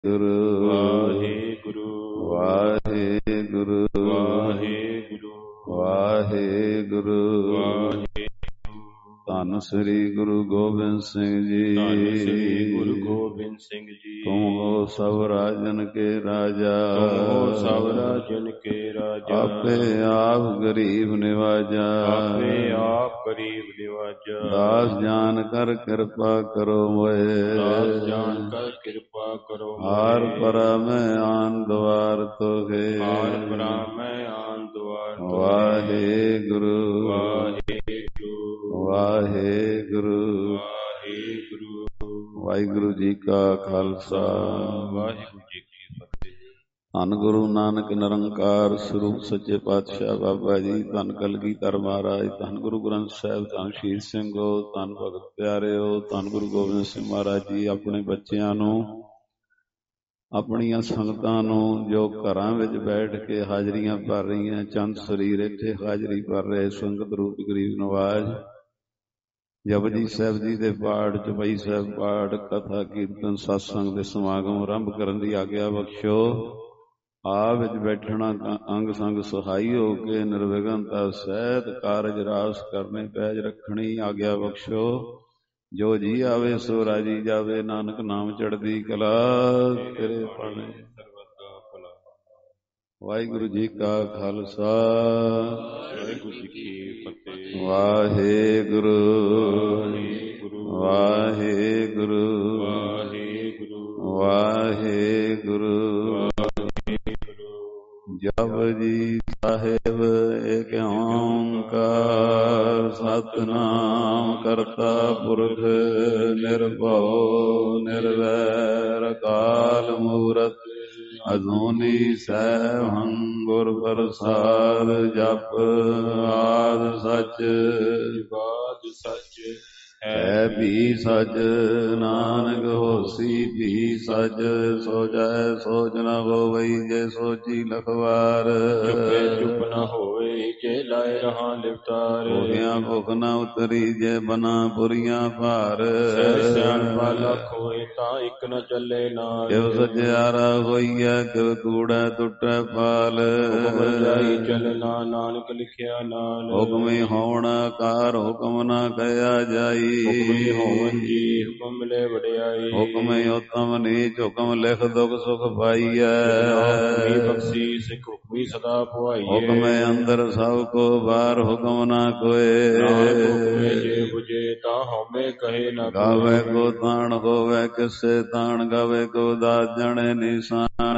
ਗੁਰੂ ਵਾਹਿਗੁਰੂ ਵਾਹਿਗੁਰੂ ਵਾਹਿਗੁਰੂ ਵਾਹਿਗੁਰੂ ਧੰਨ ਸ੍ਰੀ ਗੁਰੂ ਗੋਬਿੰਦ ਸਿੰਘ ਜੀ। ਧੰਨ ਸ੍ਰੀ ਗੁਰੂ ਗੋਬਿੰਦ ਸਿੰਘ ਜੀ। ਤੁਮ ਹੋ ਸਭ ਰਾਜਨ ਕੇ ਰਾਜਾ, ਤੁਮ ਹੋ ਸਭ ਰਾਜਨ ਕੇ ਰਾਜਾ। ਆਪੇ ਆਪ ਗਰੀਬ ਨਿਵਾਜਾ, ਆਪੇ ਆਪ ਗਰੀਬ ਨਿਵਾਜਾ। ਦਾਸ ਜਾਨ ਕਰ ਕਿਰਪਾ ਕਰੋ ਮੋਏ, ਦਾਸ ਜਾਨ ਕਰ ਕਿਰਪਾ ਕਰੋ ਮੋਏ। ਹਾਰ ਪਰਾ ਮੈਂ ਆਨ ਦੁਆਰ ਤੋਗੇ, ਹਾਰ ਪਰਾ ਮੈਂ ਆਨ ਦੁਆਰ ਤੋਗੇ। ਵਾਹਿਗੁਰੂ ਵਾਹਿਗੁਰੂ ਵਾਹਿਗੁਰੂ ਵਾਹਿਗੁਰੂ। ਵਾਹਿਗੁਰੂ ਜੀ ਕਾ ਖਾਲਸਾ, ਵਾਹਿਗੁਰੂ ਜੀ ਕੀ ਫਤਿਹ। ਧੰਨ ਗੁਰੂ ਨਾਨਕ ਨਿਰੰਕਾਰ ਸਰੂਪ ਸੱਚੇ ਪਾਤਸ਼ਾਹ ਬਾਬਾ ਜੀ, ਧੰਨ ਕਲਗੀਧਰ ਮਹਾਰਾਜ, ਧੰਨ ਗੁਰੂ ਗ੍ਰੰਥ ਸਾਹਿਬ, ਧੰਨ ਸ਼ਹੀਦ ਸਿੰਘੋ, ਧੰਨ ਭਗਤ ਪਿਆਰਿਓ, ਧੰਨ ਗੁਰੂ ਗੋਬਿੰਦ ਸਿੰਘ ਮਹਾਰਾਜ ਜੀ ਆਪਣੇ ਬੱਚਿਆਂ ਨੂੰ, ਆਪਣੀਆਂ ਸੰਗਤਾਂ ਨੂੰ ਜੋ ਘਰਾਂ ਵਿੱਚ ਬੈਠ ਕੇ ਹਾਜ਼ਰੀਆਂ ਭਰ ਰਹੀਆਂ, ਚੰਦ ਸਰੀਰ ਇੱਥੇ ਹਾਜ਼ਰੀ ਭਰ ਰਹੇ ਸੰਗਤ ਰੂਪ ਗਰੀਬ ਨਵਾਜ, ਜਪਜੀ ਸਾਹਿਬ ਜੀ ਦੇ ਪਾਠ, ਚੌਪਈ ਸਾਹਿਬ ਪਾਠ, ਕਥਾ ਕੀਰਤਨ ਸਤਸੰਗ ਦੇ ਸਮਾਗਮ ਆਰੰਭ ਕਰਨ ਦੀ ਆਗਿਆ ਬਖਸ਼ੋ। ਆਪ ਵਿੱਚ ਬੈਠਣਾ ਅੰਗ ਸੰਗ ਸਹਾਈ ਹੋ ਕੇ ਨਿਰਵਿਘਨਤਾ ਸਹਿਤ ਕਾਰਜ ਰਾਸ ਕਰਨੇ ਪੈਜ ਰੱਖਣੀ ਆਗਿਆ ਬਖਸ਼ੋ। ਜੋ ਜੀ ਆਵੇ ਸੋ ਰਾਜੀ ਜਾਵੇ, ਨਾਨਕ ਨਾਮ ਚੜ੍ਹਦੀ ਕਲਾ ਤੇਰੇ ਪਾਣੇ ਸਰਬੱਤਾ ਭਲਾ। ਵਾਹਿਗੁਰੂ ਜੀ ਕਾ ਖਾਲਸਾ, ਵਾਹਿਗੁਰੂ ਜੀ ਕੀ ਫਤਿਹ। ਵਾਹਿਗੁਰੂ ਵਾਹਿਗੁਰੂ ਵਾਹਿਗੁਰੂ ਵਾਹਿਗੁਰੂ ਵਾਹਿਗੁਰੂ। ਜਪਜੀ ਸਾਹਿਬ ਏਕ ਓਂਕਾਰ, ਸਤਿਨਾਮ ਕਰਤਾ ਪੁਰਖ ਨਿਰਭਉ ਨਿਰਵੈਰ, ਅਕਾਲ ਮੂਰਤ ਅਜੂਨੀ ਸੈਭੰ ਗੁਰ ਪ੍ਰਸਾਦ। ਜਪ ਆਦਿ ਸਚ ਜੁਗਾਦ ਸਚ ਹੈ ਵੀ ਸਚ, ਨਾਨਕ ਹੋਸੀ ਵੀ ਸਚ। ਸੋਚੈ ਸੋਚ ਨ ਹੋਵਈ, ਜੇ ਸੋਚੀ ਲਖਵਾਰ। ਚੁਪੇ ਚੁਪ ਨ ਹੋਏ, ਜੇ ਲਾਏ ਰਹਾ ਲਿਵਤਾਰ। ਭੋਗਿਆ ਭੁਖ ਨ ਉਤਰੀ, ਜੇ ਬਨਾ ਪੁਰੀਆਂ ਭਾਰ। ਸਿਆਣਪਾ ਲੱਖ ਹੋਏ, ਤਾਂ ਇੱਕ ਨ ਚੱਲੇ ਨਾਲ। ਕਿਵ ਸਚਿਆਰਾ ਹੋਈਐ, ਕਿਵ ਕੂੜੈ ਟੁੱਟੈ ਪਾਲ। ਹੁਕਮ ਜਾਈ ਚਲਣਾ, ਨਾਨਕ ਲਿਖਿਆ ਨਾਲ। ਹੁਕਮੀ ਹੋਣ ਆਕਾਰ, ਹੁਕਮ ਨ ਕਹਿਆ ਜਾਈ। ਹੁਕਮੀ ਹੋਵਨ ਜੀ, ਹੁਕਮ ਮਿਲੇ ਵਡਿਆਈ। ਹੁਕਮੇ ਉਤਮ ਨੀਚ, ਹੁਕਮ ਲਿਖ ਦੁਖ ਸੁਖ ਪਾਈਐ। ਹੁਕਮੀ ਬਖਸ਼ੀ ਸਿੱਖ, ਹੁਕਮੀ ਸਦਾ ਪੁਆਈਏ। ਹੁਕਮੇ ਅੰਦਰ ਸਭ ਕੋ ਬਾਹਰ, ਹੁਕਮ ਨਾ ਕੋਏ। ਹੁਕਮੇ ਜੇ ਬੁਝੇ, ਤਾਂ ਹਉਮੈ ਕਹੇ ਨਾ ਕੋਇ। ਗਾਵੇ ਕੋ ਤਾਣ ਹੋਵੇ, ਕਿਸੇ ਤਾਣ ਗਾਵੇ ਕੋ ਦਾਸ ਜਣੇ ਨਿਸ਼ਾਨ।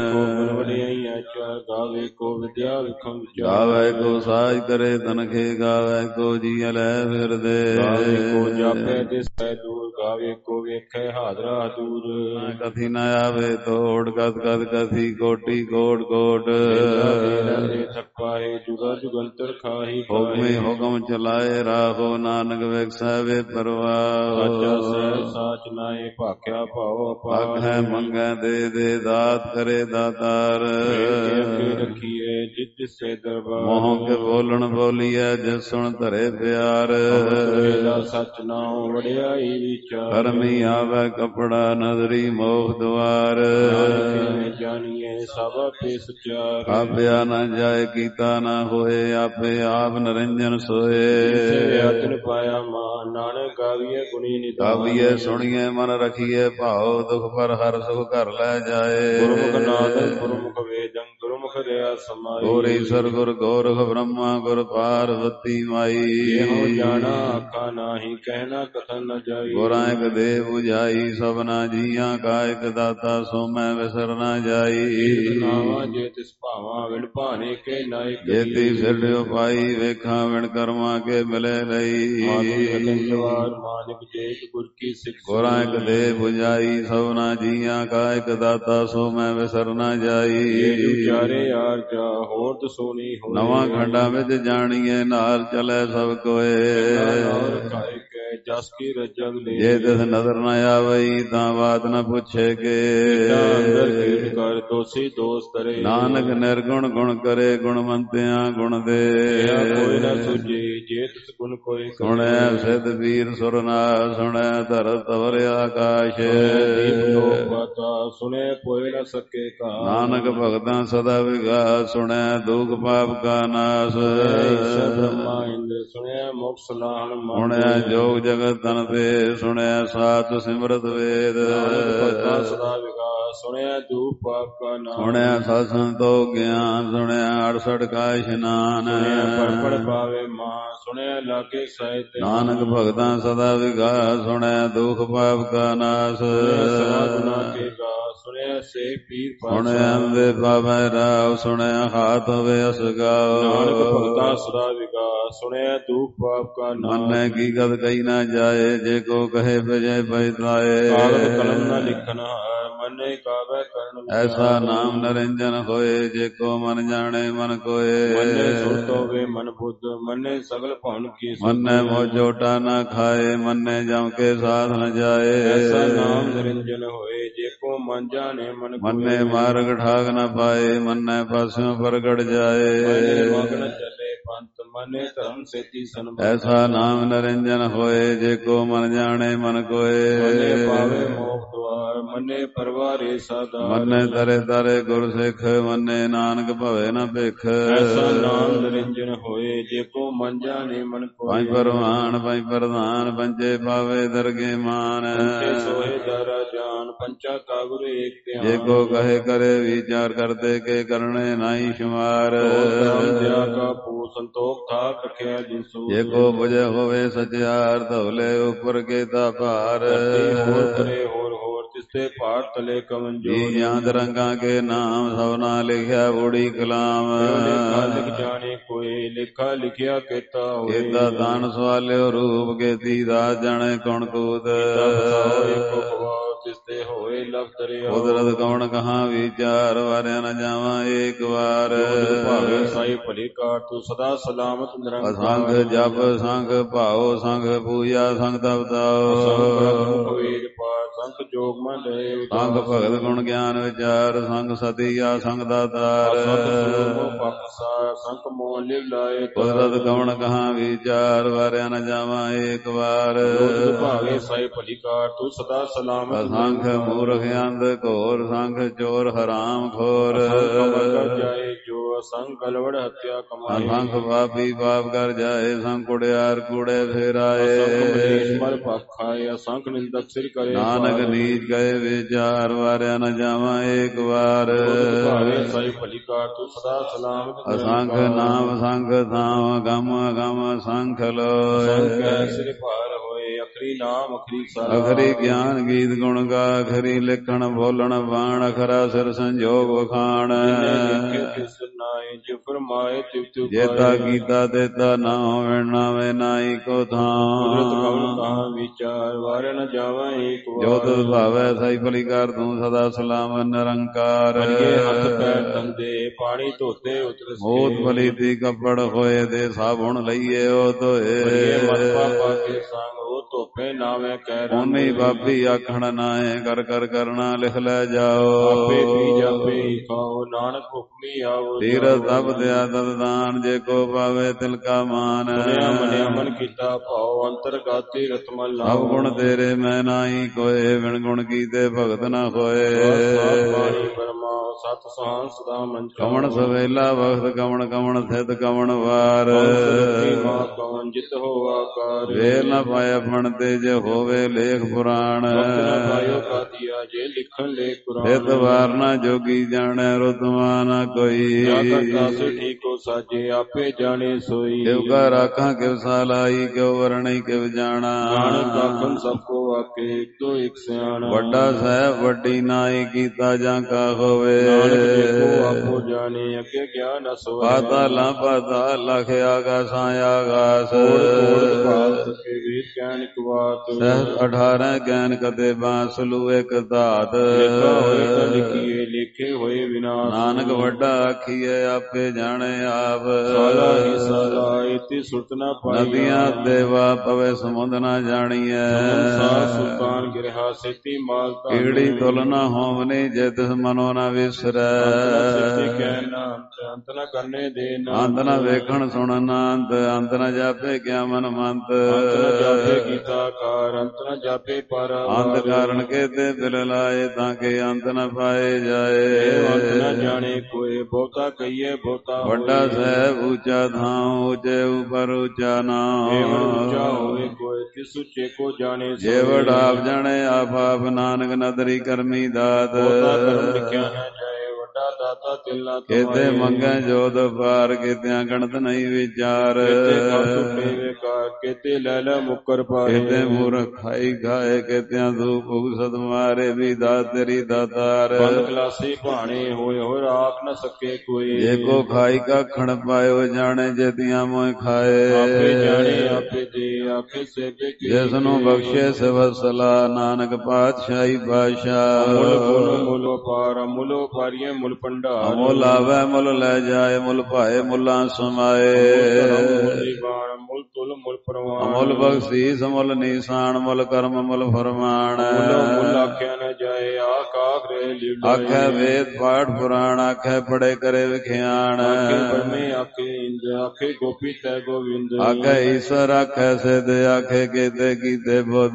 ਗਾਵੇ ਕੋ ਵਿਦਿਆ ਵਿਖਮ ਵਿਚਾਰ। ਗਾਵੇ ਕੋ ਸਾਜ ਕਰੇ ਤਨਖੇ, ਗਾਵੇ ਕੋ ਜੀ ਲੈ ਫਿਰਦੇ। ਗਾਵੇ ਕੋ ਜਾਪੇ ਦਿਸੈ ਦੂਰ, ਗਾਵੇ ਕੋ ਵੇਖੈ ਹਾਜ਼ਰਾ ਦੂਰ। ਕਥੀ ਨ ਆਵੇ ਤੋੜ, ਕਥ ਕਥ ਕਥੀ ਕੋਟੀ ਕੋਟ ਕੋਟ। ਥਕਾਏ ਜੁਗਾ ਜੁਗੰਤਰ ਖਾਹੀ। ਹੁਕਮੇ ਹੁਕਮ ਚਲਾਏ ਰਾਹੋ, ਨਾਨਕ ਵੇਖੈ ਵੇ ਪਰਵਾਹ। ਸਾਚਾ ਸਹਿ ਸਾਚ ਨਾਏ, ਭਾਖਿਆ ਭਾਉ ਅਪਾਰ। ਆਖੈ ਮੰਗੈ ਦੇ ਦੇ, ਦਾਤ ਕਰੇ ਦਾਤਾਰ। ਰੱਖੀਏ ਜਿਤ ਸੇ ਦਰਬਾਰ। ਮੋਹ ਕੇ ਬੋਲਣ ਬੋਲੀਐ, ਜਿਸ ਸੁਣ ਧਰੇ ਪਿਆਰ। ਸਚ ਨਾਉ ਵਡਿਆਈ ਵਿਚਾਰ। ਕਰਮੀ ਆਵੈ ਕਪੜਾ, ਨਦਰੀ ਮੋਖ ਦੁਆਰ। ਜਾਣੀਏ ਸਭ ਆਪੇ ਸਚਾਰ। ਆਪਿਆ ਨ ਜਾਏ, ਕੀਤਾ ਨ ਹੋਏ, ਆਪੇ ਆਪ ਨਿਰੰਜਨ ਸੋਏ। ਆਤਨ ਪਾਇਆ ਮਾਨ, ਨਾਨਕ ਗਾਵੀਏ ਗੁਣੀ ਨਿਧਾਨ। ਗਾਵੀਏ ਸੁਣੀਏ ਮਨ ਰਖੀਏ ਭਾਉ, ਦੁਖ ਪਰ ਹਰ ਸੁਖ ਘਰ ਲੈ ਜਾਏ। ਗੁਰਮੁਖ ਨਾਦੰ ਗੁਰਮੁਖ ਵੇਦੰ, ਗੁਰਮੁਖ ਰਿਆ ਸਮਾਈ। ਗੁਰ ਈਸਰ ਗੁਰ ਗੋਰਖ ਬ੍ਰਹਮਾ, ਗੁਰ ਪਾਰਵਤੀ ਮਾਈ। ਇਹੋ ਜਾਣਾ ਆਖਾ ਨਾਹੀ, ਕਹਿਣਾ ਕਥਨ ਨ ਜਾਈ। ਗੁਰਾਂ ਇਕ ਦੇਹ 부ਝਾਈ, ਸਭਨਾ ਜੀਆਂ ਕਾ ਇਕ ਦਾਤਾ, ਸੋ ਮੈਂ ਵਿਸਰ ਨ ਜਾਈ। ਨਾਵਾ ਜੇ ਤਿਸ ਭਾਵਾਂ, ਵਿਣ ਭਾਣੇ ਕੇ ਨਾਇਕ। ਜੇਤੀ ਸਿਰਡਿਓ ਪਾਈ, ਵੇਖਾਂ ਵਿਣ ਕਰਮਾਂ ਕੇ ਮਿਲੇ ਲਈ। ਮਾਨਿਕ ਜੇਤ ਗੁਰ ਕੀ ਸਿੱਖ। ਗੁਰਾਂ ਇਕ ਦੇਹ 부ਝਾਈ, ਸਭਨਾ ਜੀਆਂ ਕਾ ਇਕ ਦਾਤਾ, ਸੋ ਮੈਂ ਵਿਸਰ ਨ ਜਾਈ। ਚਾਰੇ ਯਾਰ ਜਾ ਹੋਰ ਦਸੋਨੀ ਹੋਏ। ਨਵਾਂ ਖੰਡਾਂ ਵਿੱਚ ਜਾਣੀਏ, ਨਾਲ ਚਲੇ ਸਭ ਕੋਏ। ਜਸ ਕੀ ਰਜਗ ਲੈ। ਜੇ ਤਿਸ ਨਜ਼ਰ ਨ ਆਵਈ, ਤਾਂ ਬਾਤ ਨ ਪੁੱਛੇਗੇ। ਕਰ ਦੋਸੀ ਦੋਸ ਕਰੇ। ਨਾਨਕ ਨਿਰਗੁਣ ਗੁਣ ਕਰੇ, ਗੁਣਵੰਤਿਆਂ ਗੁਣ ਦੇ। ਕੋਈ ਨ ਸੁਝੀ, ਜੇ ਤਿਸ ਗੁਣ ਕੋਈ ਸੁਣਿਆ ਸਿੱਧ ਵੀਰ ਸੁਰਨਾਥ ਸੁਣਿਆ ਧਰਤ ਤਵਰ ਆਕਾਸ਼ ਦੀਪ ਲੋਕ ਬਾਤਾ ਸੁਣਿਆ ਕੋਈ ਨ ਸਕੇ ਕਾ ਨਾਨਕ ਭਗਤਾਂ ਸਦਾ ਵਿਗਾਸ ਸੁਣਿਆ ਦੁਖ ਪਾਪ ਕਾ ਨਾਸ ਈਸ਼ਰ ਬ੍ਰਹਮਾ ਇੰਦਰ ਸੁਣਿਆ ਮੋਕਸ ਲਾਹਣ ਸੁਣਿਆ ਜੋਗ ਜਗਤ ਤਨ ਤੇ ਸੁਣਿਆ ਸਾਤ ਸਿਮਰਤ ਵੇਦ ਭਗਤਾਂ ਸਦਾ ਵਿਗਾਸ ਸੁਣਿਆ ਦੂਪ ਪਾਪ ਕਾ ਨਾਸ ਸੁਣਿਆ ਸਤ ਸੰਤੋਖ ਗਿਆਨ ਸੁਣਿਆ 68 ਕਾ ਇਸ਼ਨਾਨ ਪੜ ਪਾਵੇ ਮਾਂ ਸੁਣਿਆ ਲਾਗੇ ਸਾਹਿਤ ਨਾਨਕ ਭਗਤਾਂ ਸਦਾ ਵਿਗਾਸ ਸੁਣਿਆ ਦੁਖ ਪਾਪ ਕਾ ਨਾਸ ਸਵਾ ਗੁਨਾ ਕੇ ਗਾ ਸੁਣਿਆ ਸੇ ਪੀਰ ਸੁਣਿਆ ਦੇ ਪਾਵੈ ਰਾਵ ਸੁਣਿਆ ਹਾਥ ਹੋਵੇ ਅਸਗਾਓ ਨਾਨਕ ਭਗਤਾਂ ਸਦਾ ਵਿਗਾਸ ਸੁਣਿਆ ਦੂਖ ਪਾਪ ਕਾ ਨਾਸ ਮੰਨੈ ਕੀ ਗਦ ਕਹੀ ਨਾ ਜਾਏ ਜੇ ਕੋ ਕਹੇ ਬਜੈ ਬੈਤਾਏ ਕਾਗਦ ਕਲਮ ਨ ਲਿਖਨ ਹਾਰ ਮੰਨੇ ਕਾਵੈ ਕਰਨ ਐਸਾ ਨਾਮ ਨਰਿੰਜਨ ਹੋਏ ਜੇ ਕੋ ਮਨ ਜਾਣੇ ਮਨ ਕੋਏ ਮੰਨੇ ਸੁਰਤ ਹੋਵੇ ਮਨ ਬੁੱਧ ਮੰਨੇ ਸਗਲ ਭਵਨ ਕੀ ਮੰਨੈ ਮੋ ਜੋਟਾ ਨਾ ਖਾਏ ਮੰਨੈ ਜਮ ਕੇ ਸਾਧ ਨ ਜਾਏ ਐਸਾ ਨਾਮ ਨਿਰੰਜਨ ਹੋਏ ਜੇ ਕੋ ਮਨ ਜਾਣੇ ਮਨ ਮੰਨੈ ਮਾਰਗ ਠਾਗ ਨ ਪਾਏ ਮੰਨੈ ਪਾਸਿਓਂ ਪ੍ਰਗਟ ਜਾਏ ਮਗਨ ਚੱਲੇ ਪੰਥ ਮੰਨੇ ਧਰਮ ਸੇਤੀ ਸਨਮ ਐਸਾ ਨਾਮ ਨਿਰੰਜਨ ਹੋਏ ਜੇ ਕੋ ਮਨ ਜਾਣੇ ਮਨ ਕੋਏ ਮੰਨੇ ਪਾਵੇ ਮੋਖ ਦੁਆਰ ਮੰਨੇ ਪਰਵਾਰੇ ਸਾਦਾ ਮੰਨੈ ਤਰੇ ਤਰੇ ਗੁਰ ਸਿੱਖ ਮੰਨੈ ਨਾਨਕ ਭਵੇ ਨ ਭਿਖ ਐਸਾ ਨਾਮ ਨਿਰੰਜਨ ਹੋਏ ਜੇ ਕੋ ਮਨ ਜਾਣੇ ਮਨ ਕੋਏ ਪੰਜ ਪਰਵਾਨ ਪੰਜ ਪ੍ਰਧਾਨ ਪੰਜੇ ਪਾਵੇ ਦਰਗੇ ਮਾਨ ਪੰਚੇ ਸੋਹੇ ਦਾਰਾ ਜਾਨ ਪੰਚਾ ਕਾ ਗੁਰੂ ਏਕ ਧਿਆਨ ਜੇ ਕੋ ਕਹੇ ਕਰੇ ਵਿਚਾਰ ਕਰਤੇ ਕੇ ਕਰਨੇ ਨਾਹੀ ਸ਼ੁਮਾਰ ਦਿਆ ਕਾ ਪੂ ਸੰਤੋਖ ਥਾਕ ਰਖਿਆ ਜਿਸੂ ਜੇ ਕੋ ਬੁਝੇ ਹੋਵੇ ਸਚਿਆਰ ਧਵਲੇ ਉੱਪਰ ਕੇ ਤਾ ਭਾਰ ਹੋਰ ਕਰੇ ਹੋਰ ਤਿਸਤੇ ਭਾਰ ਤਲੇ ਕਵਨ ਜੋ ਜੀ ਜਾਂਦ ਰੰਗਾਂ ਕੇ ਨਾਮ ਸਭਨਾ ਲਿਖਿਆ ਬੂੜੀ ਕਲਾਮ ਲੇਖਾ ਲਿਖ ਜਾਣੇ ਕੋਈ ਲੇਖਾ ਲਿਖਿਆ ਕੀਤਾ ਹੋਏ ਕੀਤਾ ਦਾਨ ਸਵਾਲਿਓ ਰੂਪ ਕੇਤੀ ਦਾਸ ਜਾਣੇ ਕੌਣ ਕੂਤ ਤਿਸਤੇ ਹੋਏ ਲਫ ਦਰਿਆ ਕੁਦਰਤ ਕੌਣ ਕਹਾਂ ਵਿਚਾਰ ਵਾਰਿਆ ਨ ਜਾਵਾਂ ਏਕ ਵਾਰ ਭਾਵੇਂ ਸਾਈ ਭਲੀ ਕਾਰ ਤੂੰ ਸਦਾ ਸਲਾਮਤ ਨਿਰੰਕਾਰ ਸੰਗ ਜਪ ਸੰਗ ਭਾਉ ਸੰਗ ਪੂਜਾ ਸੰਗ ਤਪਤਾਓ ਸੰਗ ਵੇਦ ਪਾਠ ਸੰਗ ਜੋਗ ਮਨ ਰਹੇ ਸੰਗ ਭਗਤ ਗੁਣ ਗਿਆਨ ਵਿਚਾਰ ਸੰਗ ਸਤਿਆ ਸੰਗ ਦਾਤਾਰ ਸੰਗ ਮੋਹ ਲਿਵ ਲਾਏ ਕੁਦਰਤ ਕੌਣ ਕਹਾਂ ਵਿਚਾਰ ਵਾਰਿਆ ਨ ਜਾਵਾਂ ਏਕ ਵਾਰ ਭਾਵੇਂ ਸਾਈ ਭਲੀ ਕਾਰ ਤੂੰ ਸਦਾ ਸਲਾਮਤ ਸੰਖ ਮੂਰਖ ਅੰਧ ਘੋਰ ਸੰਖ ਚੋਰ ਹਰਾਮ ਖੋਰ ਜਾਏ ਜੋ ਸੰਗ ਗਲਵੜ ਹੱਤਿਆ ਕਮਾਏ ਸੰਖ ਪਾਪੀ ਪਾਪ ਕਰ ਜਾਏ ਸੰਗ ਕੁੜਿਆਰ ਕੂੜੇ ਫੇਰਾਏ ਮਰ ਪਾਖਾਏ ਸੰਖ ਨਿੰਦਕ ਸਿਰ ਕਰੇ ਨਾਨਕ ਨੀਚ ਗਏ ਵਿਚਾਰ ਵਾਰਿਆ ਨ ਜਾਵਾਂ ਏਕ ਵਾਰ ਭਾਵੇਂ ਸਾਈ ਭਲੀ ਕਾਰ ਤੂੰ ਸਦਾ ਸਲਾਮਤ ਅਸੰਖ ਨਾਮ ਸੰਖ ਥਾਮ ਗਮ ਗਮ ਸੰਖ ਲੋਏ ਸਿਰ ਭਾਰ ਹੋਏ ਅਖਰੀ ਨਾਮ ਅਖਰੀ ਸਾਰਾ ਅਖਰੀ ਗਿਆਨ ਗੀਤ ਗੁਣ ਗਾ ਅਖਰੀ ਲਿਖਣ ਬੋਲਣ ਬਾਣ ਅਖਰਾ ਸਿਰ ਸੰਜੋਗ ਵਖਾਣ ਕਿਸ ਨਾਏ ਜੋ ਫਰਮਾਏ ਤਿਵ ਜੇਤਾ ਕੀਤਾ ਤੇਤਾ ਨਾ ਹੋਵੇ ਨਾਵੇਂ ਨਾਈ ਕੋ ਥਾਂ ਕਹਾਂ ਵਿਚਾਰ ਵਾਰ ਨ ਜਾਵਾਂ ਏਕ ਵਾਰ ਜੋ ਤੁਧ ਭਾਵੈ ਸਾਈ ਭਲੀ ਕਰ ਤੂੰ ਸਦਾ ਸਲਾਮ ਨਿਰੰਕਾਰ ਹੱਥ ਪੈਰ ਧੰਦੇ ਪਾਣੀ ਧੋਤੇ ਉਤਰ ਮੋਤ ਭਲੀ ਤੀ ਕੱਪੜ ਹੋਏ ਦੇ ਸਾਬੁਣ ਲਈਏ ਉਹ ਧੋਏ ਮਨ ਪਾਪਾ ਕੇ ਸੰਗ ਉਹ ਧੋਪੇ ਨਾਵੇਂ ਕਹਿ ਉਹਨੀ ਬਾਪੀ ਆਖਣ ਨਾਏ ਕਰ ਕਰ ਕਰਨਾ ਲਿਖ ਲੈ ਜਾਓ ਆਪੇ ਪੀ ਜਾਪੇ ਖਾਓ ਨਾਨਕ ਹੁਕਮੀ ਆਓ ਤੀਰਥ ਤਪ ਦਿਆ ਤਦ ਦਾਨ ਜੇ ਕੋ ਪਾਵੇ ਤਿਲ ਕਾ ਮਾਨ ਮੰਨਿਆ ਮਨ ਕੀਤਾ ਭਾਉ ਅੰਤਰਗਾਤੀ ਰਤਮਲ ਸਭ ਗੁਣ ਤੇਰੇ ਮੈਂ ਨਾਹੀ ਕੋਏ ਬਿਨ ਗੁਣ ਕੀਤੇ ਭਗਤ ਨਾ ਹੋਏ ਬਾਣੀ ਪਰਮਾ ਸਤ ਸੁਹਾਨ ਸਦਾ ਮਨ ਕਵਣ ਸਵੇਲਾ ਵਖਤ ਕਵਣ ਕਵਣ ਥਿਤ ਕਵਣ ਵਾਰ ਕਵਣ ਜਿਤ ਹੋ ਆਕਾਰ ਵੇਲ ਨਾ ਪਾਇਆ ਫਣ ਤੇ ਜੇ ਹੋਵੇ ਲੇਖ ਪੁਰਾਣ ਜੇ ਲਿਖਣ ਲੇਖ ਪੁਰਾਣ ਥਿਤ ਵਾਰ ਨਾ ਜੋਗੀ ਜਾਣੈ ਰੁਤਮਾ ਨਾ ਕੋਈ ਠੀਕੋ ਸਾਜੇ ਆਪੇ ਜਾਣੇ ਸੋਈ ਕਿਉ ਕਾ ਰਾਖਾਂ ਕਿਵ ਸਾਲਾਈ ਕਿਉ ਵਰਣੀ ਕਿਵ ਜਾਣਾ ਆਖਣ ਸਭ ਕੋ ਆਕੇ ਇੱਕ ਤੋਂ ਇੱਕ ਸਿਆਣਾ ਵੱਡਾ ਸਾਹਿਬ ਵੱਡੀ ਨਾਈ ਕੀਤਾ ਜਾਂ ਕਾ ਹੋਵੇ ਆਪੋ ਜਾਣੇ ਅੱਗੇ ਗਿਆਨ ਅਸੋਏ ਪਾਤਾਲਾਂ ਪਾਤਾਲ ਲਖ ਆਗਾਸਾਂ ਆਗਾਸ ਗਿਆਨ ਇੱਕ ਬਾਤ ਸਹਿਤ 18 ਗਿਆਨ ਕਦੇ ਬਾਂਸਲੂ ਇੱਕ ਧਾਤ ਲਿਖੀਏ ਲਿਖੇ ਹੋਏ ਵਿਨਾਸ਼ ਨਾਨਕ ਵੱਡਾ ਆਖੀਏ ਆਪੇ ਜਾਣੇ ਆਪ ਸਾਲਾ ਹੀ ਸਾਲਾ ਇਤੀ ਸੁਰਤ ਨਾ ਪਾਈ ਨਦੀਆਂ ਦੇਵਾ ਪਵੇ ਸਮੁੰਦ ਨਾ ਜਾਣੀਐ ਸੁਲਤਾਨ ਗਿਰਹਾ ਸੇਤੀ ਮਾਲਤਾ ਕੀੜੀ ਤੁਲ ਨਾ ਹੋਵਨੀ ਜੇ ਤਿਸ ਮਨੋ ਨਾ ਵਿਸਾਰ ਵਿਸਰੈ। ਅੰਤ ਨ ਕਰਨੇ ਦੇ ਅੰਤ ਨ ਵੇਖਣ ਸੁਣਨ ਅੰਤ, ਅੰਤ ਨ ਜਾਪੇ ਕਿਆ ਮਨ ਮੰਤ। ਅੰਤ ਨ ਜਾਪੇ ਕੀਤਾ ਕਾਰ, ਅੰਤ ਨ ਜਾਪੇ ਪਰ ਅੰਤ ਕਾਰਨ ਕੇਤੇ ਬਿਲ ਲਾਏ, ਤਾਂ ਕੇ ਅੰਤ ਨ ਪਾਏ ਜਾਏ। ਅੰਤ ਨ ਜਾਣੇ ਕੋਏ, ਬਹੁਤਾ ਕਹੀਏ ਬਹੁਤਾ ਵੱਡਾ ਸਾਹਿਬ ਉੱਚਾ ਥਾਂ, ਉੱਚੇ ਉਪਰ ਉੱਚਾ ਨਾਮ। ਉੱਚਾ ਹੋਵੇ ਕੋਏ, ਕਿਸ ਉੱਚੇ ਕੋ ਜਾਣੇ ਜੇ ਵਡਾਪ ਜਾਣੇ ਆਪ ਆਪ, ਨਾਨਕ ਨਦਰੀ ਕਰਮੀ ਦਾਤ। ਬਹੁਤਾ ਕਰਮ ਲਿਖਿਆ ਨ ਜਾਏ, ਵੱਡਾ ਦਾਤਾ ਤਿਲ ਨਾ ਕੇਤੇ ਕਮਾਏ। ਮੰਗੈ ਜੋਤ ਪਾਰ, ਕੇਤਿਆਂ ਗਣਤ ਨਹੀਂ ਵਿਚਾਰ। ਕੇਤੇ ਕਰ ਟੁੱਟੇ ਵੇਕਾਰ, ਕੇਤੇ ਲੈ ਲੈ ਮੁੱਕਰ ਪਾਰੇ। ਕੇਤੇ ਮੂਰਖ ਖਾਈ ਖਾਏ, ਕੇਤਿਆਂ ਧੂਪ ਉਗਸਤ ਮਾਰੇ, ਵੀ ਦਾਤ ਤੇਰੀ ਦਾਤਾਰ। ਬੰਦ ਖਲਾਸੀ ਭਾਣੇ ਹੋਏ ਹੋਏ, ਆਖ ਨ ਸਕੇ ਕੋਈ। ਜੇ ਕੋ ਖਾਈ ਕਾਖਣ ਪਾਇਓ, ਜਾਣੇ ਜੇਤੀਆਂ ਮੋਇ ਖਾਏ। ਆਪੇ ਜਾਣੇ ਆਪੇ ਦੇ, ਆਪੇ ਸੇਬੇ ਕੀ। ਜਿਸ ਨੂੰ ਬਖਸ਼ੇ ਸਵਸਲਾ, ਨਾਨਕ ਪਾਤਸ਼ਾਹੀ ਬਾਦਸ਼ਾਹ। ਮੁੱਲ ਗੁਣ ਮੁੱਲ ਵਪਾਰ, ਮੁੱਲ ਵਪਾਰੀਏ ਮੁੱਲ ਭੰਡਾਰ। ਮੁੱਲ ਆਵੈ ਮੁੱਲ ਲੈ ਜਾਏ, ਮੁੱਲ ਭਾਏ ਮੁੱਲਾਂ ਸਮਾਏ। ਮੁੱਲ ਤੁਲ ਮੁੱਲ ਪ੍ਰਵਾਨ, ਮੁੱਲ ਬਖਸ਼ੀਸ ਮੁੱਲ ਨੀਸਾਨ, ਮੁੱਲ ਕਰਮ ਮੁੱਲ ਫਰਮਾਨ। ਮੁੱਲ ਆਖਿਆ ਨ ਜਾਏ, ਆਖ ਆਖ ਰੇ ਲੀਲਾ। ਆਖੈ ਵੇਦ ਪਾਠ ਪੁਰਾਣ, ਆਖੈ ਪੜੇ ਕਰੇ ਵਿਖਿਆਨ। ਆਖੇ ਬ੍ਰਹਮੇ ਆਖੇ ਇੰਦ, ਆਖੇ ਗੋਪੀ ਤੈ ਗੋਵਿੰਦ। ਆਖੈ ਈਸ਼ਰ ਆਖੈ ਸਿਧ, ਆਖੇ ਕੇਤੇ ਕੀਤੇ ਬੁੱਧ।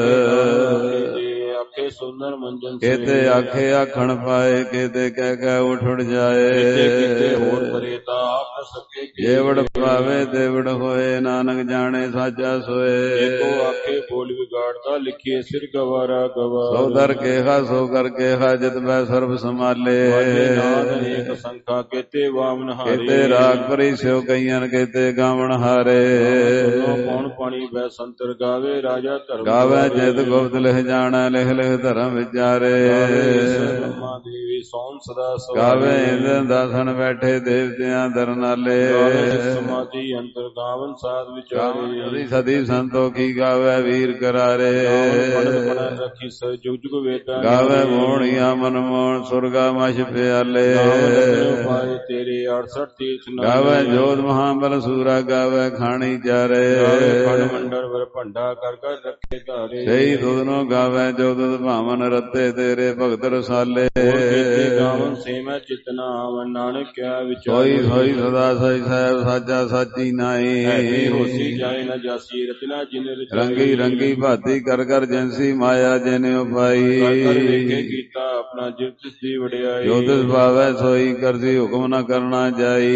ਆਖੇ ਸੁੰਦਰ ਮੰਜਨ ਕੇਤੇ ਆਖੇ ਆਖਣ ਪਾਏ, ਕੇਤੇ ਕਹਿ ਕਹਿ ਉਠ ਉਠ ਜਾਏ। ਕਿਤੇ ਹੋਰ ਪਰੇ ਤਾਂ ਆਖ ਨ ਸਕੇ। ਜੇਵੜ ਪਾਵੇ ਦੇਵੜ ਹੋਏ, ਨਾਨਕ ਜਾਣੇ ਸਾਚਾ ਸੋਏ। ਏਕੋ ਆਖੇ ਬੋਲ ਵਿਗਾੜਦਾ, ਲਿਖੀਏ ਸਿਰ ਗਵਾਰਾ ਗਵਾ। ਸੋ ਦਰ ਕੇਹਾ ਸੋ ਕਰ ਕੇਹਾ, ਜਿਤ ਮੈਂ ਸਰਬ ਸੰਭਾਲੇ। ਨਾਦ ਅਨੇਕ ਸੰਖਾ, ਕੇਤੇ ਵਾਮਨ ਹਾਰੇ। ਕੇਤੇ ਰਾਗ ਪਰੀ ਸਿਉ ਕਈਆਂ, ਕੇਤੇ ਗਾਵਣ ਹਾਰੇ। ਕੌਣ ਪਾਣੀ ਬੈ ਸੰਤਰ ਗਾਵੇ, ਰਾਜਾ ਧਰਮ ਗਾਵੇ ਜਿਤ ਗੁਪਤ ਲਿਖ ਜਾਣਾ, ਲਿਖ ਲਿਖ ਧਰਮ ਵਿਚਾਰੇ। ਬ੍ਰਹਮਾ ਦੇਵੀ ਸੋਮ ਸਦਾ ਗਾਵੇ ਇੰਦਰ ਦਾਸਨ ਬੈਠੇ, ਦੇਵਤਿਆਂ ਦਰਨਾਲੇ। ਸਮਾਧੀ ਅੰਤਰ ਗਾਵਨ ਸਾਧ ਵਿਚਾਰੇ। ਸਦੀ ਸੰਤੋ ਕੀ ਗਾਵੇ, ਵੀਰ ਕਰਾਰੇ। ਰੱਖੀ ਸ ਜੁਗ ਜੁਗ ਵੇਦਾਂ। ਗਾਵੇ ਮੋਹਣੀਆਂ ਮਨ ਮੋਹਣ, ਸੁਰਗਾ ਮਛ ਪਿਆਲੇ। ਪਾਏ ਤੇਰੇ 68 ਤੀਰਥ ਨਾਲੇ। ਗਾਵੇ ਜੋਧ ਮਹਾਬਲ ਸੂਰਾ, ਗਾਵੇ ਖਾਣੀ ਚਾਰੇ। ਖੰਡ ਮੰਡਲ ਵਰ ਭੰਡਾ, ਕਰ ਕਰ ਰੱਖੇ ਧਾਰੇ। ਸਹੀ ਦੁਧ ਨੂੰ ਗਾਵੇ, ਜੋ ਦੁਧ ਭਾਵਨ ਰਤੇ, ਤੇਰੇ ਭਗਤ ਰਸਾਲੇ। ਗਾਵਨ ਸੇ ਮੈਂ ਚਿਤਨਾ ਆਵਨ, ਨਾਨਕ ਕਿਆ ਵਿਚਾਰ। ਸੋਈ ਸੋਈ ਸਦਾ ਸਈ ਸਾਹਿਬ, ਸਾਚਾ ਸਾਚੀ ਨਾਈ। ਹੋਸੀ ਜਾਏ ਨ ਜਾਸੀ, ਰਤਨਾ ਜਿਨ ਰੰਗੀ ਰੰਗੀ ਭਾਤੀ, ਕਰ ਕਰ ਜੈਸੀ ਮਾਇਆ ਜਿਨ ਉਪਾਈ। ਕਰ ਵੇਖੇ ਕੀਤਾ ਆਪਣਾ, ਜਿਵ ਤਿਸ ਦੀ ਵਡਿਆਈ। ਜੋ ਤਿਸ ਭਾਵੈ ਸੋਈ ਕਰਸੀ, ਹੁਕਮ ਨ ਕਰਨਾ ਜਾਈ।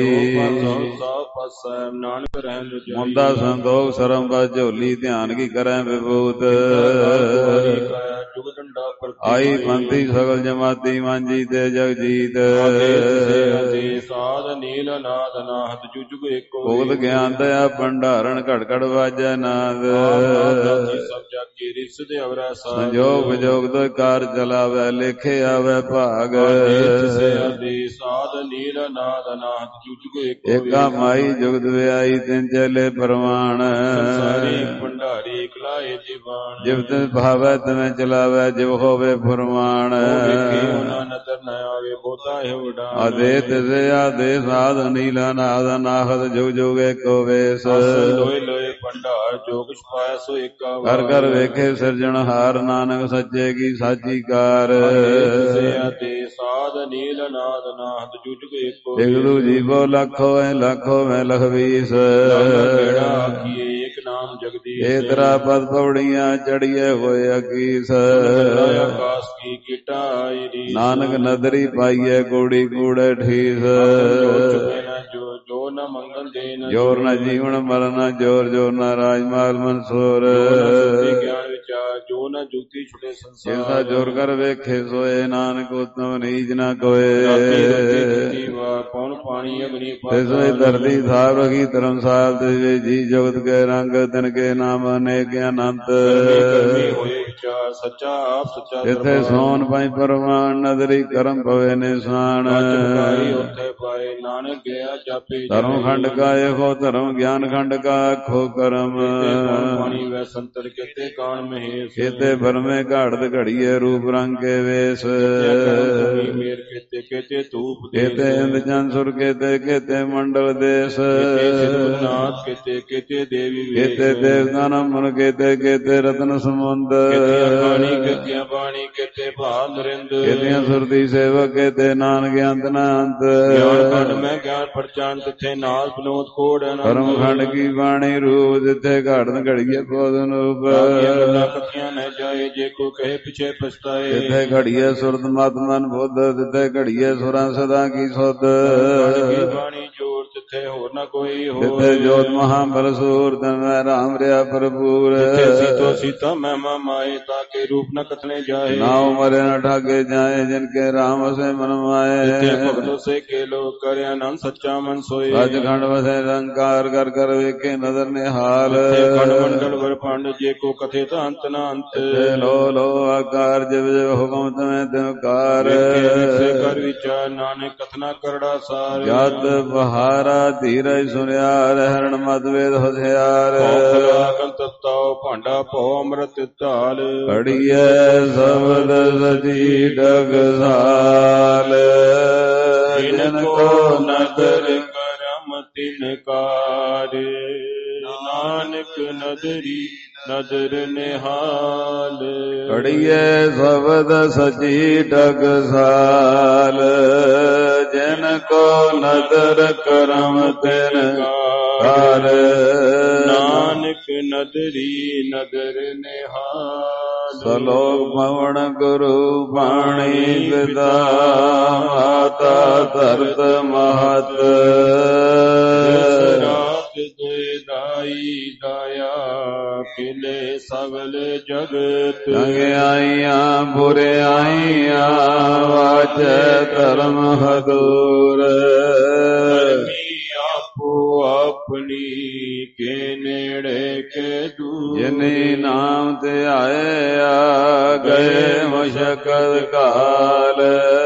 ਨਾਨਕ ਰਹਿਣ ਰਜਾਈ। ਮੁੰਦਾ ਸੰਤੋਖ ਸਰਮ ਬਸ ਝੋਲੀ, ਧਿਆਨ ਕੀ ਕਰੈ ਵਿਭੂਤ। ਜੁਗ ਡੰਡਾ ਆਈ ਪੰਥੀ ਸਗਲ ਜਮਾਤੀ, ਮਾਂਜੀ ਤੇ ਜਗ ਜੀਤ। ਸਾਧ ਨੀਲ ਨਾਦ ਨਾਹਤ, ਜੁਗ ਜੁਗ ਏਕੋ। ਭੁਗਤ ਗਿਆਨ ਦਇਆ ਭੰਡਾਰਨ, ਘੜ ਘੜ ਵਾਜੈ ਨਾਦ। ਸਭ ਜਾਗੀ ਰਿਸ ਦੇ ਅਵਰੈ ਸਾਧ। ਸੰਜੋਗ ਵਿਜੋਗ ਤੋਂ ਕਾਰ ਚਲਾਵੈ, ਲੇਖੇ ਆਵੈ ਭਾਗ। ਸਾਧ ਨੀਲ ਨਾਦ ਨਾਹਤ, ਜੁਗ ਜੁਗ ਏਕੋ। ਏਕਾ ਮਾਈ ਜੁਗਤ ਵਿਆਈ, ਤਿੰਨ ਚੇਲੇ ਪ੍ਰਮਾਣ। ਸੰਸਾਰੀ ਭੰਡਾਰੀ ਇਕਲਾਏ ਜੀਵਾਨ। ਜਿਵ ਤਿਸ ਭਾਵੈ ਤਿਵੇਂ ਚਲਾਵੈ, ਜਿਵ ਹੋਵੇ ਫੁਰਮਾਨ। ਨਦਰ ਨ ਆਵੇ, ਬਹੁਤਾ ਇਹ ਉਡਾਨ। ਆਦੇ ਤਿਸੇ ਆਦੇ ਸਾਧ, ਨੀਲਾ ਨਾਦ ਨਾਹਤ, ਜੁਗ ਜੁਗ ਏਕੋ ਵੇਸ। ਲੋਏ ਲੋਏ ਭੰਡਾਰ, ਜੋ ਕੁਛ ਪਾਇਆ ਸੋ ਏਕਾ ਵਾਰ। ਕਰ ਕਰ ਵੇਖੇ ਸਿਰਜਣਹਾਰ, ਨਾਨਕ ਸੱਚੇ ਕੀ ਸਾਚੀ ਕਾਰ। ਆਦੇ ਸਾਧ ਨੀਲ ਨਾਦ ਨਾਹਤ, ਜੁਗ ਜੁਗ ਏਕੋ। ਇਕ ਦੂ ਜੀਵੋ ਲੱਖੋ ਐ, ਲੱਖੋ ਮੈਂ ਲਖਵੀਸ। ਕਿਹੜਾ ਆਖੀਏ, ਏਕ ਨਾਮ ਜਗਦੀਸ਼। ਏ ਤਰਾ ਪਦ ਪੌੜੀਆਂ, ਚੜੀਏ ਹੋਏ ਅਕੀਸ। ਆਕਾਸ ਕੀ ਕੀਟਾ ਆਈ ਰੀਸ। ਨਾਨਕ ਨਦਰੀ ਪਾਈਏ, ਕੂੜੀ ਕੂੜੇ ਠੀਸ। ਜੋ ਨ ਮੰਗਲ ਦੇਨ। ਜੋਰ ਨ ਜੀਵਨ ਮਰਨ, ਜੋਰ ਜੋਰ ਨ ਰਾਜਮਾਲ ਮਨਸੂਰ। ਗਿਆਨ ਵਿਚਾਰ, ਜੋ ਨ ਜੁਗਤੀ ਛੁਟੇ ਸੰਸਾਰ। ਜਿਸਾ ਜੋਰ ਕਰ ਵੇਖੇ ਸੋਏ, ਨਾਨਕ ਉਤਮ ਨੀਚ ਨ ਕੋਏ। ਕੌਣ ਪਾਣੀ ਅਗਨੀ ਤਿਸੋਈ ਧਰਤੀ ਥਾਪ ਰਖੀ ਧਰਮਸਾਲ, ਤਿਸ ਜੀ ਜੁਗਤ ਕੇ ਰੰਗ, ਤਿਨ ਕੇ ਨਾਮ ਅਨੇਕ ਅਨੰਤ। ਸੱਚਾ ਆਪ ਸੱਚਾ ਜਿਥੇ ਸੋਨ ਪਾਈ ਪਰਮਾਨ, ਨਦਰੀ ਕਰਮ ਪਵੇ ਨਿਸ਼ਾਨ। ਉੱਥੇ ਪਾਏ ਨਾਨਕ ਗਿਆ ਜਾਪੇ। ਧਰਮ ਖੰਡ ਕਾ ਇਹੋ ਧਰਮ, ਗਿਆਨ ਖੰਡ ਕਾ ਆਖੋ ਕਰਮ। ਪਾਣੀ ਵੈ ਸੰਤਰ, ਕਿਤੇ ਕਾਣ ਮਹੇਸ਼। ਕਿਤੇ ਬਰਮੇ ਘਾੜਤ ਘੜੀਏ, ਰੂਪ ਰੰਗ ਕੇ ਵੇਸ। ਮੇਰ ਕਿਤੇ केते धूप केते इंद्रचंद सुर केते केते मंडल देश नाथ केते केते देवी केते देवदान मन केते केते रत्न समुंद केतिया बाणी केते भाल रिंद केतिया सुरती सेवक केते नानक अंत न अंत ज्ञान खंड में ज्ञान परचान तिथे नाथ विनोद कोड परम खंड की बाणी रूप जिथे घड़न घड़िए बोधन कथियां न जाए जे को कहे पीछे पछताए तिथे घड़िए सुरत मत मन बुद्ध तिथे घड़िए सुरा सदा की सुध बाणी जोर तिथे होर न कोई हो तिथे जोत महाबल सूर तन में राम रहा भरपूर सीतो सीता महिमा माए ताके रूप न कथने जाए नाव मरे न ठाके जाए जिनके राम से मन माए भक्तों से के लोग करे आनंद सच्चा मन सोए सचखंड वसे रंकार कर कर वेखे नजर निहाल खंड मंडल वर पांड जे को कथे अंत न अंत लो आकार जब जब हुक्म तुम्हें त्योकार कर विचार नानक कथना करड़ा सार जात बहारा धीरज सुनियार हरण मतवेद होशियार भांडा पो अमृत ताल अड़िए शब्द सची डगसाल जिनको नदर करम तिनकार नानक नदरी नदर निहाल अड़िए शब्द सची डगसाल जिनको नदर करम तिनकार नानक नदरी नदर निहाल सलोक भवन गुरु वाणी पिता माता धरत महत दाई दाया किले सगल जगत चंगे आइया बुरे आइया वाचे धर्म हदूर आपो अपनी के नेड़े के दूर जिन्हीं नाम ते आए आ गए मशक्कत काल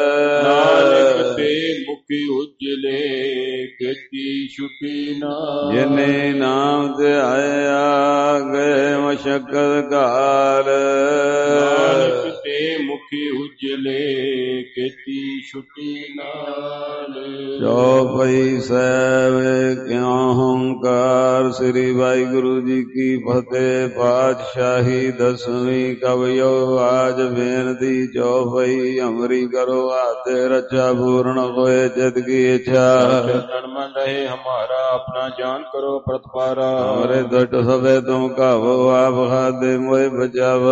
नानक ते मुखी उजले खेती छुपी ना जिन्हीं नाम ते आए आ गए मशक्कत काल नानक ते मुखी उजले खेती छुपी नाल चौपई सैव क्यों हंकार श्री वाहिगुरु जी की फतेह पातशाही 10वीं कवियो आज बेनती चौपई अमरी करो आते रचा पूर्ण होए चित की इच्छा मन रहे हमारा अपना जान करो प्रतिपारा हमारे दुष्ट सबे तुम कावो आप खादे मोए बचावो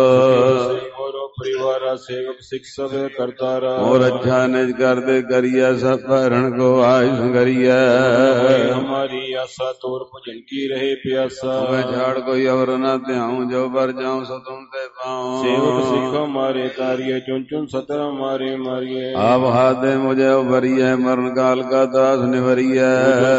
परिवार सेवक सिख सब करतारा और अच्छा निज कर दे करिया सब भरण को आज संगरिया हमारी आशा तोर भजन की रहे प्यासा मैं झाड़ कोई और न ध्याऊं जो बर जाऊं सो तुमसे पाऊं सेवक सिख हमारे तारिये चुन चुन सतर हमारे मारिये आप हाथ दे मुझे उभरिए मरण काल का दास निवरिया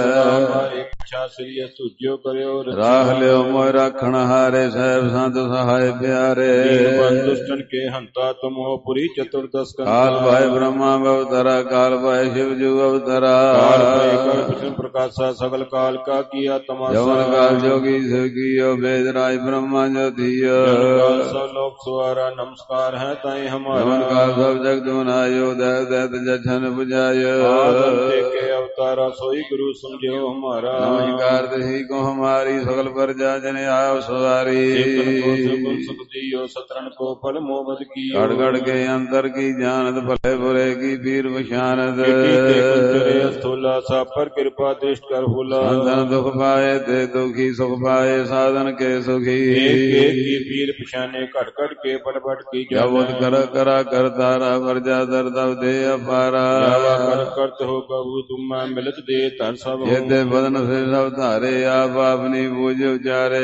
शास्त्रीय सुज्यो करो राख लियो मोय राखण हारे साहब संत सहाय प्यारे दुष्टन के हंता तुम हो पुरी चतुर्दश काल भाई ब्रह्मा अवतरा काल भाई शिव जू अवतरा विष्णु प्रकाशा सकल काल का किया तमाशा जवन काल जोगी शिव कियो वेद राय ब्रह्मा जो दियो सब लोग सुवारा नमस्कार है ताई हमारा जवन काल सब जग दुनायो दैत दैत जछन बुझायो के अवतारा सोई गुरु समझो हमारा नमस्कार दही को हमारी सकल प्रजा जन आयो सवारी सुख दियो सतरन को फल मोहब्बत की गड़ गड़ के अंतर की जानत भले बुरे की वीर विशानत स्थूला सा पर कृपा दृष्ट कर भूला संतन दुख पाए ते दुखी सुख पाए साधन के सुखी की वीर पिछाने कट कट के पट पट की जब कर करा कर तारा प्रजा दर दब दे अपारा कर करत हो कबू तुम मिलत दे तर सब ये ते बदन से सब धारे आप अपनी बूझ उचारे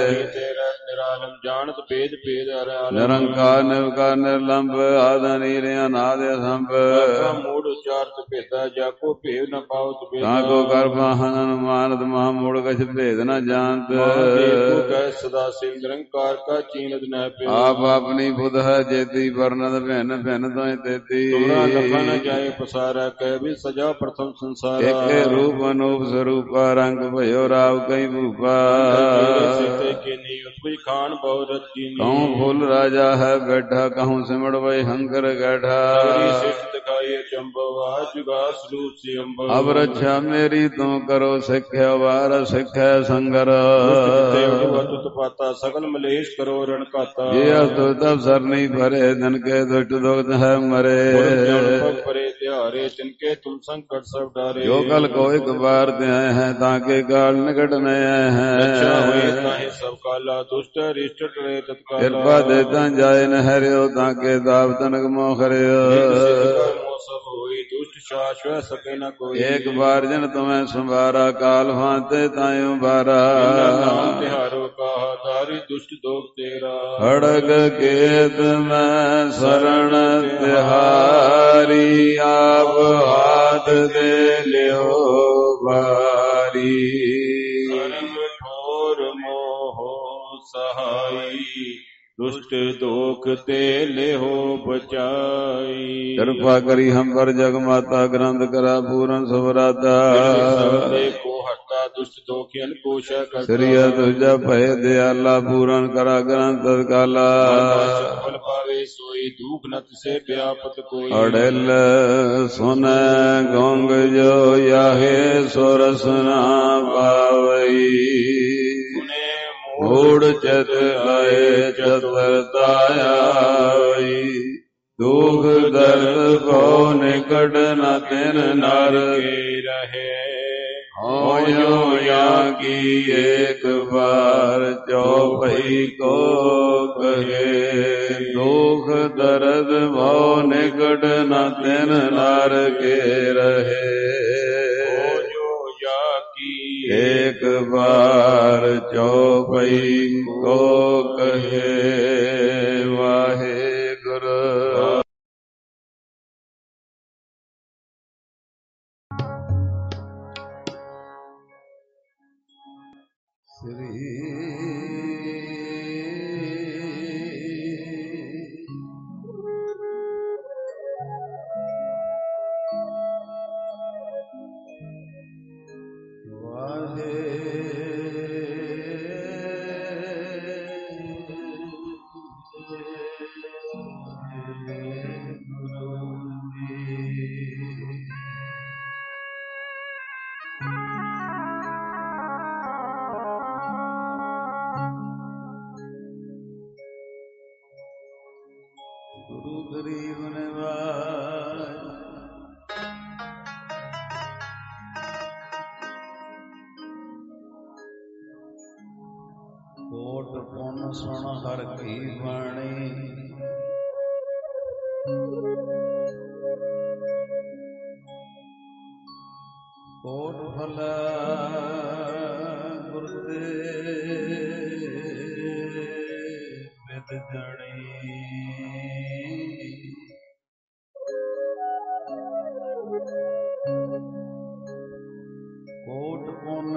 निरालम जानत भेद भेद निरंकार निर्विकार निर्लंब आदि अनाद असंभ मूड उच्चारत भेदा जाको भेद न पावत को कर वाहन मानत महामूढ़ कछ भेद न जानत सदा शिव निरंकार का चीनत न आप अपनी बुध है जेती वर्णत भिन्न भिन्न तो तेती लखा न जाए पसारा कह भी सजा प्रथम संसार एक रूप अनूप स्वरूप रंग भयो राव कई भूपा खान बहुरत कहूँ फूल राजा है बैठा कहूँ सिमड़ वही हंकर गैठा ਜਾਏ ਚੰਬਵ ਆਜੁਗਾ ਸਰੂਪ ਸਿਅੰਬਵ ਅਬ ਰੱਛਾ ਮੇਰੀ ਤੂੰ ਕਰੋ ਸਿੱਖਿਆ ਵਾਰ ਸਿੱਖੈ ਸੰਗਰ ਪਾਤਾ ਸਗਲ ਮਲੇਸ਼ ਕਰੋ ਰਣ ਘਾਤਾ ਜੇ ਅਸਤੁ ਤਬ ਸਰਨੀ ਭਰੇ ਧਨ ਕੇ ਦੁਸ਼ਟ ਦੁਖਤ ਹੈ ਮਰੇ ਪਰੇ ਤਿਹਾਰੇ ਤਿਨਕੇ ਤੁਮ ਸੰਕਟ ਸਭ ਡਾਰੇ ਜੋ ਕਲ ਕੋ ਇੱਕ ਬਾਰ ਤੇ ਆਏ हैं ताके काल निकट न आए हैं सब काला दुष्ट रिष्ट टरे तत्काला कृपा देता जाय न हरियो ताके दाव तनक मोह हरियो दुष्ट शाश्वत सके न कोई एक बार जन तुम्हें संभारा काल भांते तायु बारा तिहारो कहा दारी दुष्ट दोग तेरा खड़ग केत में शरण तिहारी आप हाथ दे लियो बारी ठोर मोह सहाई दुष्ट दोख ते लेहो बचाई कृपा करी हम पर जग माता ग्रंथ करा पूरन सुभराता को हटा दुष्ट दोखियन कोश श्री तुझा भय दयाला पूरन करा ग्रंथ तत्काला फल पावे सोई दुख नत से व्यापत कोई अड़ल सुन गोंग जो याहे सुरसना पावई मूड चत आए चतुरताई दुख दर्द को निकट न तिन नर रहे होयो या की एक बार चौपई को कहे दुख दर्द भो निकट न तिन नर के रहे एक बार चौपई को कहे वाहे गुरु श्री गुरु गरीब नवाज कोट पुन सुन हर की बाणी कोट भला गुरदे विद जणी कोट पुन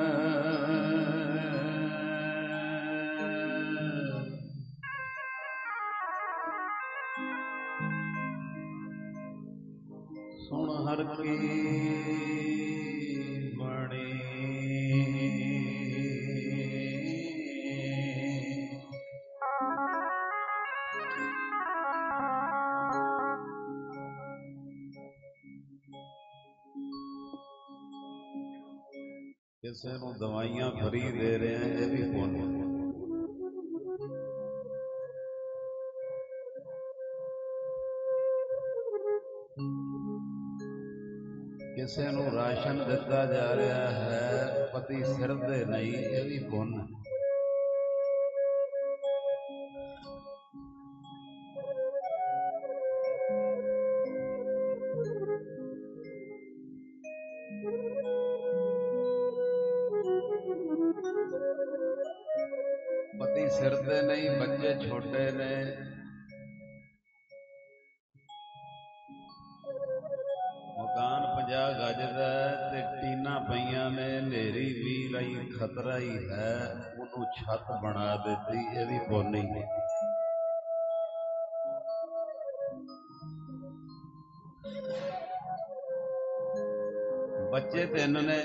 सुन हर की बाणी ਕਿਸੇ ਨੂੰ ਦਵਾਈਆਂ ਫਰੀ ਦੇ ਰਹੇ ਆ ਇਹ ਵੀ ਪੁੰਨ ਕਿਸੇ ਨੂੰ ਰਾਸ਼ਨ ਦਿੱਤਾ ਜਾ ਰਿਹਾ ਹੈ ਪਤੀ ਸਿਰ ਦੇ ਨਹੀਂ ਇਹ ਵੀ ਪੁੰਨ ਪਤੀ ਸਿਰ ਦੇ ਨਹੀਂ ਬੱਚੇ ਛੋਟੇ ਨੇ ਮਕਾਨ 50 ਗਜ ਦਾ ਤੇ ਟੀਨਾਂ ਪਈਆਂ ਨੇ ਹਨੇਰੀ ਵੀ ਲਈ ਖਤਰਾ ਹੀ ਹੈ ਉਹਨੂੰ ਛੱਤ ਬਣਾ ਦਿੱਤੀ ਇਹ ਵੀ ਪੁੰਨ ਹੀ ਹੈ ਬੱਚੇ 3 ਨੇ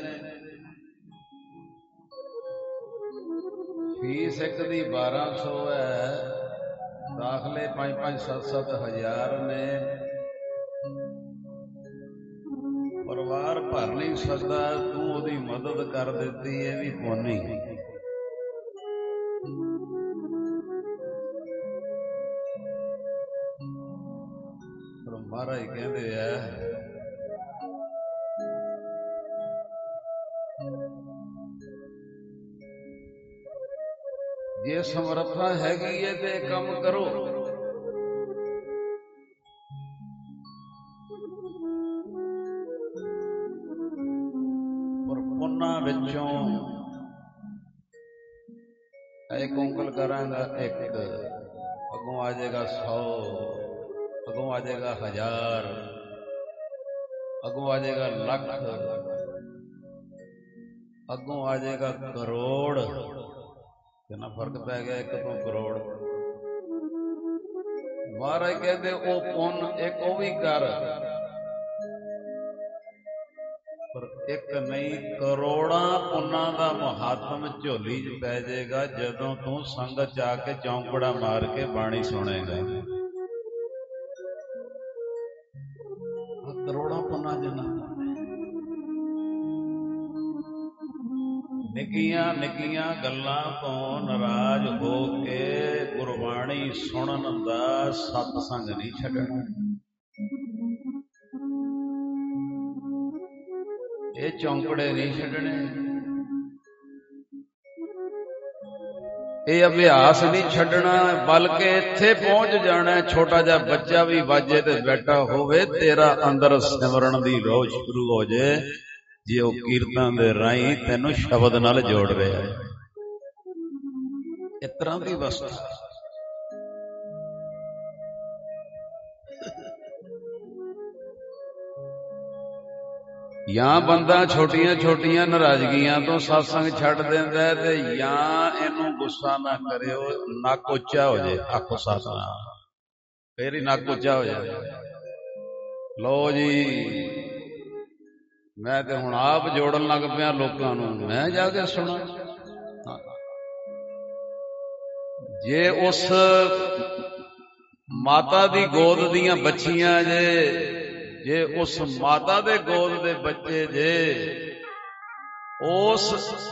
फीस एक दी 1200 है दाखले 5-5 7-7 हज़ार ने ਪਰਿਵਾਰ ਭਰ ਨਹੀਂ ਸਕਦਾ, ਤੂੰ ਉਹਦੀ ਮਦਦ ਕਰ ਦਿੱਤੀ, ਇਹ ਵੀ ਪੁੰਨ ਹੀ। ਪਰ ਮਹਾਰਾਜ ਕਹਿੰਦੇ ਆ ਜੇ ਸਮਰੱਥਾ ਹੈਗੀ ਹੈ ਤੇ ਕੰਮ ਕਰੋ। ਪਰ ਪੁੰਨਾਂ ਵਿੱਚੋਂ ਇੱਕ ਉਂਗਲ ਕਰਾਂਗਾ, ਇੱਕ ਅੱਗੋਂ ਆ ਜਾਏਗਾ 100, ਅੱਗੋਂ ਆ ਜਾਏਗਾ 1000, ਅੱਗੋਂ ਆ ਜਾਏਗਾ ਲੱਖ, ਅੱਗੋਂ ਆ ਜਾਏਗਾ ਕਰੋੜ। ਕਿੰਨਾ ਫਰਕ ਪੈ ਗਿਆ ਇੱਕ ਤੋਂ ਕਰੋੜ। ਮਹਾਰਾਜ ਕਹਿੰਦੇ ਉਹ ਪੁੰਨ ਇੱਕ ਉਹ ਵੀ ਕਰ, ਪਰ ਇੱਕ ਨਹੀਂ, ਕਰੋੜਾਂ ਪੁੰਨਾਂ ਦਾ ਮਹਾਤਮ ਝੋਲੀ 'ਚ ਪੈ ਜਾਏਗਾ ਜਦੋਂ ਤੂੰ ਸੰਗਤ 'ਚ ਆ ਕੇ ਚੌਂਕੜਾ ਮਾਰ ਕੇ ਬਾਣੀ ਸੁਣੇਗਾ। ਕਰੋੜਾਂ ਪੁੰਨਾਂ ਜਿੰਨਾ ਨਿੱਕੀਆਂ ਨਿੱਕੀਆਂ ਗੱਲਾਂ ਤੋਂ ਨਾਰਾਜ਼ ਹੋ ਕੇ ਗੁਰਬਾਣੀ ਸੁਣਨ ਦਾ ਸਤਸੰਗ ਨਹੀਂ ਛੱਡਣਾ। ਇਹ ਚੌਂਕੜੇ ਨਹੀਂ ਛੱਡਣੇ, ਇਹ ਅਭਿਆਸ ਨਹੀਂ ਛੱਡਣਾ, ਬਲਕਿ ਇੱਥੇ ਪਹੁੰਚ ਜਾਣਾ। ਛੋਟਾ ਜਿਹਾ ਬੱਚਾ ਵੀ ਵਾਜੇ ਤੇ ਬੈਠਾ ਹੋਵੇ, ਤੇਰਾ ਅੰਦਰ ਸਿਮਰਨ ਦੀ ਰੋਹ ਸ਼ੁਰੂ ਹੋ ਜਾਏ ਜੇ ਉਹ ਕੀਰਤਨ ਦੇ ਰਾਹੀਂ ਤੈਨੂੰ ਸ਼ਬਦ ਨਾਲ ਜੋੜ ਰਿਹਾ ਹੈ। ਇਸ ਤਰ੍ਹਾਂ ਦੀ ਵਸਤੂ ਜਾਂ ਬੰਦਾ ਛੋਟੀਆਂ ਛੋਟੀਆਂ ਨਾਰਾਜ਼ਗੀਆਂ ਤੋਂ ਸਤਸੰਗ ਛੱਡ ਦਿੰਦਾ ਤੇ ਜਾਂ ਇਹਨੂੰ ਗੁੱਸਾ ਨਾ ਕਰਿਓ, ਨੱਕ ਉੱਚਾ ਹੋ ਜਾਏ, ਆਖੋ ਸਤਿਨਾਮ, ਫੇਰ ਹੀ ਨੱਕ ਉੱਚਾ ਹੋ ਜਾਏ। ਲਓ ਜੀ, ਮੈਂ ਤੇ ਹੁਣ ਆਪ ਜੋੜਨ ਲੱਗ ਪਿਆ ਲੋਕਾਂ ਨੂੰ, ਮੈਂ ਜਾ ਕੇ ਸੁਣਾ। ਜੇ ਉਸ ਮਾਤਾ ਦੀ ਗੋਦ ਦੀਆਂ ਬੱਚੀਆਂ ਜੇ ਉਸ ਮਾਤਾ ਦੇ ਗੋਦ ਦੇ ਬੱਚੇ ਜੇ ਉਸ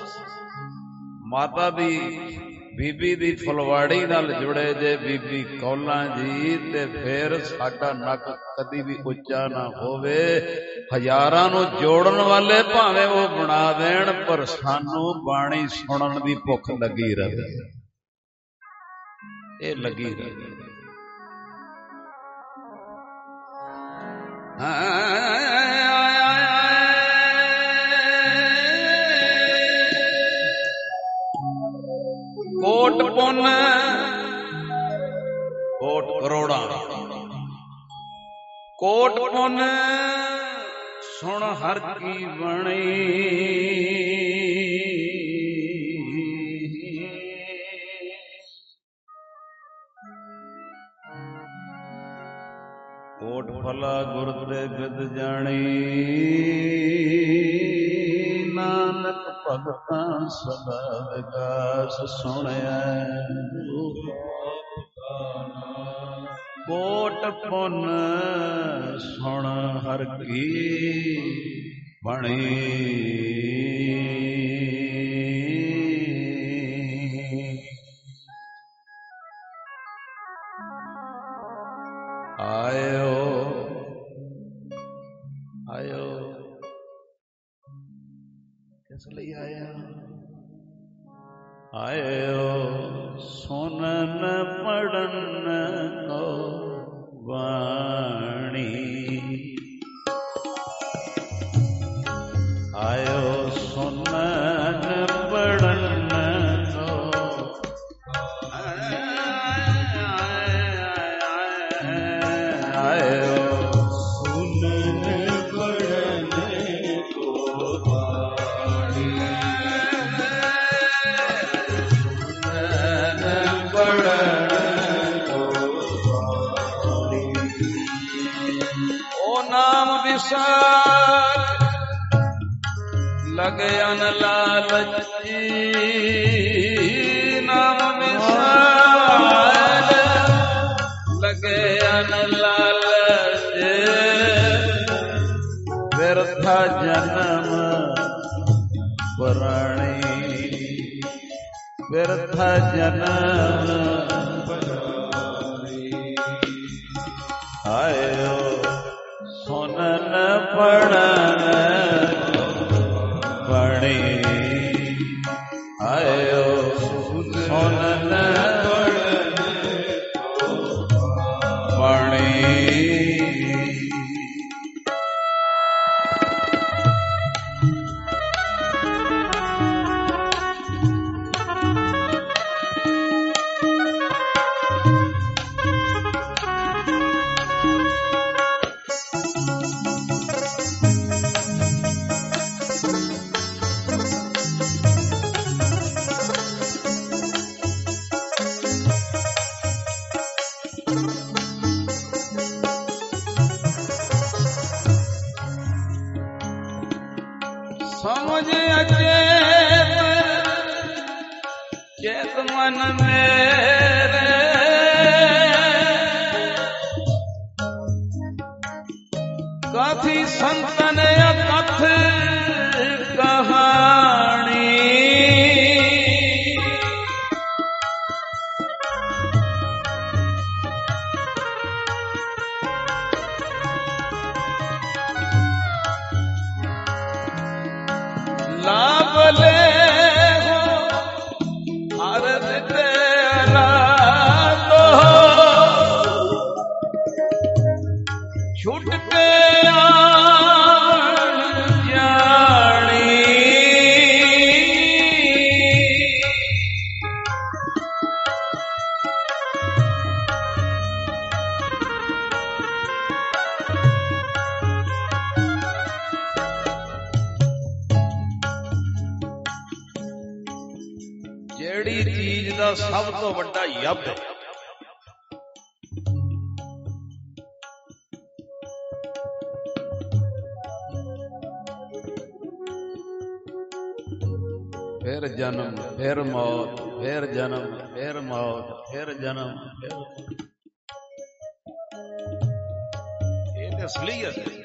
ਮਾਤਾ ਦੀ ਬੀਬੀ ਦੀ ਫੁਲਵਾੜੀ ਨਾਲ ਜੁੜੇ ਜੇ ਬੀਬੀ ਕੌਲਾਂ ਜੀ, ਤੇ ਫਿਰ ਸਾਡਾ ਨੱਕ ਕਦੀ ਵੀ ਉੱਚਾ ਨਾ ਹੋਵੇ। ਹਜ਼ਾਰਾਂ ਨੂੰ ਜੋੜਨ ਵਾਲੇ ਭਾਵੇਂ ਉਹ ਬਣਾ ਦੇਣ, ਪਰ ਸਾਨੂੰ ਬਾਣੀ ਸੁਣਨ ਦੀ ਭੁੱਖ ਲੱਗੀ ਰਹੇ, ਇਹ ਲੱਗੀ ਰਹੇ। ਕੋਟ ਪੁੰਨ ਕੋਟ ਕਰੋੜਾਂ, ਕੋਟ ਪੁੰਨ ਸੁਣ ਹਰ ਕੀ ਬਣੀ। ਕੋਟ ਭਲਾ ਗੁਰ ਤੇ ਬਿਦ ਜਾਣੀ, ਨਾਨਕ ਭਗਤਾਂ ਸਦਾ ਵਿਕਾਸ ਸੁਣਿਆ। ਕੋਟ ਪੁੰਨ ਸੁਣ ਹਰ ਕੀ ਬਣੀ। ਆਇਓ ਆਇਓ, ਕਿਸ ਲਈ ਆਇਆ? ਆਇਓ ਸੁਨਨ ਪੜਨ ਕੋ ਬਾਣੀ, ਆਇਓ ਸੁਨਨ ਪੜਨ ਕੋ, ਆਇਓ ਸੁਨਨ ਪੜਨ ਕੋ ਬਾਣੀ, ਸੁਨਨ ਪੜਨ ਕੋ ਬਾਣੀ। ਓ ਨਾਮ ਵਿਸਾਰ ਲਗੇ ਅਨ ਲਾਲਚੀ, ਨਾਮ ਵਿਸਾਰ ਲਗੇ ਅਨ ਲਾਲਚ, ਫਿਰ बिरथा जन्म पुराणी बिरथा जन्म आयो सुनन पढ़न पढ़ी आयो सुनन पढ़ी समझ अचेत चेत मन मेरे कथी संतन कथ कहानी लाभ ले हो भारत तेरा तो छूट के आन जानी ਜਿਹੜੀ ਚੀਜ਼ ਦਾ ਸਭ ਤੋਂ ਵੱਡਾ ਯੱਬ ਹੈ फिर जन्म फिर मौत फिर जन्म फिर मौत फिर जन्म फिर ये तो असलियत है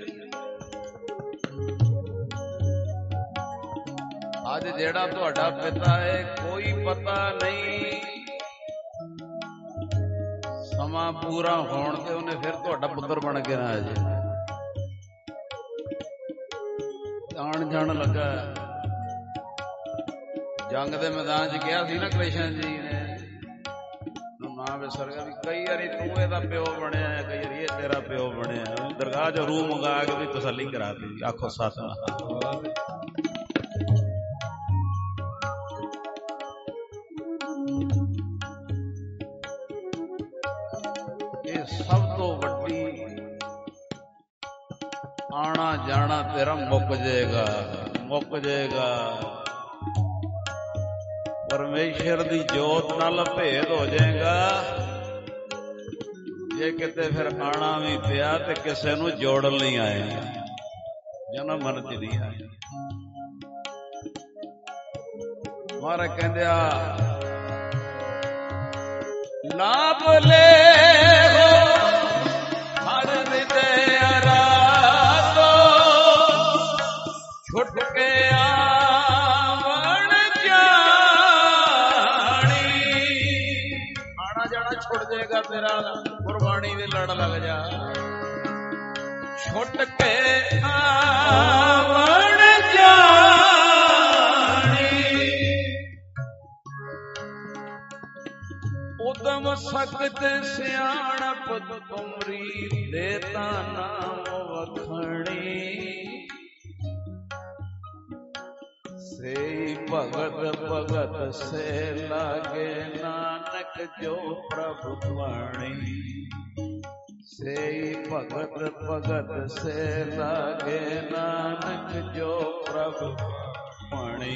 ਅੱਜ ਜਿਹੜਾ ਤੁਹਾਡਾ ਪਿਤਾ ਹੈ ਕੋਈ ਪਤਾ ਨਹੀਂ ਸਮਾਂ ਪੂਰਾ ਹੋਣ ਤੇ ਉਹਨੇ ਫਿਰ ਤੁਹਾਡਾ ਪੁੱਤਰ ਬਣ ਕੇ ਨਾ ਆ ਜੇ ਆਣ ਜਾਣ ਲੱਗਾ ਜੰਗ ਦੇ ਮੈਦਾਨ 'ਚ ਗਿਆ ਸੀ ਨਾ ਕ੍ਰਿਸ਼ਨ ਜੀ ਨੇ ਨਾਮ ਵਿਸਰ ਗਿਆ ਵੀ ਕਈ ਵਾਰੀ ਤੂੰ ਇਹਦਾ ਪਿਓ ਬਣਿਆ ਕਈ ਵਾਰੀ ਇਹ ਤੇਰਾ ਪਿਓ ਬਣਿਆ ਦਰਗਾਹ 'ਚ ਰੂਹ ਮੰਗਾ ਕੇ ਵੀ ਤਸੱਲੀ ਕਰਾ ਦਿੱਤੀ ਆਖੋ ਸਤਿਨਾਮ सब तो वड्डी आना जाना तेरा मुक जाएगा परमेश्वर दी जोत नाल भेद हो जाएगा जे किते फिर आना भी पिया ते किसे नू जोड़न नहीं आएगा जन्म मन च नहीं आए महाराज कहंदे लाभ ले हो हर हृदय तो छुट के आवण जानी आना जाना छुट जाएगा तेरा कुर्बानी दे लड़ लग जा छुट के आवण उदम सख्त सियाणप तुमरी देता नाम वखणी से भगत भगत से लागे नानक जो प्रभु वाणी से भगत भगत से लागे नानक जो प्रभु वाणी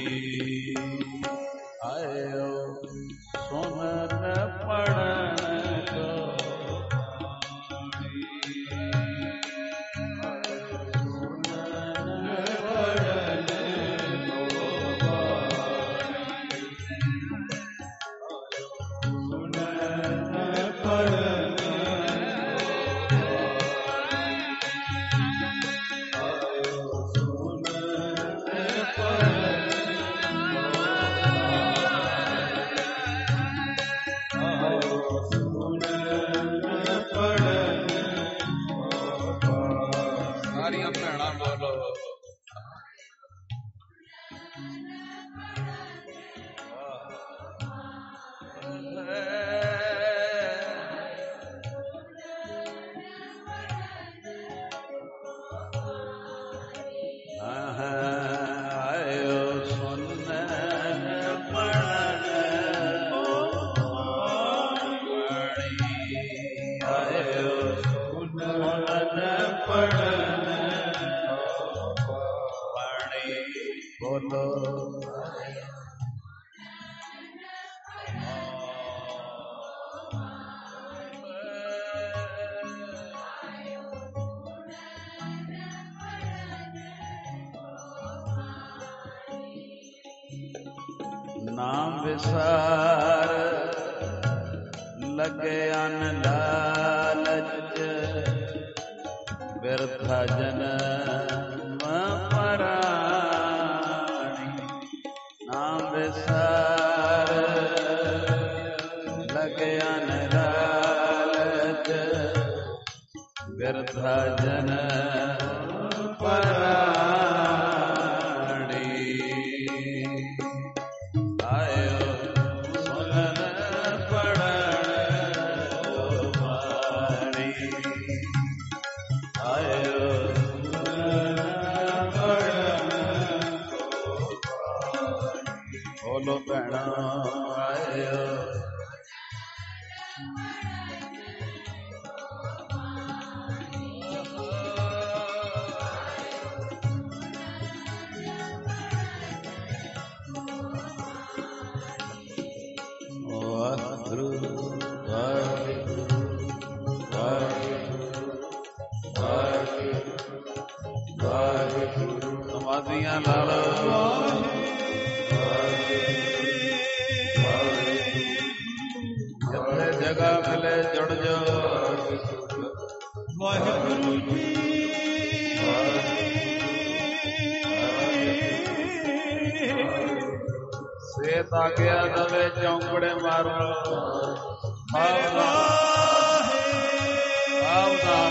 आयो सुनन पढ़न को सुनन ਭੈਣਾ ਬੋਲੋ। ਨਾਮ ਵਿਸਾਰ ਲਗੇ ਅਨ ਲਾਲਚ ਬਿਰਥਾ ਜਨਮ ਮਰਾਣੀ। ਨਾਮ ਵਿਸਾਰ ਲਗੇ ਅਨ ਲਾਲਚ ਬਿਰਥਾ ਜਨਮ ਪਰਾਣੀ। ਬੋਲੋ ਭੈਣਾ ਆਇਓ। ਵਾਹਿਗੁਰੂ ਵਾਹਿਗੁਰੂ ਵਾਹਿਗੁਰੂ ਵਾਹਿਗੁਰੂ। ਸਮਾਧੀਆਂ ਲਾ ਲਓ। ਜਿੱਥੇ ਜਗ੍ਹਾ ਮਿਲੇ ਜੁੜ ਜਾਓ। ਵਾਹਿਗੁਰੂ ਜੀ ਸੇਤ ਆਗਿਆ ਦਵੇ ਚੌਂਕੜੇ ਮਾਰੋ। ਸਾਵਧਾਨ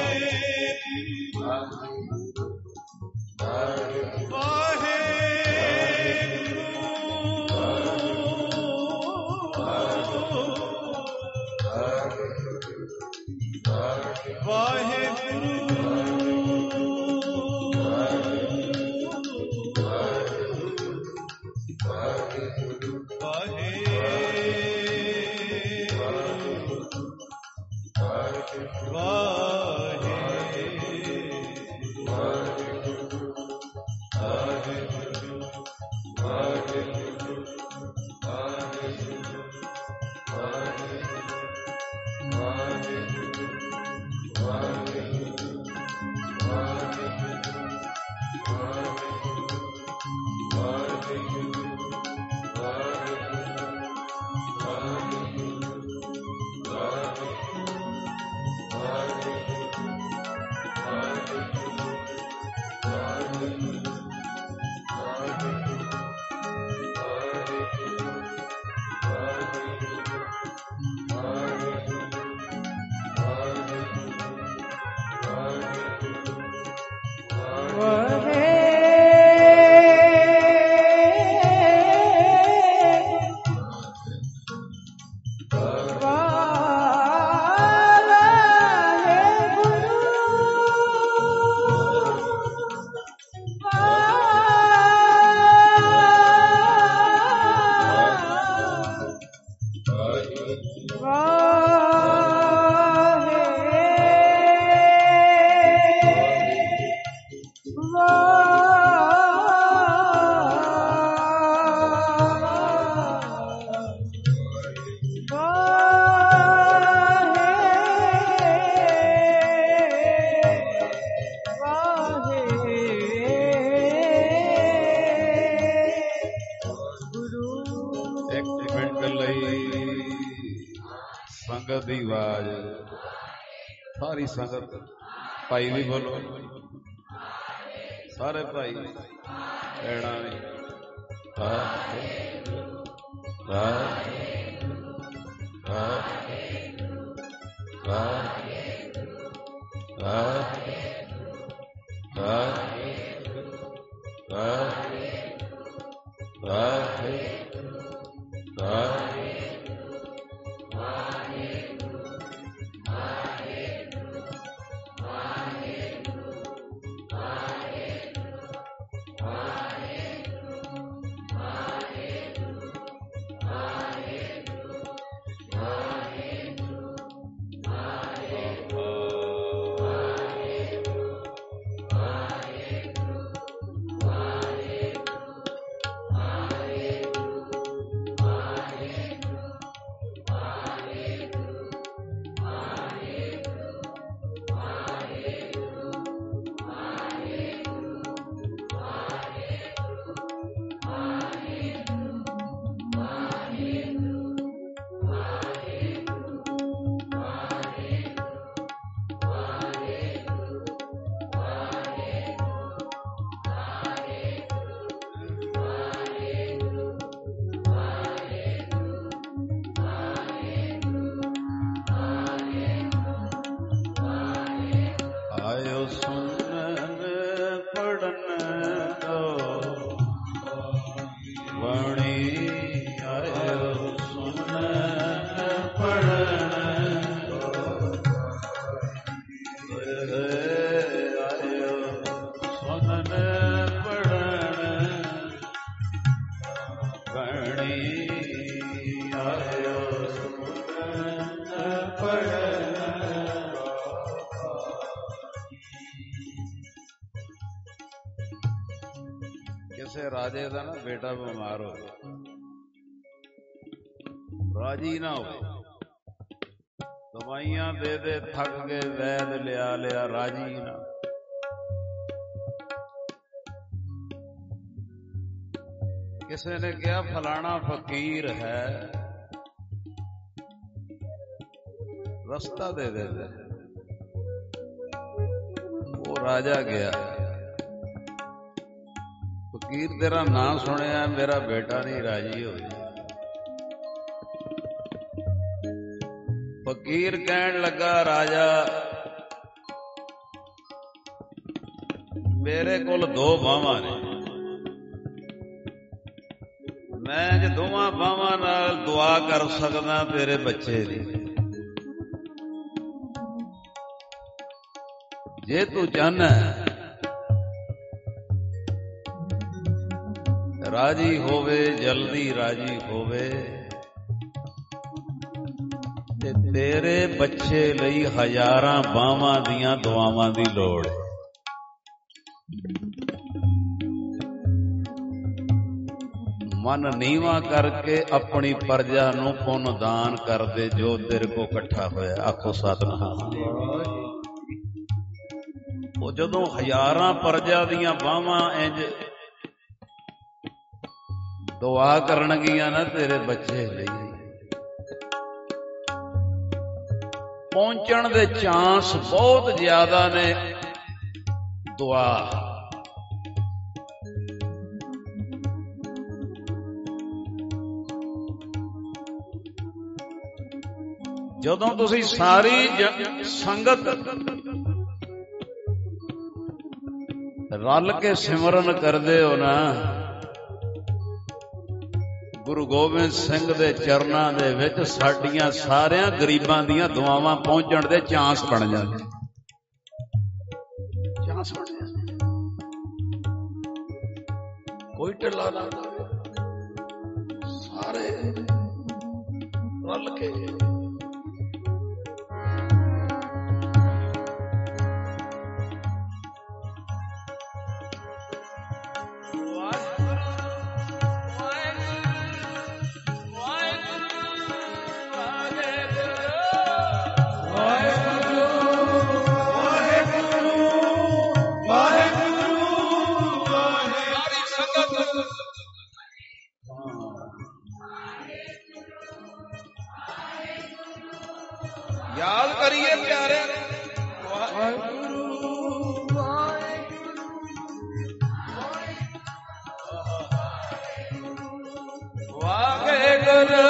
ਸੰਗਤ ਦੀ ਆਵਾਜ਼। ਸਾਰੀ ਸੰਗਤ ਭਾਈ ਵੀ ਬੋਲੋ। ਸਾਰੇ ਭਾਈ ਭੈਣਾਂ ਵੀ। ਕਿਸੇ ਰਾਜੇ ਦਾ ਨਾ ਬੇਟਾ ਬਿਮਾਰ ਹੋ ਗਿਆ, ਰਾਜੀ ਨਾ ਹੋਵੇ, ਦਵਾਈਆਂ ਦੇ ਦੇ ਥੱਕ ਗਏ, ਵੈਦ ਲਿਆ ਲਿਆ, ਰਾਜੀ ਨਾ। ਕਿਸੇ ਨੇ ਕਿਹਾ ਫਲਾਣਾ ਫਕੀਰ ਹੈ, ਰਸਤਾ ਦੇ ਦੇ। ਉਹ ਰਾਜਾ ਗਿਆ, ਫਕੀਰ ਤੇਰਾ ਨਾਂ ਸੁਣਿਆ, ਮੇਰਾ ਬੇਟਾ ਨਹੀਂ ਰਾਜੀ ਹੋਇਆ। ਫਕੀਰ ਕਹਿਣ ਲੱਗਾ, ਰਾਜਾ ਮੇਰੇ ਕੋਲ 2 ਬਾਹਾਂ ਨੇ, ਮੈਂ ਜੇ ਦੋਵਾਂ ਬਾਹਾਂ ਨਾਲ ਦੁਆ ਕਰ ਸਕਦਾ ਤੇਰੇ ਬੱਚੇ ਦੀ। ਜੇ ਤੂੰ ਚਾਹਨਾ ਰਾਜੀ ਹੋਵੇ, ਜਲਦੀ ਰਾਜੀ ਹੋਵੇ, ਤੇ ਤੇਰੇ ਬੱਚੇ ਲਈ 1000 ਬਾਹਾਂ ਦੀਆਂ ਦੁਆਵਾਂ ਦੀ ਲੋੜ ਹੈ। ਮਨ ਨੀਵਾ ਕਰਕੇ ਆਪਣੀ ਪਰਜਾ ਨੂੰ ਪੁੰਨ ਦਾਨ ਕਰਦੇ, ਜੋ ਤੇਰੇ ਕੋ ਇਕੱਠਾ ਹੋਇਆ। ਆਖੋ ਸਤਿਨਾਮ। ਉਹ ਜਦੋਂ 1000 ਪਰਜਾ ਦੀਆਂ ਬਾਹਾਂ ਇੰਜ ਦੁਆ ਕਰਨਗੀਆਂ ਨਾ ਤੇਰੇ ਬੱਚੇ ਲਈ, ਪਹੁੰਚਣ ਦੇ ਚਾਂਸ ਬਹੁਤ ਜ਼ਿਆਦਾ ਨੇ। ਦੁਆ ਜਦੋਂ ਤੁਸੀਂ ਸਾਰੀ ਸੰਗਤ ਰਲ ਕੇ ਸਿਮਰਨ ਕਰਦੇ ਹੋ ਨਾ, ਗੁਰੂ ਗੋਬਿੰਦ ਸਿੰਘ ਦੇ ਚਰਨਾਂ ਦੇ ਵਿੱਚ ਸਾਡੀਆਂ ਸਾਰਿਆਂ ਗਰੀਬਾਂ ਦੀਆਂ ਦੁਆਵਾਂ ਪਹੁੰਚਣ ਦੇ ਚਾਂਸ ਬਣ ਜਾਂਦੇ। ਚਾਂਸ ਬਣ ਜਾਂਦੇ, ਕੋਈ ਢਿੱਲਾ ਨਾ, ਸਾਰੇ ਰਲ ਕੇ। याद करिए प्यारे, वाहेगुरु वाहेगुरु वाहेगुरु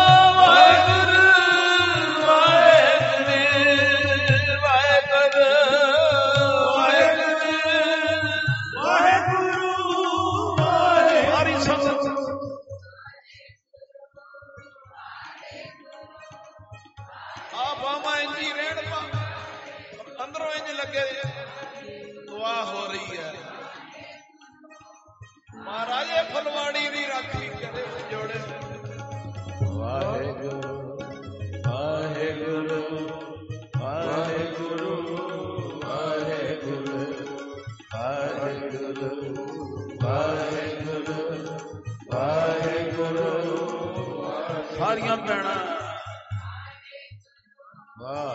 वाहेगुरु वाहेगुरु वाहेगुरु ਕੇ ਦੁਆ ਹੋ ਰਹੀ ਹੈ। ਮਹਾਰਾਜ ਇਹ ਫੁਲਵਾੜੀ ਦੀ ਰਾਖੀ ਕਰੇ ਜੋੜੇ। ਵਾਹਿਗੁਰੂ ਵਾਹਿਗੁਰੂ ਵਾਹਿਗੁਰੂ ਵਾਹਿਗੁਰੂ ਵਾਹਿਗੁਰੂ ਵਾਹਿਗੁਰੂ ਵਾਹਿਗੁਰੂ। ਸਾਰੀਆਂ ਭੈਣਾਂ ਵਾਹ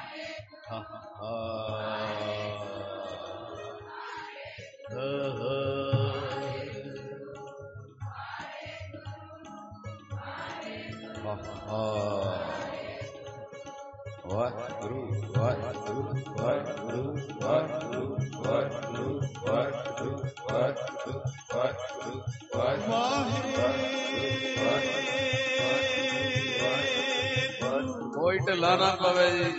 ਵਾਹਿਗੁਰੂ ਵਾਹਿਗੁਰੂ ਵਾਹਿਗੁਰੂ ਵਾਹਿਗੁਰੂ ਵਾਹਿਗੁਰੂ ਵਾਹਿਗੁਰੂ ਵਾਹਿਗੁਰੂ ਵਾਹਿਗੁਰੂ। ਕੋਈ ਢਿੱਲਾ ਨਾ ਪਵੇ ਜੀ।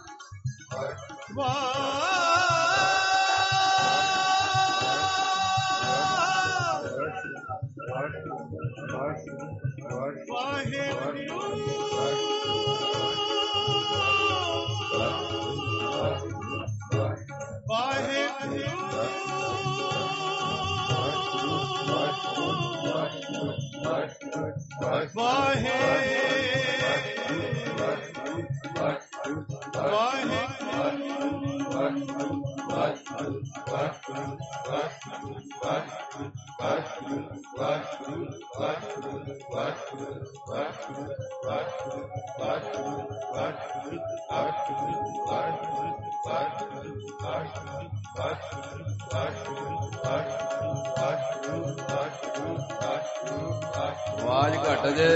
ਆਵਾਜ਼ ਘੱਟ ਜੇ,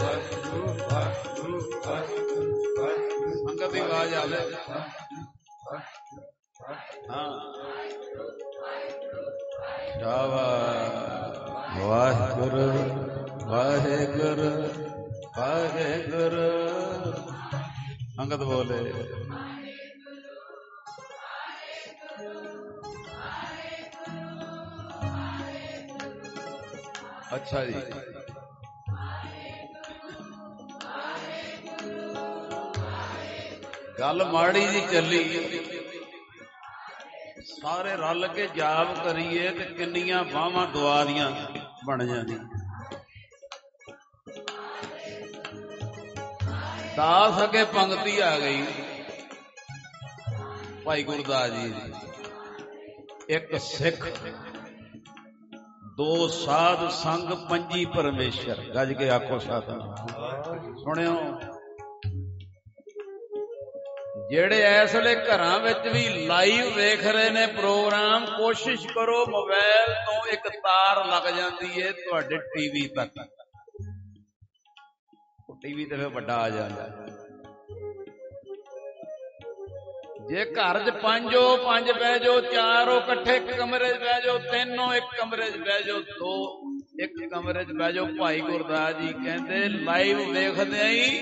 ਸੰਗਤ ਦੀ ਆਵਾਜ਼ ਆਵੇ। ਹਾਂ ਸ਼ਾਬਾਸ਼। ਵਾਹਿਗੁਰੂ ਵਾਹਿਗੁਰੂ ਵਾਹਿਗੁਰੂ। ਸੰਗਤ ਬੋਲੇ ਅੱਛਾ ਜੀ। ਗੱਲ ਮਾੜੀ ਜੀ ਚੱਲੀ, ਸਾਰੇ ਰਲ ਕੇ ਜਾਪ ਕਰੀਏ ਤੇ ਕਿੰਨੀਆਂ ਬਾਹਾਂ ਦੁਆ ਦੀਆਂ ਬਣ ਜਾਂਦੀਆਂ। ਦਾਸ ਅੱਗੇ ਪੰਗਤੀ ਆ ਗਈ ਭਾਈ ਗੁਰਦਾਸ ਜੀ ਦੀ। ਇੱਕ ਸਿੱਖ, ਦੋ ਸਾਧ ਸੰਗ, ਪੰਜੀ ਪਰਮੇਸ਼ਰ। ਗੱਜ ਕੇ ਆਖੋ ਸਤਿਨਾਮ। ਸੁਣਿਓ, ਜਿਹੜੇ ਇਸ ਵੇਲੇ ਘਰਾਂ ਵਿੱਚ ਵੀ ਲਾਈਵ ਵੇਖ ਰਹੇ ਨੇ ਪ੍ਰੋਗਰਾਮ, ਕੋਸ਼ਿਸ਼ ਕਰੋ ਮੋਬਾਈਲ ਤੋਂ ਇੱਕ ਤਾਰ ਲੱਗ ਜਾਂਦੀ ਹੈ ਤੁਹਾਡੇ ਟੀਵੀ ਤੱਕ। ਟੀਵੀ ਤੇ ਫਿਰ ਵੱਡਾ ਆ ਜਾਂਦਾ। ਜੇ ਘਰ 'ਚ ਪੰਜੋ ਪੰਜ ਬਹਿ ਜਾਓ, ਚਾਰੋ ਇਕੱਠੇ ਇੱਕ ਕਮਰੇ 'ਚ ਬਹਿ ਜਾਓ, ਤਿੰਨੋਂ ਇੱਕ ਕਮਰੇ 'ਚ ਬਹਿ ਜਾਓ, ਦੋ ਇੱਕ ਕਮਰੇ 'ਚ ਬਹਿ ਜਾਓ। ਭਾਈ ਗੁਰਦਾਸ ਜੀ ਕਹਿੰਦੇ ਲਾਈਵ ਵੇਖਦੇ ਹੀ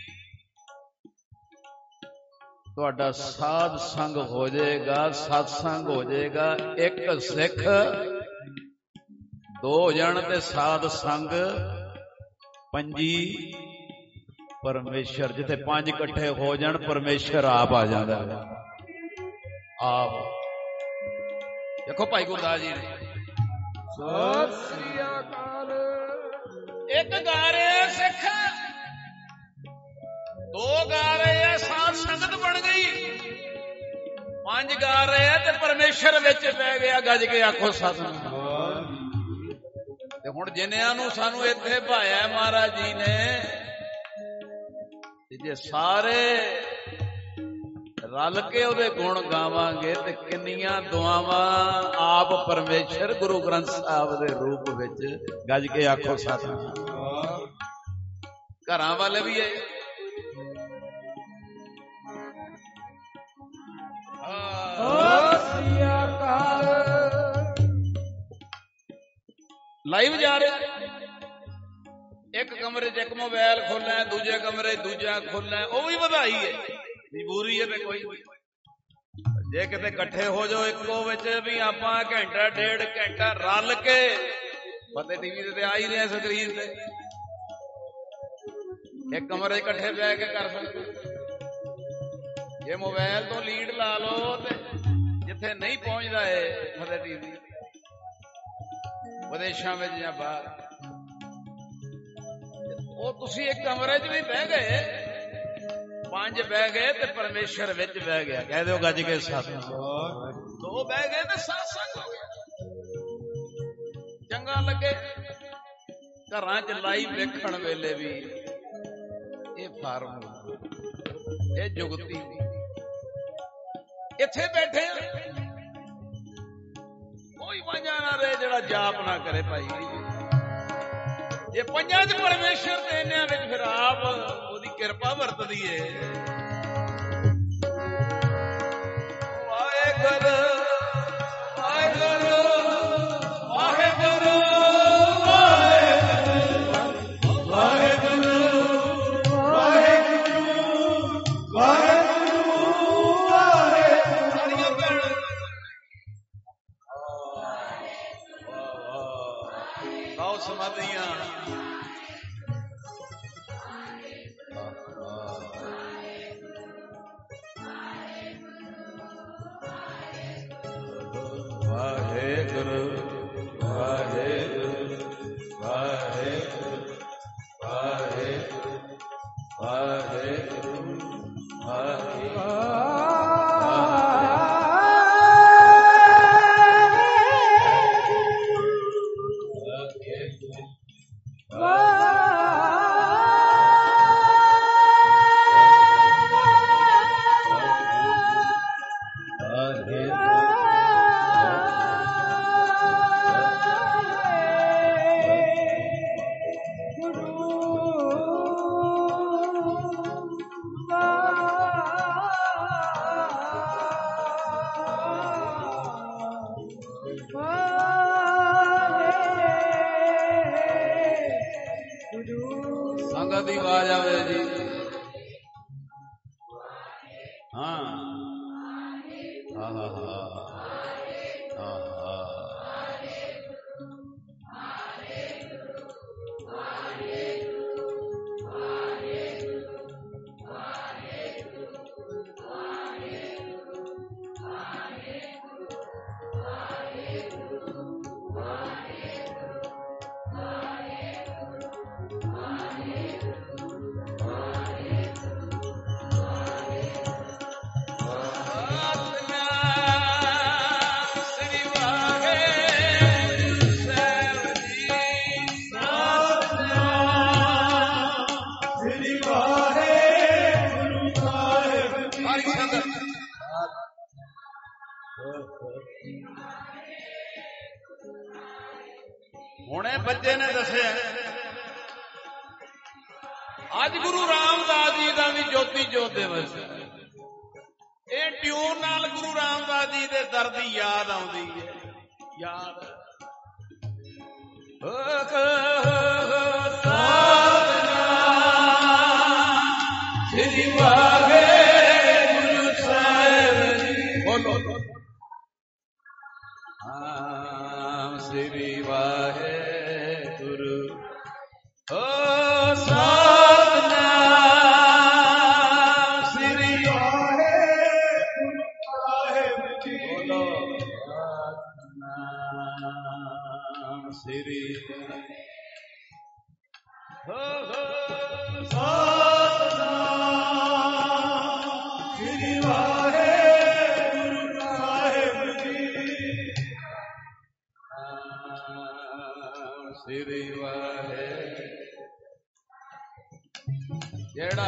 ਤੁਹਾਡਾ ਸਾਧ ਸੰਗ ਹੋ ਜਾਏਗਾ, ਸਤਸੰਗ ਹੋ ਜਾਏਗਾ। ਇੱਕ ਸਿੱਖ, ਦੋ ਜਣ ਤੇ ਸਾਧ ਸੰਗ, ਪੰਜੀ ਪਰਮੇਸ਼ਰ। ਜਿੱਥੇ ਪੰਜ ਇਕੱਠੇ ਹੋ ਜਾਣ ਪਰਮੇਸ਼ਰ ਆਪ ਆ ਜਾਂਦਾ। ਆਪ ਦੇਖੋ ਭਾਈ ਗੁਰਦਾਸ ਜੀ ਨੇ ਸਤਿ ਸ੍ਰੀ ਅਕਾਲ। ਇੱਕ ਗਾ ਰਿਹਾ ਸਿੱਖ, ਦੋ ਗਾ ਰਹੇ ਆ, ਸਾਧ ਸੰਗਤ ਬਣ ਗਈ। ਪੰਜ ਗਾ ਰਹੇ ਆ ਤੇ ਪਰਮੇਸ਼ਰ ਵਿੱਚ ਪੈ ਗਿਆ। ਗੱਜ ਕੇ ਆਖੋ ਸਤਿਨਾਮ। ਤੇ ਹੁਣ ਜਿੰਨਿਆਂ ਨੂੰ ਸਾਨੂੰ ਇੱਥੇ ਭਾਇਆ ਮਹਾਰਾਜ ਜੀ ਨੇ, ਜੇ ਸਾਰੇ ਰਲ ਕੇ ਉਹਦੇ ਗੁਣ ਗਾਵਾਂਗੇ ਤੇ ਕਿੰਨੀਆਂ ਦੁਆਵਾਂ ਆਪ ਪਰਮੇਸ਼ਰ ਗੁਰੂ ਗ੍ਰੰਥ ਸਾਹਿਬ ਦੇ ਰੂਪ ਵਿੱਚ। ਗੱਜ ਕੇ ਆਖੋ ਸਤਿਨਾਮ। ਘਰਾਂ ਵਾਲੇ ਵੀ ਹੈ। ਲਾਈਵ ਜਾ ਰਿਹਾ, ਇੱਕ ਕਮਰੇ 'ਚ ਇੱਕ ਮੋਬਾਈਲ ਖੋਲ੍ਹਾ, ਦੂਜੇ ਕਮਰੇ 'ਚ ਦੂਜਾ ਖੋਲ੍ਹਾ। ਉਹ ਵੀ ਵਧਾਈ ਹੈ, ਮਜਬੂਰੀ ਹੈ ਤੇ ਕੋਈ। ਜੇ ਕਿਤੇ ਇਕੱਠੇ ਹੋ ਜਾਓ ਇੱਕੋ ਵਿੱਚ ਵੀ, ਆਪਾਂ ਘੰਟਾ ਡੇਢ ਘੰਟਾ ਰਲ ਕੇ, ਫਤਿਹ ਟੀਵੀ ਤੇ ਆ ਹੀ ਰਿਹਾ ਸਕਰੀਨ ਤੇ, ਇੱਕ ਕਮਰੇ 'ਚ ਇਕੱਠੇ ਬਹਿ ਕੇ ਕਰ ਸਕਦੇ। ਜੇ ਮੋਬਾਈਲ ਤੋਂ ਲੀਡ ਲਾ ਲਓ ਤੇ ਜਿੱਥੇ ਨਹੀਂ ਪਹੁੰਚਦਾ ਏ ਫਤਿਹ ਟੀਵੀ, ਵਿਦੇਸ਼ਾਂ ਵਿੱਚ ਜਾਂ ਬਾਹਰ, ਉਹ ਤੁਸੀਂ ਇੱਕ ਕਮਰੇ 'ਚ ਵੀ ਬਹਿ ਗਏ, 5 ਬਹਿ ਗਏ ਤੇ ਪਰਮੇਸ਼ਰ ਵਿੱਚ ਬਹਿ ਗਿਆ। ਕਹਿ ਦਿਓ ਗੱਜ ਕੇ ਸਤਿਨਾਮ। 2 ਬਹਿ ਗਏ ਤੇ ਸਤਸੰਗ ਹੋ ਗਿਆ। ਚੰਗਾ ਲੱਗੇ ਘਰਾਂ 'ਚ ਲਾਈਵ ਵੇਖਣ ਵੇਲੇ ਵੀ ਇਹ ਫਾਰਮੂਲਾ, ਇਹ ਜੁਗਤੀ ਇੱਥੇ ਬੈਠੇ ਕੋਈ ਵਾਂਝਾ ਨਾ ਰਹੇ ਜਿਹੜਾ ਜਾਪ ਨਾ ਕਰੇ ਭਾਈ। ਇਹ ਪੰਜਾਂ 'ਚ ਪਰਮੇਸ਼ਰ ਤੇ ਇਹਨਾਂ ਵਿੱਚ ਫਿਰ ਆਪ ਉਹਦੀ ਕਿਰਪਾ ਵਰਤਦੀ ਏ। ਵਾਹਿਗੁਰੂ ਵਾਹਿਗੁਰੂ ਵਾਹਿਗੁਰੂ ਸਮਾਧੀਆਂ ਵਾਹਿਗੁਰੂ ਵਾਹਿਗੁਰੂ ਵਾਹਿਗੁਰੂ ਵਾਹਿਗੁਰੂ ਵਾਹਿਗੁਰੂ ਸੰਗਤ ਦੀ ਆਵਾਜ਼ ਆਵੇ ਜੀ। ਹਾਂ ਹਾਂ ਹਾਂ ਹੁਣੇ ਬੱਚੇ ਨੇ ਦੱਸਿਆ ਅੱਜ ਗੁਰੂ ਰਾਮਦਾਸ ਜੀ ਦਾ ਵੀ ਜੋਤੀ ਜੋਤ ਦਿਵਸ। ਇਹ ਟਿਊਨ ਨਾਲ ਗੁਰੂ ਰਾਮਦਾਸ ਜੀ ਦੇ ਦਰ ਦੀ ਯਾਦ ਆਉਂਦੀ ਹੈ। ਯਾਦ ਸ੍ਰੀ ਵਾਹਿਗੁਰੂ ਸਾਹਿਬ ਜੀ ਬੋਲੋ। ਸ੍ਰੀ ਵਾਹਿਗੁਰੂ ਸਤਿਨਾਮ ਸ੍ਰੀ ਵਾਹਿਗੁਰੂ ਸਾਹਿਬ ਜੀ ਬੋਲੋ। ਸਤਿਨਾਮ ਸ੍ਰੀ ਸ੍ਰੀ ਵਾਹਿਗੁਰੂ। ਜਿਹੜਾ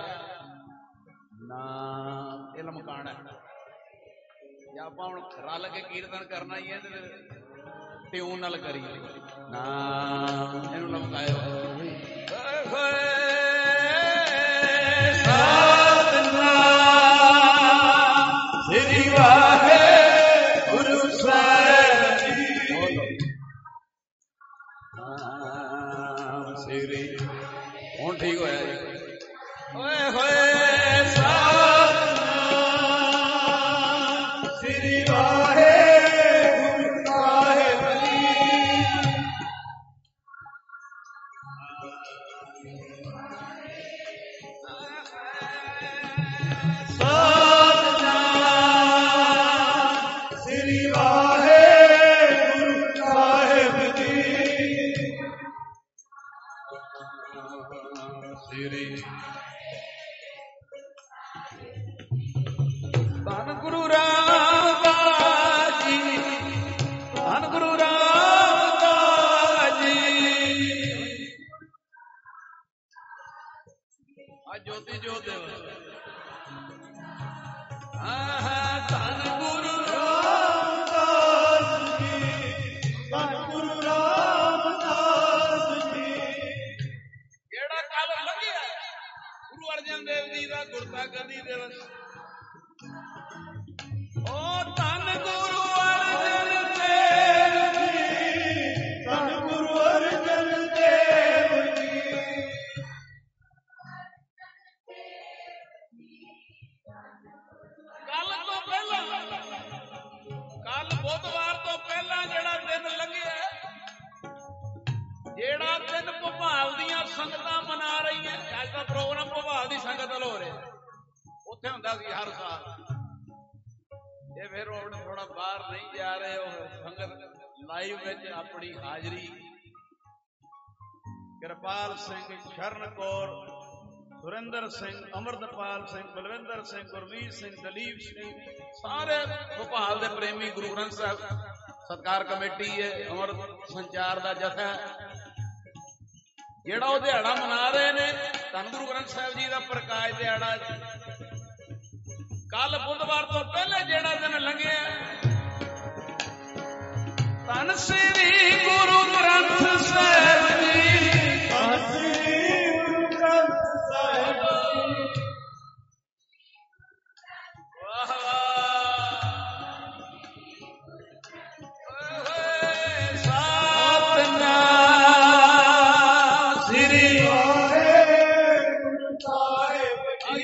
ਨਾਮ ਇਲਮ ਕਾਣਾ ਜਾਂ ਆਪਾਂ ਹੁਣ ਰਲ ਕੇ ਕੀਰਤਨ ਕਰਨਾ ਹੀ ਹੈ ਤੇ ਟਿਊਨ ਨਾਲ ਕਰੀਏ। ਨਾਮ ਇਹਨੂੰ ਲਮਕਾਇਓ। ਸਤਿਨਾਮ ਸ੍ਰੀ ਵਾਹਿਗੁਰੂ ਸਾਹਿਬ ਜੀ ਬੋਲੋ। ਸ੍ਰੀ ਹੁਣ ਠੀਕ ਹੋਇਆ ਜੀ। ਓਏ ਹੋਏ ਸਤਿਨਾਮ ਸ੍ਰੀ ਵਾਹਿਗੁਰੂ ਸਾਹਿਬ ਜੀ। ਸਤਿਨਾਮ ਅੱਜ ਦਾ ਪ੍ਰੋਗਰਾਮ ਭੋਪਾਲ ਦੀ ਸੰਗਤ ਵੱਲ ਹੋ ਰਿਹਾ, ਉੱਥੇ ਹੁੰਦਾ ਸੀ ਹਰ ਸਾਲ। ਇਹ ਫਿਰ ਹੁਣ ਥੋੜਾ ਬਾਹਰ ਨਹੀਂ ਜਾ ਰਹੇ, ਉਹ ਸੰਗਤ ਲਾਈਵ ਵਿੱਚ ਆਪਣੀ ਹਾਜ਼ਰੀ ਕਿਰਪਾਲ ਸਿੰਘ, ਸ਼ਰਨ ਕੌਰ, ਸੁਰਿੰਦਰ ਸਿੰਘ, ਅਮਰਤਪਾਲ ਸਿੰਘ, ਬਲਵਿੰਦਰ ਸਿੰਘ, ਗੁਰਮੀਤ ਸਿੰਘ, ਦਲੀਪ ਸਿੰਘ, ਸਾਰੇ ਭੋਪਾਲ ਦੇ ਪ੍ਰੇਮੀ ਗੁਰੂ ਗ੍ਰੰਥ ਸਾਹਿਬ ਸਤਿਕਾਰ ਕਮੇਟੀ ਹੈ, ਅਮਰ ਸੰਚਾਰ ਦਾ ਜਥਾ ਜਿਹੜਾ ਉਹ ਦਿਹਾੜਾ ਮਨਾ ਰਹੇ ਨੇ, ਧੰਨ ਗੁਰੂ ਗ੍ਰੰਥ ਸਾਹਿਬ ਜੀ ਦਾ ਪ੍ਰਕਾਸ਼ ਦਿਹਾੜਾ। ਕੱਲ ਬੁੱਧਵਾਰ ਤੋਂ ਪਹਿਲੇ ਜਿਹੜਾ ਦਿਨ ਲੰਘਿਆ, ਧੰਨ ਸ੍ਰੀ ਗੁਰੂ ਗ੍ਰੰਥ ਸਾਹਿਬ ਜੀ, ਧੰਨ ਸ੍ਰੀ ਗੁਰੂ ਗ੍ਰੰਥ ਸਾਹਿਬ ਜੀ, ਵਾਹ ਸਤਿਨਾਮ ਸ੍ਰੀ ਵਾਹਿਗੁਰੂ ਸਾਹਿਬ ਜੀ,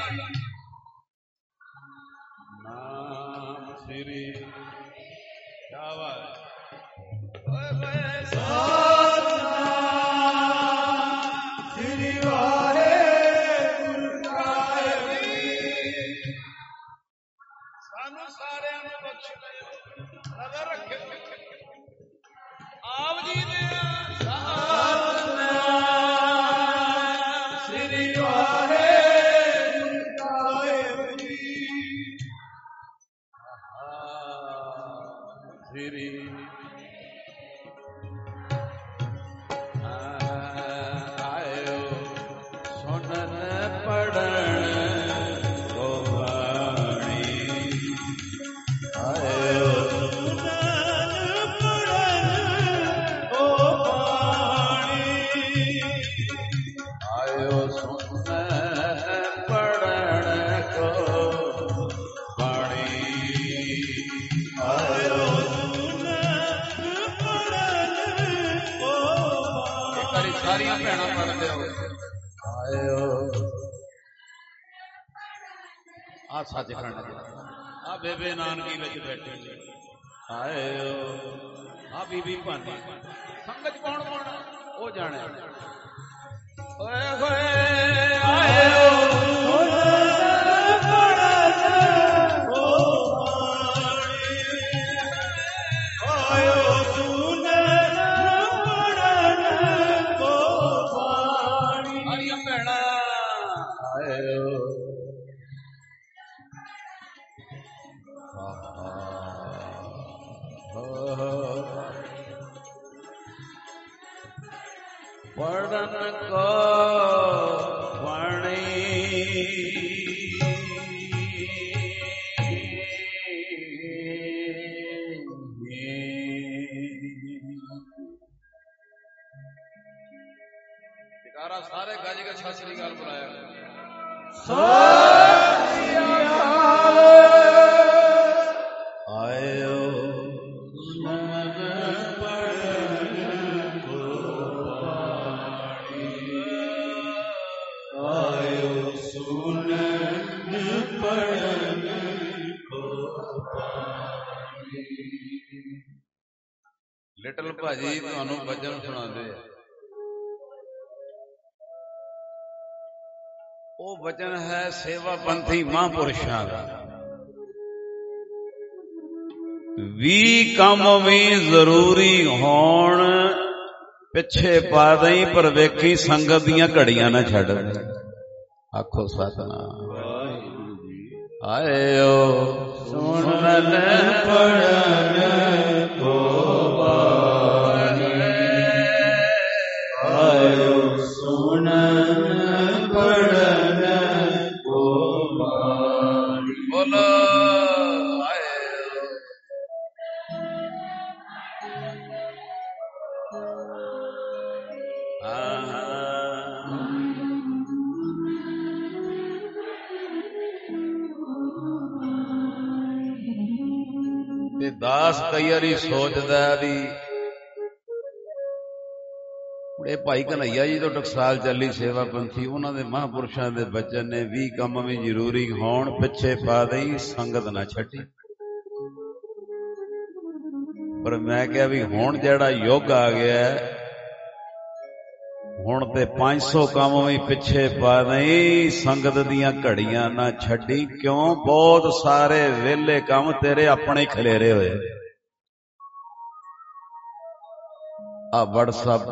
ਨਾਮ ਸ੍ਰੀ ਜਾਵਾ ਸਾਨੂੰ ਸਾਰਿਆਂ ਨੂੰ ਬਖਸ਼ ਦੇ, ਨਜ਼ਰ ਰੱਖੇ ਆਪ ਜੀ ਦੇ। ਸਤਿਨਾਮ ਸ੍ਰੀ ਵਾਹਿਗੁਰੂ ਸਾਹਿਬ ਜੀ, ਸ੍ਰੀ ਆਇਓ ਸੁਣਨ ਪੜਨ ਕੋ ਬਾਣੀ, ਆਇਓ ਸੁਣਨ ਪੜਨ ਕੋ ਬਾਣੀ, ਆਇਓ ਸੁਣਨ ਪੜਨ ਕੋ ਬਾਣੀ, ਆਇਓ ਸਾਰੀਆਂ ਭੈਣਾਂ ਪੜ੍ਹਦੇ ਹੋ। ਆਇਓ ਆ ਸੱਚਖੰਡ, ਆ ਬੇਬੇ ਨਾਨਕੀ ਵਿੱਚ ਬੈਠੇ ਨੇ, ਆਇਓ ਆ ਬੀਬੀ ਭਾਨੀ, ਸੰਗਤ ਕੌਣ ਕੌਣ ਉਹ ਜਾਣੇ। ਓਏ ਹੋਏ ਆਇਓ ਪੜਨ ਕੋ ਬਾਣੀ, ਜਕਾਰਾ ਸਾਰੇ ਗੱਜ ਕੇ ਸਤਿ ਸ੍ਰੀ ਅਕਾਲ ਬੁਲਾਇਆ। ਆਇਓ ਸੁਣਨ ਪੜਨ ਕੋ ਬਾਣੀ, ਆਇਓ ਸੁਣਨ ਪੜਨ ਕੋ ਬਾਣੀ। ਲਿਟਲ ਭਾਜੀ ਤੁਹਾਨੂੰ ਭਜਨ ਸੁਣਾਉਂਦੇ ਆ, ਉਹ ਵਚਨ ਹੈ ਸੇਵਾ ਪੰਥੀ ਮਹਾਂਪੁਰਸ਼ਾਂ ਦਾ। ਵੀ ਕੰਮ ਵੀ ਜ਼ਰੂਰੀ ਹੋਣ ਪਿੱਛੇ ਪਾ ਦਈ, ਪਰ ਵੇਖੀ ਸੰਗਤ ਦੀਆਂ ਘੜੀਆਂ ਨਾ ਛੱਡ। ਆਖੋ ਸਤਿਨਾਮ ਵਾਹਿਗੁਰੂ ਜੀ। ਆਇਓ ਸੁਣਨ ਪੜਨ ਕੋ ਬਾਣੀ, ਆਇਓ ਸੁਣਨ ਪੜਨ ਕੋ ਬਾਣੀ। ਬੋਲੋ ਤੇ ਦਾਸ ਕਈ ਵਾਰੀ ਸੋਚਦਾ ਵੀ ਇਹ ਭਾਈ ਕਨਈਆ ਜੀ ਤੋਂ ਟਕਸਾਲ ਚੱਲੀ ਸੇਵਾ ਪੰਥੀ, ਉਹਨਾਂ ਦੇ ਮਹਾਂਪੁਰਸ਼ਾਂ ਦੇ ਬਚਨ ਨੇ, ਵੀ ਕੰਮ ਵੀ ਜ਼ਰੂਰੀ ਹੋਣ ਪਿੱਛੇ ਪਾ ਦਈ, ਸੰਗਤ ਨਾ ਛੱਡੀ। ਪਰ ਮੈਂ ਕਿਹਾ ਵੀ ਹੁਣ ਜਿਹੜਾ ਯੁੱਗ ਆ ਗਿਆ, ਹੁਣ ਤੇ 500 ਕੰਮ ਵੀ ਪਿੱਛੇ ਪਾ ਨਹੀਂ, ਸੰਗਤ ਦੀਆਂ ਘੜੀਆਂ ਨਾ ਛੱਡੀ। ਕਿਉਂ? ਬਹੁਤ ਸਾਰੇ ਵਿਹਲੇ ਕੰਮ ਤੇਰੇ ਆਪਣੇ ਹੀ ਖਲੇਰੇ ਹੋਏ। ਆ WhatsApp,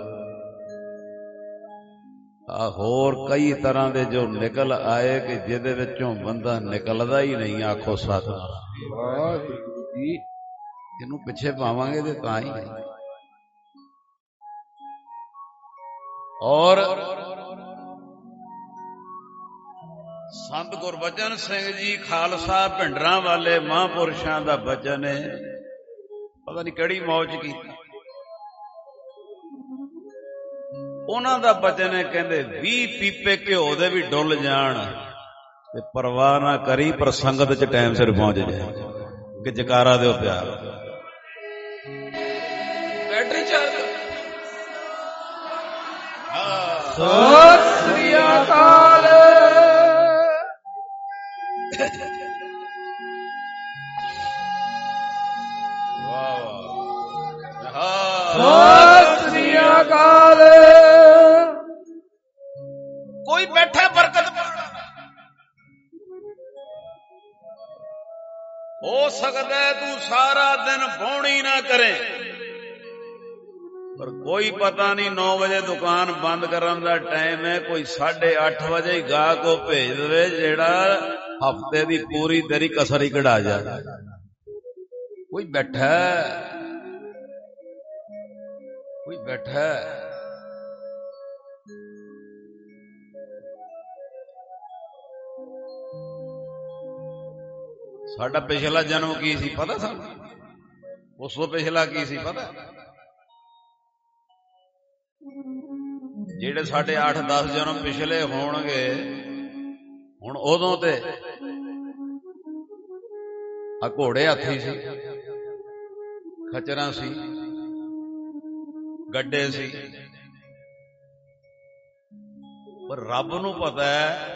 ਆ ਹੋਰ ਕਈ ਤਰ੍ਹਾਂ ਦੇ ਜੋ ਨਿਕਲ ਆਏ ਕਿ ਜਿਹਦੇ ਵਿੱਚੋਂ ਬੰਦਾ ਨਿਕਲਦਾ ਹੀ ਨਹੀਂ। ਆਖੋ ਸਤਿਨਾਮ। ਇਹਨੂੰ ਪਿੱਛੇ ਪਾਵਾਂਗੇ ਤੇ ਤਾਂ ਹੀ। ਔਰ ਸੰਤ ਗੁਰਬਚਨ ਸਿੰਘ ਜੀ ਖਾਲਸਾ ਭਿੰਡਰਾਂ ਵਾਲੇ ਮਹਾਂਪੁਰਸ਼ਾਂ ਦਾ ਬਚਨ ਹੈ, ਪਤਾ ਨਹੀਂ ਕਿਹੜੀ ਮੌਜ ਕੀਤੀ। ਉਹਨਾਂ ਦਾ ਬਚਨ ਹੈ, ਕਹਿੰਦੇ 20 ਪੀਪੇ ਘਿਓ ਦੇ ਵੀ ਡੁੱਲ ਜਾਣ ਤੇ ਪਰਵਾਹ ਨਾ ਕਰੀ, ਪਰ ਸੰਗਤ ਚ ਟਾਈਮ ਸਿਰ ਪਹੁੰਚ ਜਾਏ। ਕਿ ਜਕਾਰਾ ਦਿਓ ਪਿਆਰ। Battery charge. ਸਤਿ ਸ੍ਰੀ ਅਕਾਲ। ਸਤਿ ਸ੍ਰੀ ਅਕਾਲ। ਕੋਈ ਬੈਠਾ ਬਰਕਤ ਹੋ ਸਕਦਾ ਤੂੰ ਸਾਰਾ ਦਿਨ ਬੌਣੀ ਨਾ ਕਰੇ, ਪਰ ਕੋਈ ਪਤਾ ਨਹੀਂ 9 ਵਜੇ ਦੁਕਾਨ ਬੰਦ ਕਰਨ ਦਾ ਟਾਈਮ ਹੈ, ਕੋਈ 8:30 ਵਜੇ ਗਾਹਕ ਕੋ ਭੇਜ ਦੇਵੇ ਜਿਹੜਾ ਹਫਤੇ ਦੀ ਪੂਰੀ ਤੇਰੀ ਕਸਰ ਹੀ ਕਢਾ ਜਾਏ। ਕੋਈ ਬੈਠਾ, ਕੋਈ ਬੈਠਾ। ਸਾਡਾ ਪਿਛਲਾ ਜਨਮ ਕੀ ਸੀ ਪਤਾ? ਸਾਨੂੰ ਉਸ ਤੋਂ ਪਿਛਲਾ ਕੀ ਸੀ ਪਤਾ? ਜਿਹੜੇ ਸਾਡੇ 8-10 ਜਨਮ ਪਿਛਲੇ ਹੋਣਗੇ, ਹੁਣ ਉਦੋਂ ਤੇ ਆ ਘੋੜੇ ਹਾਥੀ ਸੀ, ਖਚਰਾਂ ਸੀ, ਗੱਡੇ ਸੀ, ਪਰ ਰੱਬ ਨੂੰ ਪਤਾ ਹੈ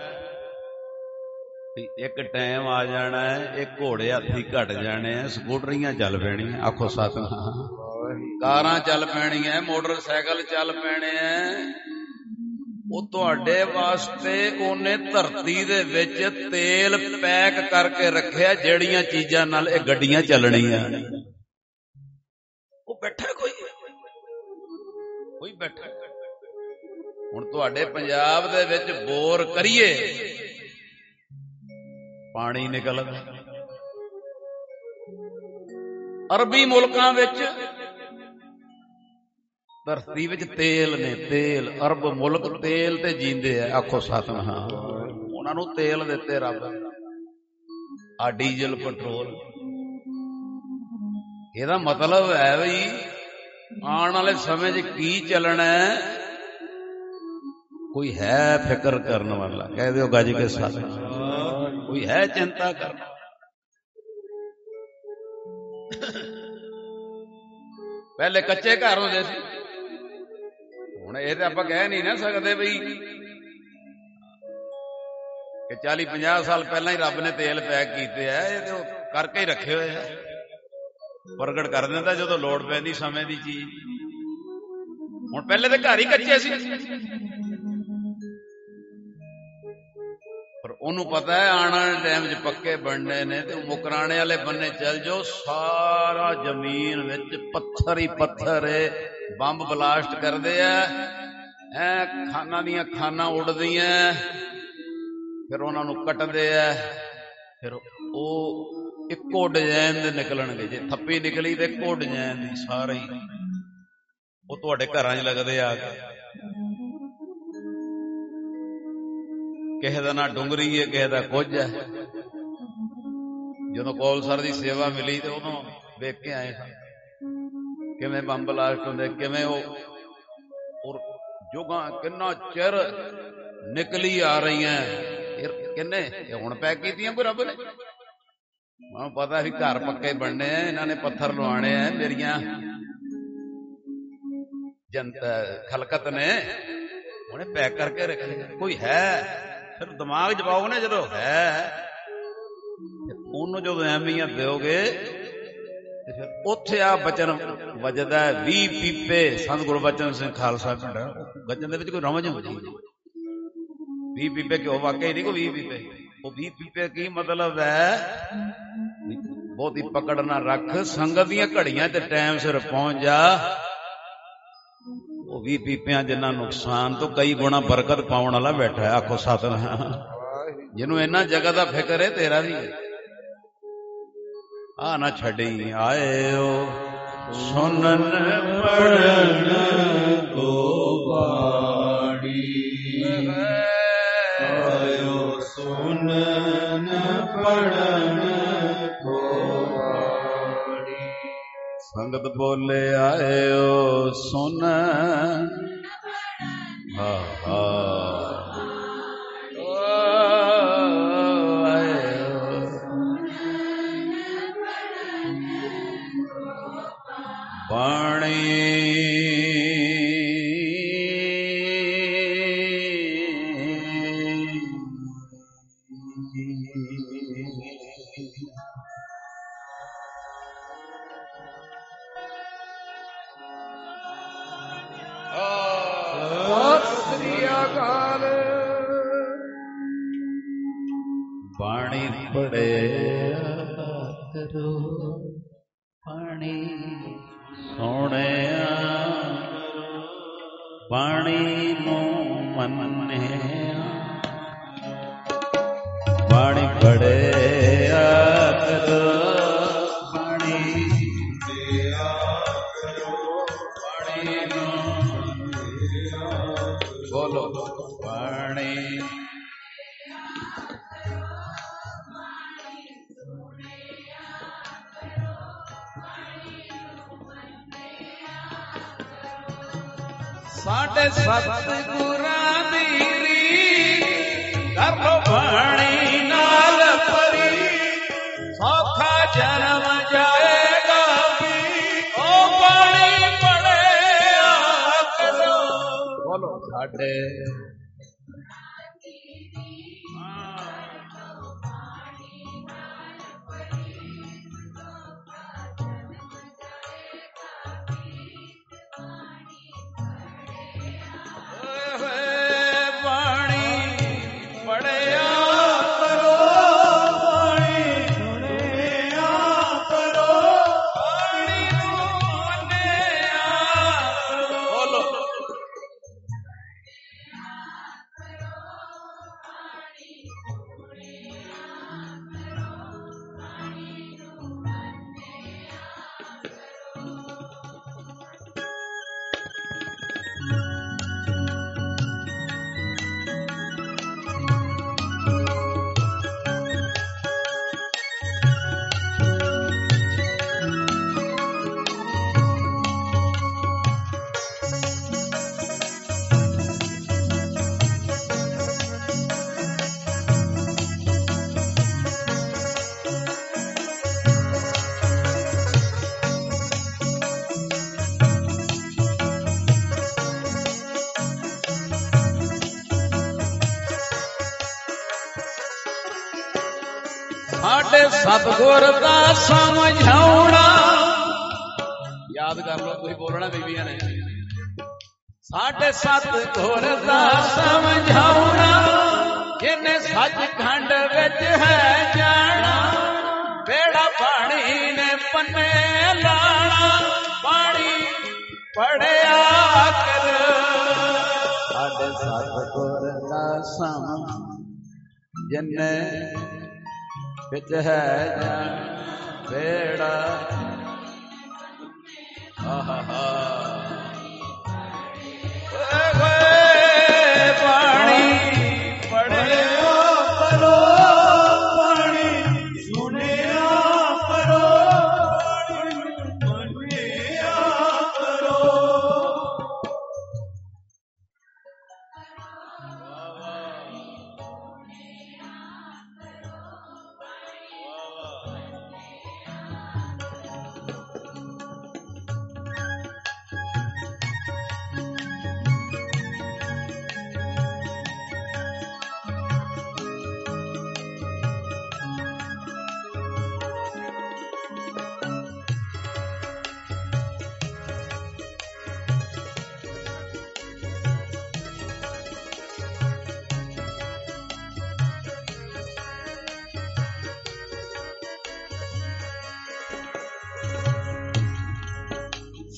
ਇੱਕ ਟਾਈਮ ਆ ਜਾਣਾ ਹੈ, ਇਹ ਘੋੜੇ ਹਾਥੀ ਘਟ ਜਾਣੇ ਆ, ਸਕੂਟਰੀਆਂ ਚੱਲ ਪੈਣੀਆਂ। ਆਖੋ ਸਤਿਨਾਮ। ਕਾਰਾਂ ਚੱਲ ਪੈਣੀਆਂ, ਮੋਟਰਸਾਈਕਲ ਚੱਲ ਪੈਣੇ ਆ। ਉਹ ਤੁਹਾਡੇ ਵਾਸਤੇ ਉਹਨੇ ਧਰਤੀ ਦੇ ਵਿੱਚ ਤੇਲ ਪੈਕ ਕਰਕੇ ਰੱਖਿਆ, ਜਿਹੜੀਆਂ ਚੀਜ਼ਾਂ ਨਾਲ ਇਹ ਗੱਡੀਆਂ ਚੱਲਣੀਆਂ। ਉਹ ਬੈਠਾ ਕੋਈ ਬੈਠਾ। ਹੁਣ ਤੁਹਾਡੇ ਪੰਜਾਬ ਦੇ ਵਿੱਚ ਬੋਰ ਕਰੀਏ, ਪਾਣੀ ਨਿਕਲਦਾ। ਅਰਬੀ ਮੁਲਕਾਂ ਵਿੱਚ ਧਰਤੀ ਵਿੱਚ ਤੇਲ ਨੇ, ਤੇਲ। ਅਰਬ ਮੁਲਕ ਤੇਲ ਤੇ ਜੀਂਦੇ ਆ। ਆਖੋ ਸਤਿਨਾਮ। ਉਹਨਾਂ ਨੂੰ ਤੇਲ ਦਿੱਤੇ ਰੱਬ, ਆ ਡੀਜ਼ਲ ਪੈਟਰੋਲ। ਇਹਦਾ ਮਤਲਬ ਹੈ ਵੀ ਆਉਣ ਵਾਲੇ ਸਮੇਂ 'ਚ ਕੀ ਚੱਲਣਾ ਹੈ, ਕੋਈ ਹੈ ਫਿਕਰ ਕਰਨ ਵਾਲਾ? ਕਹਿ ਦਿਓ ਗੱਜ ਕੇ ਸਤਿਨਾਮ। ਕੋਈ ਹੈ ਚਿੰਤਾ ਕਰਨਾ? ਪਹਿਲੇ ਕੱਚੇ ਘਰ ਹੁੰਦੇ ਸੀ, ਹੁਣ ਇਹ ਤਾਂ ਆਪਾਂ ਕਹਿ ਨਹੀਂ ਨਾ ਸਕਦੇ ਬਈ ਕਿ 40-50 ਸਾਲ ਪਹਿਲਾਂ ਹੀ ਰੱਬ ਨੇ ਤੇਲ ਪੈਕ ਕੀਤੇ ਆ। ਇਹ ਤੇ ਉਹ ਕਰਕੇ ਹੀ ਰੱਖੇ ਹੋਏ ਆ, ਪ੍ਰਗਟ ਕਰ ਦਿੰਦਾ ਜਦੋਂ ਲੋੜ ਪੈਂਦੀ ਸਮੇਂ ਦੀ ਚੀਜ਼। ਹੁਣ ਪਹਿਲੇ ਤੇ ਘਰ ਹੀ ਕੱਚੇ ਸੀ, ਪਰ ਉਹਨੂੰ ਪਤਾ ਹੈ ਆਉਣ ਵਾਲੇ ਟਾਈਮ 'ਚ ਪੱਕੇ ਬਣਨੇ ਨੇ। ਤੇ ਮੁਕਰਾਣੇ ਵਾਲੇ ਬੰਨੇ ਚੱਲ ਜਾਓ, ਸਾਰਾ ਜ਼ਮੀਨ ਵਿੱਚ ਪੱਥਰ ਹੀ ਪੱਥਰ ਹੈ। ਬੰਬ ਬਲਾਸਟ ਕਰਦੇ ਆ, ਐ ਖਾਨਾਂ ਦੀਆਂ ਖਾਨਾਂ ਉੱਡਦੀਆਂ, ਫਿਰ ਉਹਨਾਂ ਨੂੰ ਕੱਟਦੇ ਆ, ਫਿਰ ਉਹ ਇੱਕੋ ਡਿਜ਼ਾਈਨ ਦੇ ਨਿਕਲਣਗੇ। ਜੇ ਥੱਪੀ ਨਿਕਲੀ ਤੇ ਇੱਕੋ ਡਿਜ਼ਾਈਨ ਦੀ ਸਾਰੇ ਹੀ ਉਹ ਤੁਹਾਡੇ ਘਰਾਂ 'ਚ ਲੱਗਦੇ ਆ ਕੇ। ਕਿਸੇ ਦਾ ਨਾਂ ਡੁੰਗਰੀ ਹੈ, ਕਿਸੇ ਦਾ ਕੁਝ ਹੈ। ਜਦੋਂ ਕੌਲਸਰ ਦੀ ਸੇਵਾ ਮਿਲੀ ਤੇ ਉਦੋਂ ਵੇਖ ਕੇ ਆਏ ਸਨ ਕਿਵੇਂ ਬੰਬ ਬਲਾਸਟ ਹੁੰਦੇ, ਕਿਵੇਂ ਉਹ ਜੁਗਾਂ ਕਿੰਨਾ ਚਿਰ ਨਿਕਲੀ ਆ ਰਹੀਆਂ। ਕਿੰਨੇ ਹੁਣ ਪੈਕ ਕੀਤੀਆਂ ਕੋਈ ਰੱਬ ਨੇ? ਮੈਨੂੰ ਪਤਾ ਸੀ ਘਰ ਪੱਕੇ ਬਣਨੇ ਆ, ਇਹਨਾਂ ਨੇ ਪੱਥਰ ਲਵਾਣੇ ਆ। ਮੇਰੀਆਂ ਖਲਕਤ ਨੇ ਉਹਨੇ ਪੈਕ ਕਰਕੇ ਰੱਖੇ। ਕੋਈ ਹੈ ਫਿਰ ਦਿਮਾਗ ਚ ਪਾਓਗੇ ਨਾ, ਜਦੋਂ ਹੈ ਉਹਨੂੰ ਜਦੋਂ ਅਹਿਮੀਅਤ ਦਿਓਗੇ ਤੇ ਫਿਰ ਉੱਥੇ ਆ ਬਚਨ ਵੱਜਦਾ 20 ਪੀਪੇ ਸੰਤ ਗੁਰਬਚਨ ਸਿੰਘ ਖਾਲਸਾ ਪਿੰਡ। ਬਚਨ ਦੇ ਵਿੱਚ ਕੋਈ ਰਮਜ ਹੁੰਦੀ 20 ਪੀਪੇ ਕਿਉਂ ਵਾਕਈ ਨਹੀਂ ਕੋਈ 20 ਪੀਪੇ। ਉਹ 20 ਪੀਪੇ ਕੀ ਮਤਲਬ ਹੈ? ਬਹੁਤੀ ਪਕੜ ਨਾ ਰੱਖ, ਸੰਗਤ ਦੀਆਂ ਘੜੀਆਂ ਤੇ ਟਾਈਮ ਸਿਰ ਪਹੁੰਚ ਜਾ। ਉਹ 20 ਪੀਪਿਆਂ ਜਿੰਨਾ ਨੁਕਸਾਨ ਤੋਂ ਕਈ ਗੁਣਾ ਬਰਕਤ ਪਾਉਣ ਵਾਲਾ ਬੈਠਾ ਹੈ। ਆਖੋ ਸਤਿਨਾਮ। ਜਿਹਨੂੰ ਇਹਨਾਂ ਜਗ੍ਹਾ ਦਾ ਫਿਕਰ ਹੈ ਤੇਰਾ ਵੀ ਆ ਨਾ ਛੱਡੀ। ਆਇਓ ਸੁਨਨ ਪੜਨ ਕੋ ਬਾਣੀ, ਆਇਓ ਸੁਨਨ ਪੜਨ ਕੋ ਬਾਣੀ। ਸੰਗਤ ਬੋਲੇ ਆਇਓ ਸੁਨ। ਹਾ ਹਾ ਬਾਣੀ ਸਤਿ ਸ੍ਰੀ ਅਕਾਲ। ਬਾਣੀ ਪੜਿਆ ਕਰੋ, ਬਾਣੀ ਸੁਣਿਆ, ਬਾਣੀ ਨੂੰ ਮੰਨਿਆ, ਬਾਣੀ ਪੜਿਆ ਕਰੋ, ਬਾਣੀ ਦਿਆ ਕਰੋ, ਬਾਣੀ ਨੂੰ ਬੋਲੋ ਬਾਣੀ। ਸਾਡੇ ਸਤਿਗੁਰਾਂ ਦੀ ਰੀਤ ਕਰ ਲੋ ਬਾਣੀ ਨਾਲ ਭਰੀ, ਸੌਖਾ ਜਨਮ ਜਾਏਗਾ ਵੀ ਉਹ ਬਾਣੀ ਪੜਿਆ ਕਰੋ। ਬੋਲੋ ਸਾਡੇ ਸਾਡੇ ਸਤਿਗੁਰ ਦਾ ਸਮਝਾਉਣਾ ਯਾਦ ਕਰ ਲਓ, ਤੁਸੀਂ ਬੋਲਣਾ ਬੀਬੀਆਂ ਨੇ। ਸਾਡੇ ਸਤਿਗੁਰ ਦਾ ਸਮਝਾਉਣਾ, ਜਿਹਨੇ ਸੱਚਖੰਡ ਵਿੱਚ ਹੈ ਜਾਣਾ, ਬੇੜਾ ਪਾਣੀ ਨੇ ਪੰਨੇ ਲਾਣਾ, ਪਾਣੀ ਪੜਿਆ ਕਰ। ਸਾਡੇ ਸਤਿਗੁਰ ਦਾ ਸਮਝਾਉਣਾ, ਜਿਹਨੇ ਵਿੱਚ ਹੈ ਜਾਣਾ, ਬੇੜਾ ਪਾਣੀ ਪੜਿਆ ਕਰੋ, ਪਾਣੀ ਸੁਣਿਆ ਕਰੋ, ਪਾਣੀ ਮੰਨਿਆ ਕਰੋ।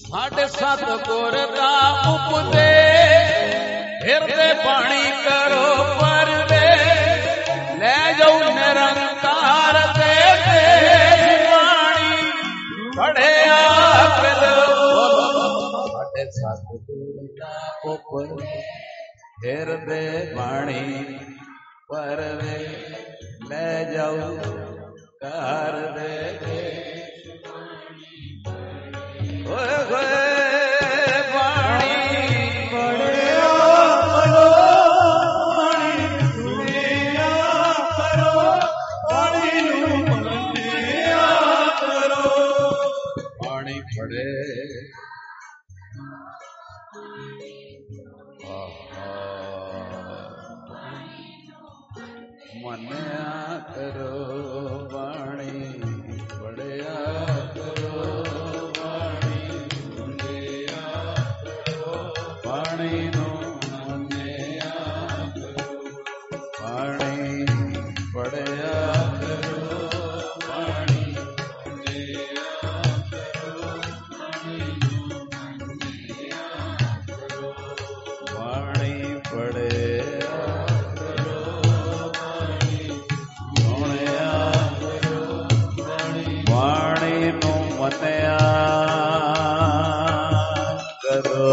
ਸਾਡੇ ਸਤਿਗੁਰ ਦਾ ਉਪਦੇਸ਼ ਹਿਰਦੇ ਬਾਣੀ ਕਰੋ ਪਰਵੇਸ਼ ਲੈ ਜਾਓ ਨਿਰੰਕਾਰ ਦੇ ਬਾਣੀ ਪੜਿਆ ਕਰੋ ਸਾਡੇ ਸਤਿਗੁਰ ਦਾ ਉਪਦੇਸ਼ ਹਿਰਦੇ ਬਾਣੀ ਪਰਵੇਸ਼ ਲੈ ਜਾਓ ਕਾਰ ਦੇ ਹੋਏ ਹੋਏ ਬਾਣੀ ਪੜਿਆ ਕਰੋ ਬਾਣੀ ਸੁਣਿਆ ਕਰੋ ਬਾਣੀ ਨੂੰ ਮੰਨਿਆ ਕਰੋ ਬਾਣੀ ਪੜੇ ਮੰਨਿਆ ਕਰੋ ਬਾਣੀ ਪੜਿਆ ਕਰੋ ਬਾਣੀ ਨੂੰ ਮੰਨਿਆ ਕਰੋ ਬਾਣੀ ਪੜਿਆ ਕਰੋ ਬਾਣੀ ਮੰਨਿਆ ਕਰੋ ਬਾਣੀ ਨੂੰ ਮੰਨਿਆ ਕਰੋ ਬਾਣੀ ਪੜਿਆ ਕਰੋ ਬਾਣੀ ਸੁਣਿਆ ਕਰੋ ਬਾਣੀ ਨੂੰ ਮੰਨਿਆ ਕਰੋ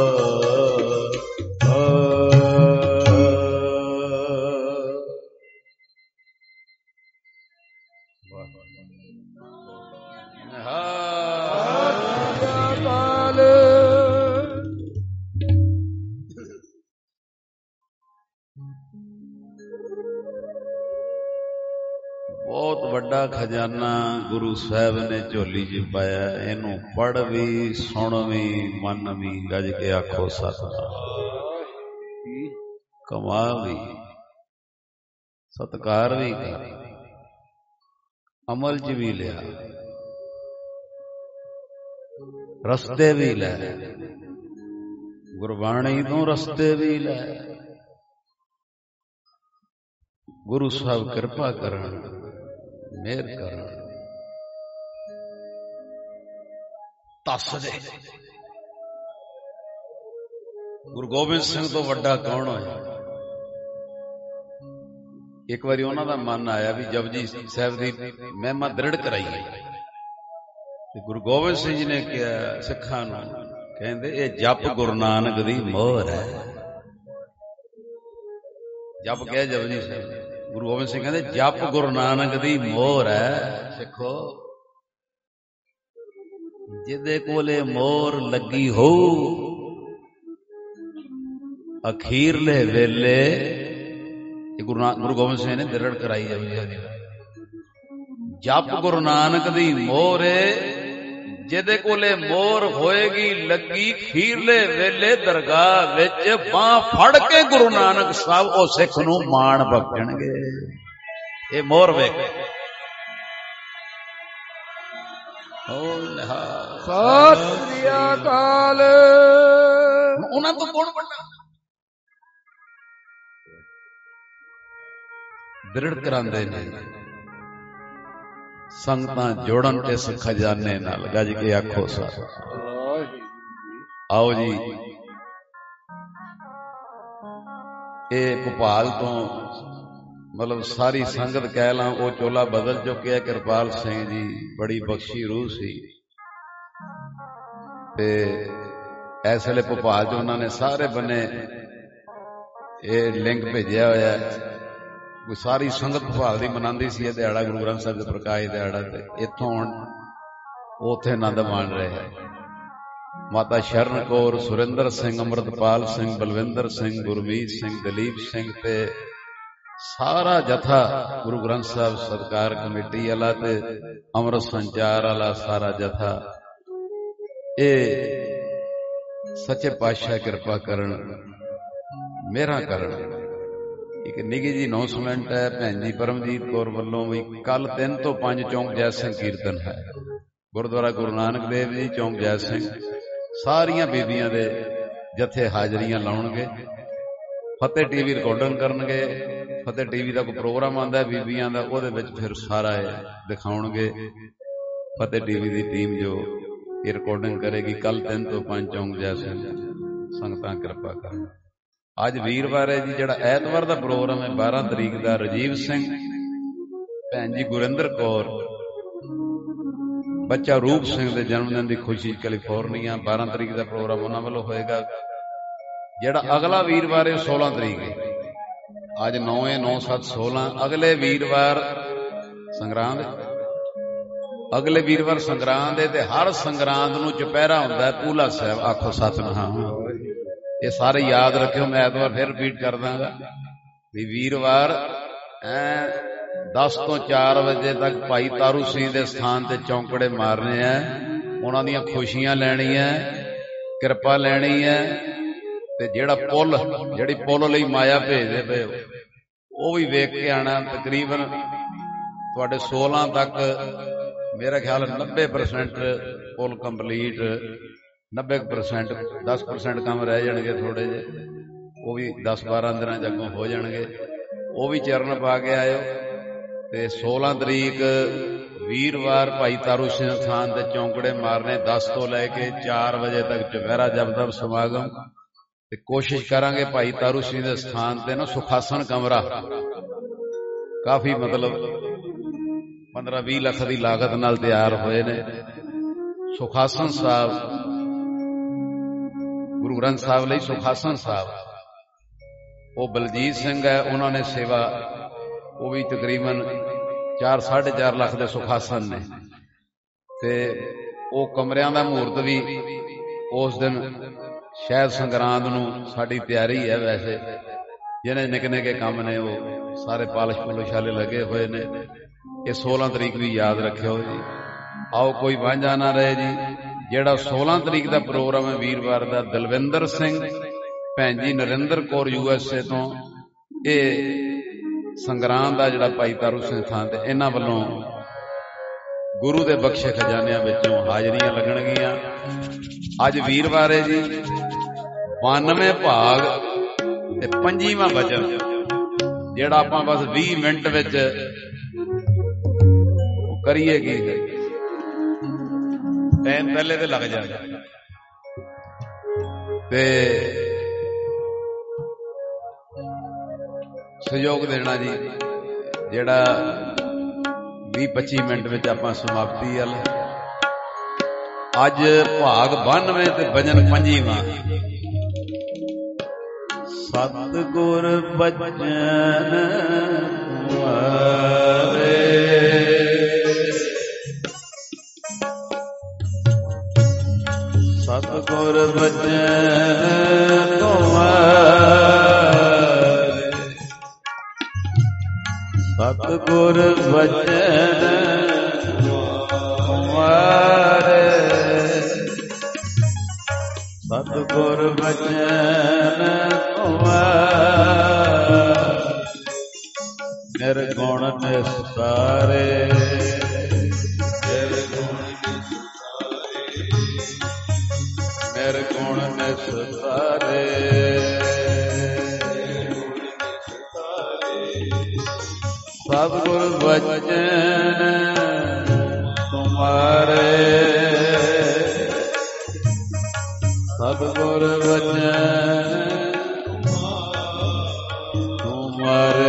ਬਹੁਤ ਵੱਡਾ ਖਜ਼ਾਨਾ ਗੁਰੂ ਸਾਹਿਬ ਨੇ ਝੋਲੀ 'ਚ ਪਾਇਆ। ਇਹਨੂੰ ਪੜ੍ਹ ਵੀ ਸੁਣ ਵੀ ਮਨ ਵੀ ਗੱਜ ਕੇ ਆਖੋ ਸਤਿਨਾਮ। ਕਮਾ ਵੀ ਸਤਿਕਾਰ ਵੀ ਕਰ ਅਮਲ 'ਚ ਵੀ ਲਿਆ ਰਸਤੇ ਵੀ ਲੈ ਗੁਰਬਾਣੀ ਤੋਂ ਰਸਤੇ ਵੀ ਲੈ। ਗੁਰੂ ਸਾਹਿਬ ਕਿਰਪਾ ਕਰਨ ਮਿਹਰ ਕਰਨ ਦੱਸ ਦੇ ਗੁਰੂ ਗੋਬਿੰਦ ਸਿੰਘ ਤੋਂ ਵੱਡਾ ਕੌਣ ਹੋਇਆ? ਇੱਕ ਵਾਰੀ ਉਹਨਾਂ ਦਾ ਮਨ ਆਇਆ ਵੀ ਜਪਜੀ ਸਾਹਿਬ ਦੀ ਮਹਿਮਾ ਦ੍ਰਿੜ ਕਰਾਈਏ ਤੇ ਗੁਰੂ ਗੋਬਿੰਦ ਸਿੰਘ ਜੀ ਨੇ ਕਿਹਾ ਸਿੱਖਾਂ ਨੂੰ, ਕਹਿੰਦੇ ਇਹ ਜਪ ਗੁਰੂ ਨਾਨਕ ਦੀ ਮੋਹਰ ਹੈ। ਜਪ ਕਹਿ ਜਪਜੀ ਸਾਹਿਬ। ਗੁਰੂ ਗੋਬਿੰਦ ਸਿੰਘ ਕਹਿੰਦੇ ਜਪ ਗੁਰੂ ਨਾਨਕ ਦੀ ਮੋਹਰ ਹੈ। ਸਿੱਖੋ ਜਿਹਦੇ ਕੋਲੇ ਮੋਹਰ ਲੱਗੀ ਹੋ ਅਖੀਰਲੇ ਵੇਲੇ ਗੁਰੂ ਗੋਬਿੰਦ ਸਿੰਘ ਨੇ ਦ੍ਰਿੜ ਕਰਾਈ ਜਪਜੀ। ਜਪ ਗੁਰੂ ਨਾਨਕ ਦੀ ਮੋਹਰ ਏ, ਜਿਹਦੇ ਕੋਲੇ ਮੋਹਰ ਹੋਏਗੀ ਲੱਗੀ ਖੀਰਲੇ ਵੇਲੇ ਦਰਗਾਹ ਵਿੱਚ ਬਾਂਹ ਫੜ ਕੇ ਗੁਰੂ ਨਾਨਕ ਸਾਹਿਬ ਉਹ ਸਿੱਖ ਨੂੰ ਮਾਣ ਬਖਸ਼ਣਗੇ। ਇਹ ਮੋਹਰ ਵੇਖ ਸਤਿ ਸ੍ਰੀ ਅਕਾਲ। ਉਹਨਾਂ ਤੋਂ ਕੌਣ ਵੱਡਾ? ਦ੍ਰਿੜ ਕਰਾਂਦੇ ਨੇ ਸੰਗਤਾਂ ਜੋੜਨ ਇਸ ਖਜ਼ਾਨੇ ਨਾਲ। ਗੱਜ ਕੇ ਆਖੋ ਸਤਿ। ਆਓ ਜੀ, ਇਹ ਭੋਪਾਲ ਤੋਂ ਮਤਲਬ ਸਾਰੀ ਸੰਗਤ ਕਹਿ ਲਾਂ ਉਹ ਚੋਲਾ ਬਦਲ ਚੁੱਕਿਆ। ਕਿਰਪਾਲ ਸਿੰਘ ਜੀ ਬੜੀ ਬਖਸ਼ੀ ਰੂਹ ਸੀ ਤੇ ਇਸ ਵੇਲੇ ਭੋਪਾਲ 'ਚ ਉਹਨਾਂ ਨੇ ਸਾਰੇ ਬੰਨੇ ਇਹ ਲਿੰਕ ਭੇਜਿਆ ਹੋਇਆ। ਕੋਈ ਸਾਰੀ ਸੰਗਤ ਭੋਪਾਲ ਦੀ ਮਨਾਉਂਦੀ ਸੀ ਇਹ ਦਿਹਾੜਾ, ਗੁਰੂ ਗ੍ਰੰਥ ਸਾਹਿਬ ਦੇ ਪ੍ਰਕਾਸ਼ ਦਿਹਾੜਾ, ਤੇ ਇੱਥੋਂ ਹੁਣ ਉੱਥੇ ਆਨੰਦ ਮਾਣ ਰਹੇ ਹੈ। ਮਾਤਾ ਸ਼ਰਨ ਕੌਰ, ਸੁਰਿੰਦਰ ਸਿੰਘ, ਅੰਮ੍ਰਿਤਪਾਲ ਸਿੰਘ, ਬਲਵਿੰਦਰ ਸਿੰਘ, ਗੁਰਮੀਤ ਸਿੰਘ, ਦਲੀਪ ਸਿੰਘ ਤੇ ਸਾਰਾ ਜਥਾ ਗੁਰੂ ਗ੍ਰੰਥ ਸਾਹਿਬ ਸਤਿਕਾਰ ਕਮੇਟੀ ਵਾਲਾ ਤੇ ਅੰਮ੍ਰਿਤ ਸੰਚਾਰ ਵਾਲਾ ਸਾਰਾ ਜਥਾ, ਇਹ ਸੱਚੇ ਪਾਤਸ਼ਾਹ ਕਿਰਪਾ ਕਰਨ, ਮਿਹਰਾਂ ਕਰਨ। ਇੱਕ ਨਿੱਘੀ ਜੀ ਅਨਾਉਂਸਮੈਂਟ ਹੈ ਭੈਣ ਜੀ ਪਰਮਜੀਤ ਕੌਰ ਵੱਲੋਂ ਵੀ ਕੱਲ 3 ਤੋਂ 5 ਚੌਂਕ ਜੈ ਸਿੰਘ ਕੀਰਤਨ ਹੈ। ਗੁਰਦੁਆਰਾ ਗੁਰੂ ਨਾਨਕ ਦੇਵ ਜੀ ਚੌਂਕ ਜੈ ਸਿੰਘ। ਸਾਰੀਆਂ ਬੀਬੀਆਂ ਦੇ ਜਥੇ ਹਾਜ਼ਰੀਆਂ ਲਾਉਣਗੇ। ਫਤਿਹ ਟੀਵੀ ਰਿਕਾਰਡਿੰਗ ਕਰਨਗੇ। ਫਤਿਹ ਟੀਵੀ ਦਾ ਕੋਈ ਪ੍ਰੋਗਰਾਮ ਆਉਂਦਾ ਬੀਬੀਆਂ ਦਾ, ਉਹਦੇ ਵਿੱਚ ਫਿਰ ਸਾਰਾ ਇਹ ਦਿਖਾਉਣਗੇ। ਫਤਿਹ ਟੀਵੀ ਦੀ ਟੀਮ ਜੋ ਇਹ ਰਿਕਾਰਡਿੰਗ ਕਰੇਗੀ ਕੱਲ 3 ਤੋਂ 5 ਚੌਂਕ ਜੈਸੇ ਸੰਗਤਾਂ ਕਿਰਪਾ ਕਰ। ਅੱਜ ਵੀਰਵਾਰ ਹੈ ਜੀ, ਜਿਹੜਾ ਐਤਵਾਰ ਦਾ ਪ੍ਰੋਗਰਾਮ ਹੈ 12 ਤਰੀਕ ਦਾ, ਰਜੀਵ ਸਿੰਘ ਭੈਣ ਜੀ ਗੁਰਿੰਦਰ ਕੌਰ ਬੱਚਾ ਰੂਪ ਸਿੰਘ ਦੇ ਜਨਮ ਦਿਨ ਦੀ ਖੁਸ਼ੀ ਕੈਲੀਫੋਰਨੀਆ 12 ਤਰੀਕ ਦਾ ਪ੍ਰੋਗਰਾਮ ਉਹਨਾਂ ਵੱਲੋਂ ਹੋਏਗਾ। ਜਿਹੜਾ ਅਗਲਾ ਵੀਰਵਾਰ ਹੈ 16 ਤਰੀਕ ਹੈ। ਅੱਜ 9 ਹੈ, 9 7 16। ਅਗਲੇ ਵੀਰਵਾਰ ਸੰਗਰਾਂਦ, ਅਗਲੇ ਵੀਰਵਾਰ ਸੰਗਰਾਂਦ ਹੈ ਤੇ ਹਰ ਸੰਗਰਾਂਦ ਨੂੰ ਚੁਪਹਿਰਾ ਹੁੰਦਾ ਪੂਲਾ ਸਾਹਿਬ। ਆਖੋ ਸਤਿਨਾਮ। ਇਹ ਸਾਰੇ ਯਾਦ ਰੱਖਿਓ, ਮੈਂ ਐਤਵਾਰ ਫਿਰ ਰਿਪੀਟ ਕਰ ਦਾਂਗਾ ਵੀ ਵੀਰਵਾਰ 10 ਤੋਂ 4 ਵਜੇ ਤੱਕ ਭਾਈ ਤਾਰੂ ਸਿੰਘ ਦੇ ਸਥਾਨ ਤੇ ਚੌਂਕੜੇ ਮਾਰਨੇ ਆ, ਉਹਨਾਂ ਦੀਆਂ ਖੁਸ਼ੀਆਂ ਲੈਣੀਆਂ, ਕਿਰਪਾ ਲੈਣੀ ਹੈ। ਤੇ ਜਿਹੜਾ ਪੁੱਲ, ਜਿਹੜੀ ਪੁੱਲ ਲਈ ਮਾਇਆ ਭੇਜਦੇ ਪਏ ਉਹ ਵੀ ਵੇਖ ਕੇ ਆਣਾ। ਤਕਰੀਬਨ ਤੁਹਾਡੇ 16 ਤੱਕ ਮੇਰਾ ਖਿਆਲ 90% ਪੁੱਲ ਕੰਪਲੀਟ, 90%, 10% ਕੰਮ ਰਹਿ ਜਾਣਗੇ ਥੋੜੇ ਜਿਹੇ, ਉਹ ਵੀ 10-12 ਦਿਨਾਂ ਚ ਅੱਗੋਂ ਹੋ ਜਾਣਗੇ। ਉਹ ਵੀ ਚਰਨ ਪਾ ਕੇ ਆਇਓ। ਤੇ 16 ਤਰੀਕ ਵੀਰਵਾਰ ਭਾਈ ਤਾਰੂ ਸਿੰਘ ਸਥਾਨ ਤੇ ਚੌਂਕੜੇ ਮਾਰਨੇ 10 ਤੋਂ ਲੈ ਕੇ 4 ਵਜੇ ਤੱਕ ਚੁਪਹਿਰਾ ਜਪਤਪ ਸਮਾਗਮ। ਤੇ ਕੋਸ਼ਿਸ਼ ਕਰਾਂਗੇ ਭਾਈ ਤਾਰੂ ਸਿੰਘ ਦੇ ਸਥਾਨ ਤੇ ਨਾ ਸੁਖਾਸਨ ਕਮਰਾ ਕਾਫੀ ਮਤਲਬ 15-20 ਲੱਖ ਦੀ ਲਾਗਤ ਨਾਲ ਤਿਆਰ ਹੋਏ ਨੇ। ਸੁਖਾਸਨ ਸਾਹਿਬ ਗੁਰੂ ਗ੍ਰੰਥ ਸਾਹਿਬ ਲਈ ਸੁਖਾਸਨ ਸਾਹਿਬ, ਉਹ ਬਲਜੀਤ ਸਿੰਘ ਹੈ, ਉਹਨਾਂ ਨੇ ਸੇਵਾ, ਉਹ ਵੀ ਤਕਰੀਬਨ 4-4.5 ਲੱਖ ਦੇ ਸੁਖਾਸਨ ਨੇ। ਤੇ ਉਹ ਕਮਰਿਆਂ ਦਾ ਮਹੂਰਤ ਵੀ ਉਸ ਦਿਨ ਸ਼ਾਇਦ ਸੰਗਰਾਂਦ ਨੂੰ ਸਾਡੀ ਤਿਆਰੀ ਹੈ। ਵੈਸੇ ਜਿਹਨੇ ਨਿੱਕੇ ਨਿੱਕੇ ਕੰਮ ਨੇ ਉਹ ਸਾਰੇ ਪਾਲਿਸ਼ ਪੁਲਿਸ਼ ਵਾਲੇ ਲੱਗੇ ਹੋਏ ਨੇ। ਇਹ 16 ਤਰੀਕ ਵੀ ਯਾਦ ਰੱਖਿਓ ਜੀ। ਆਓ ਕੋਈ ਵਾਂਝਾ ਨਾ ਰਹੇ ਜੀ। ਜਿਹੜਾ 16 ਤਰੀਕ ਦਾ ਪ੍ਰੋਗਰਾਮ ਹੈ ਵੀਰਵਾਰ ਦਾ, ਦਲਵਿੰਦਰ ਸਿੰਘ ਭੈਣ ਜੀ ਨਰਿੰਦਰ ਕੌਰ USA ਤੋਂ, ਇਹ ਸੰਗਰਾਂਦ ਦਾ ਜਿਹੜਾ ਭਾਈ ਤਾਰੂ ਸਿੰਘ ਥਾਂ ਤੇ ਇਹਨਾਂ ਵੱਲੋਂ ਗੁਰੂ ਦੇ ਬਖਸ਼ੇ ਖਜ਼ਾਨਿਆਂ ਵਿੱਚੋਂ ਹਾਜ਼ਰੀਆਂ ਲੱਗਣਗੀਆਂ। ਅੱਜ ਵੀਰਵਾਰ ਹੈ ਜੀ। 92 ਭਾਗ ਤੇ 25ਵਾਂ ਵਚਨ, ਜਿਹੜਾ ਆਪਾਂ ਬਸ 20 ਮਿੰਟ ਵਿੱਚ ਕਰੀਏ ਕੀ, ਟਾਈਮ ਪਹਿਲੇ ਤੇ ਲੱਗ ਜਾਂਦਾ। ਤੇ ਸਹਿਯੋਗ ਦੇਣਾ ਜੀ, ਜਿਹੜਾ 20-25 ਮਿੰਟ ਵਿੱਚ ਆਪਾਂ ਸਮਾਪਤੀ ਵੱਲ। ਅੱਜ ਭਾਗ 92 ਤੇ ਭਜਨ 25ਵਾਂ। ਸਤਿਗੁਰ ਬਚਨ ਤੁਮਾਰੇ, ਸਤਿਗੁਰ ਬਚਨ ਤੁਮਾਰੇ, ਸਤਿਗੁਰ ਬਚਨ ਤੁਮਾਰੇ, ਸਤਿਗੁਰ ਬਚਨ ਤੁਮਾਰੇ, ਨਿਰਗੁਣ ਨਿਸਤਾਰੇ, ਨਿਰਗੁਣ ਨਿਸਤਾਰੇ, ਸਤਿਗੁਰ ਬਚਨ ਤੁਮਾਰੇ, ਸਤਿਗੁਰ ਬਚਨ ਤੁਮਾਰੇ।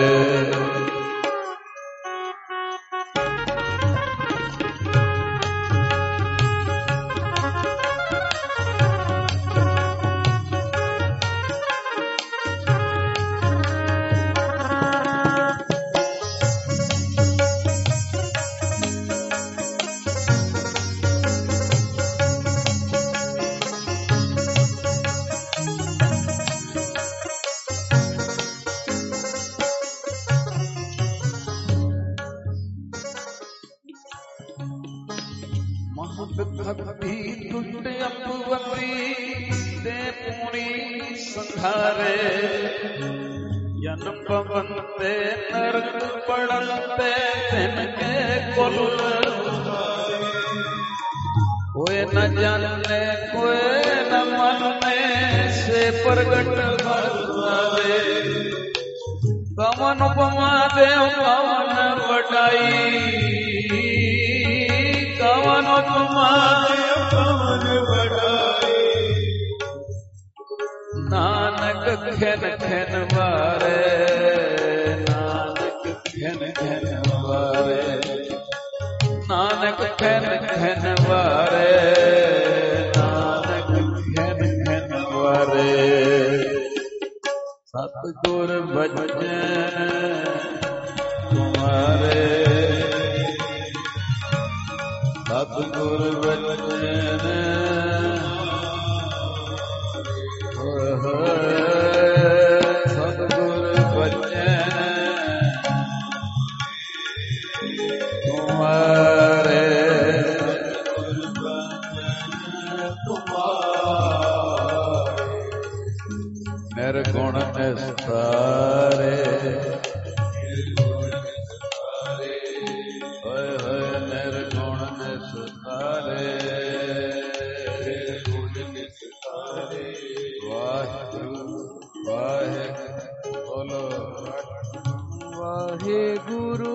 भक्ति टूट अपवती दे पूरी संघारे, जन्म पवनते नरक पड़ते तिनके कुल, कोई न जाने कोई न माने से प्रगट भगवावे, कवन उपमा देव कवन वडाई, कवन उपमा देव ਕਮਨ ਵਡਾਈ। ਨਾਨਕ ਖਿਨ ਖਿਨ ਵਾਰੇ, ਨਾਨਕ ਖਿਨ ਖਿਨ ਵਾਰੇ, ਨਾਨਕ ਖਿਨ ਖਿਨ ਵਾਰੇ, ਨਾਨਕ ਖਿਨ ਖਿਨ ਵਾਰੇ। ਸਤਿਗੁਰ ਬਚਨ ਤੁਮਾਰੇ, ਸਤਿਗੁਰ ਬਚਨ ਸਤਿਗੁਰ ਬਚਨ ਤੁਮਾਰੇ, ਨਿਰਗੁਣ ਨਿਸਤਾਰੇ, ਹੋਏ ਹੋਏ ਨਿਰਗੁਣ ਨਿਸਤਾਰੇ, ਵਾਹਿਗੁਰੂ ਵਾਹਿਗੁਰੂ ਬੋਲੋ ਵਾਹਿਗੁਰੂ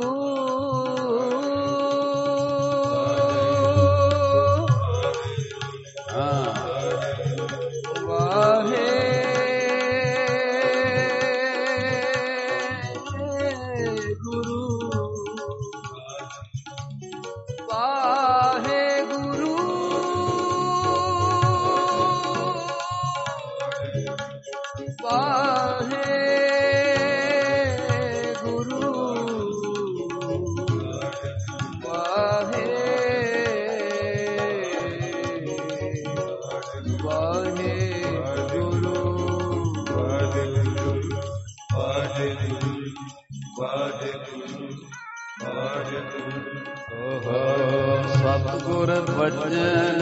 ਸਤਿਗੁਰ ਬਚਨ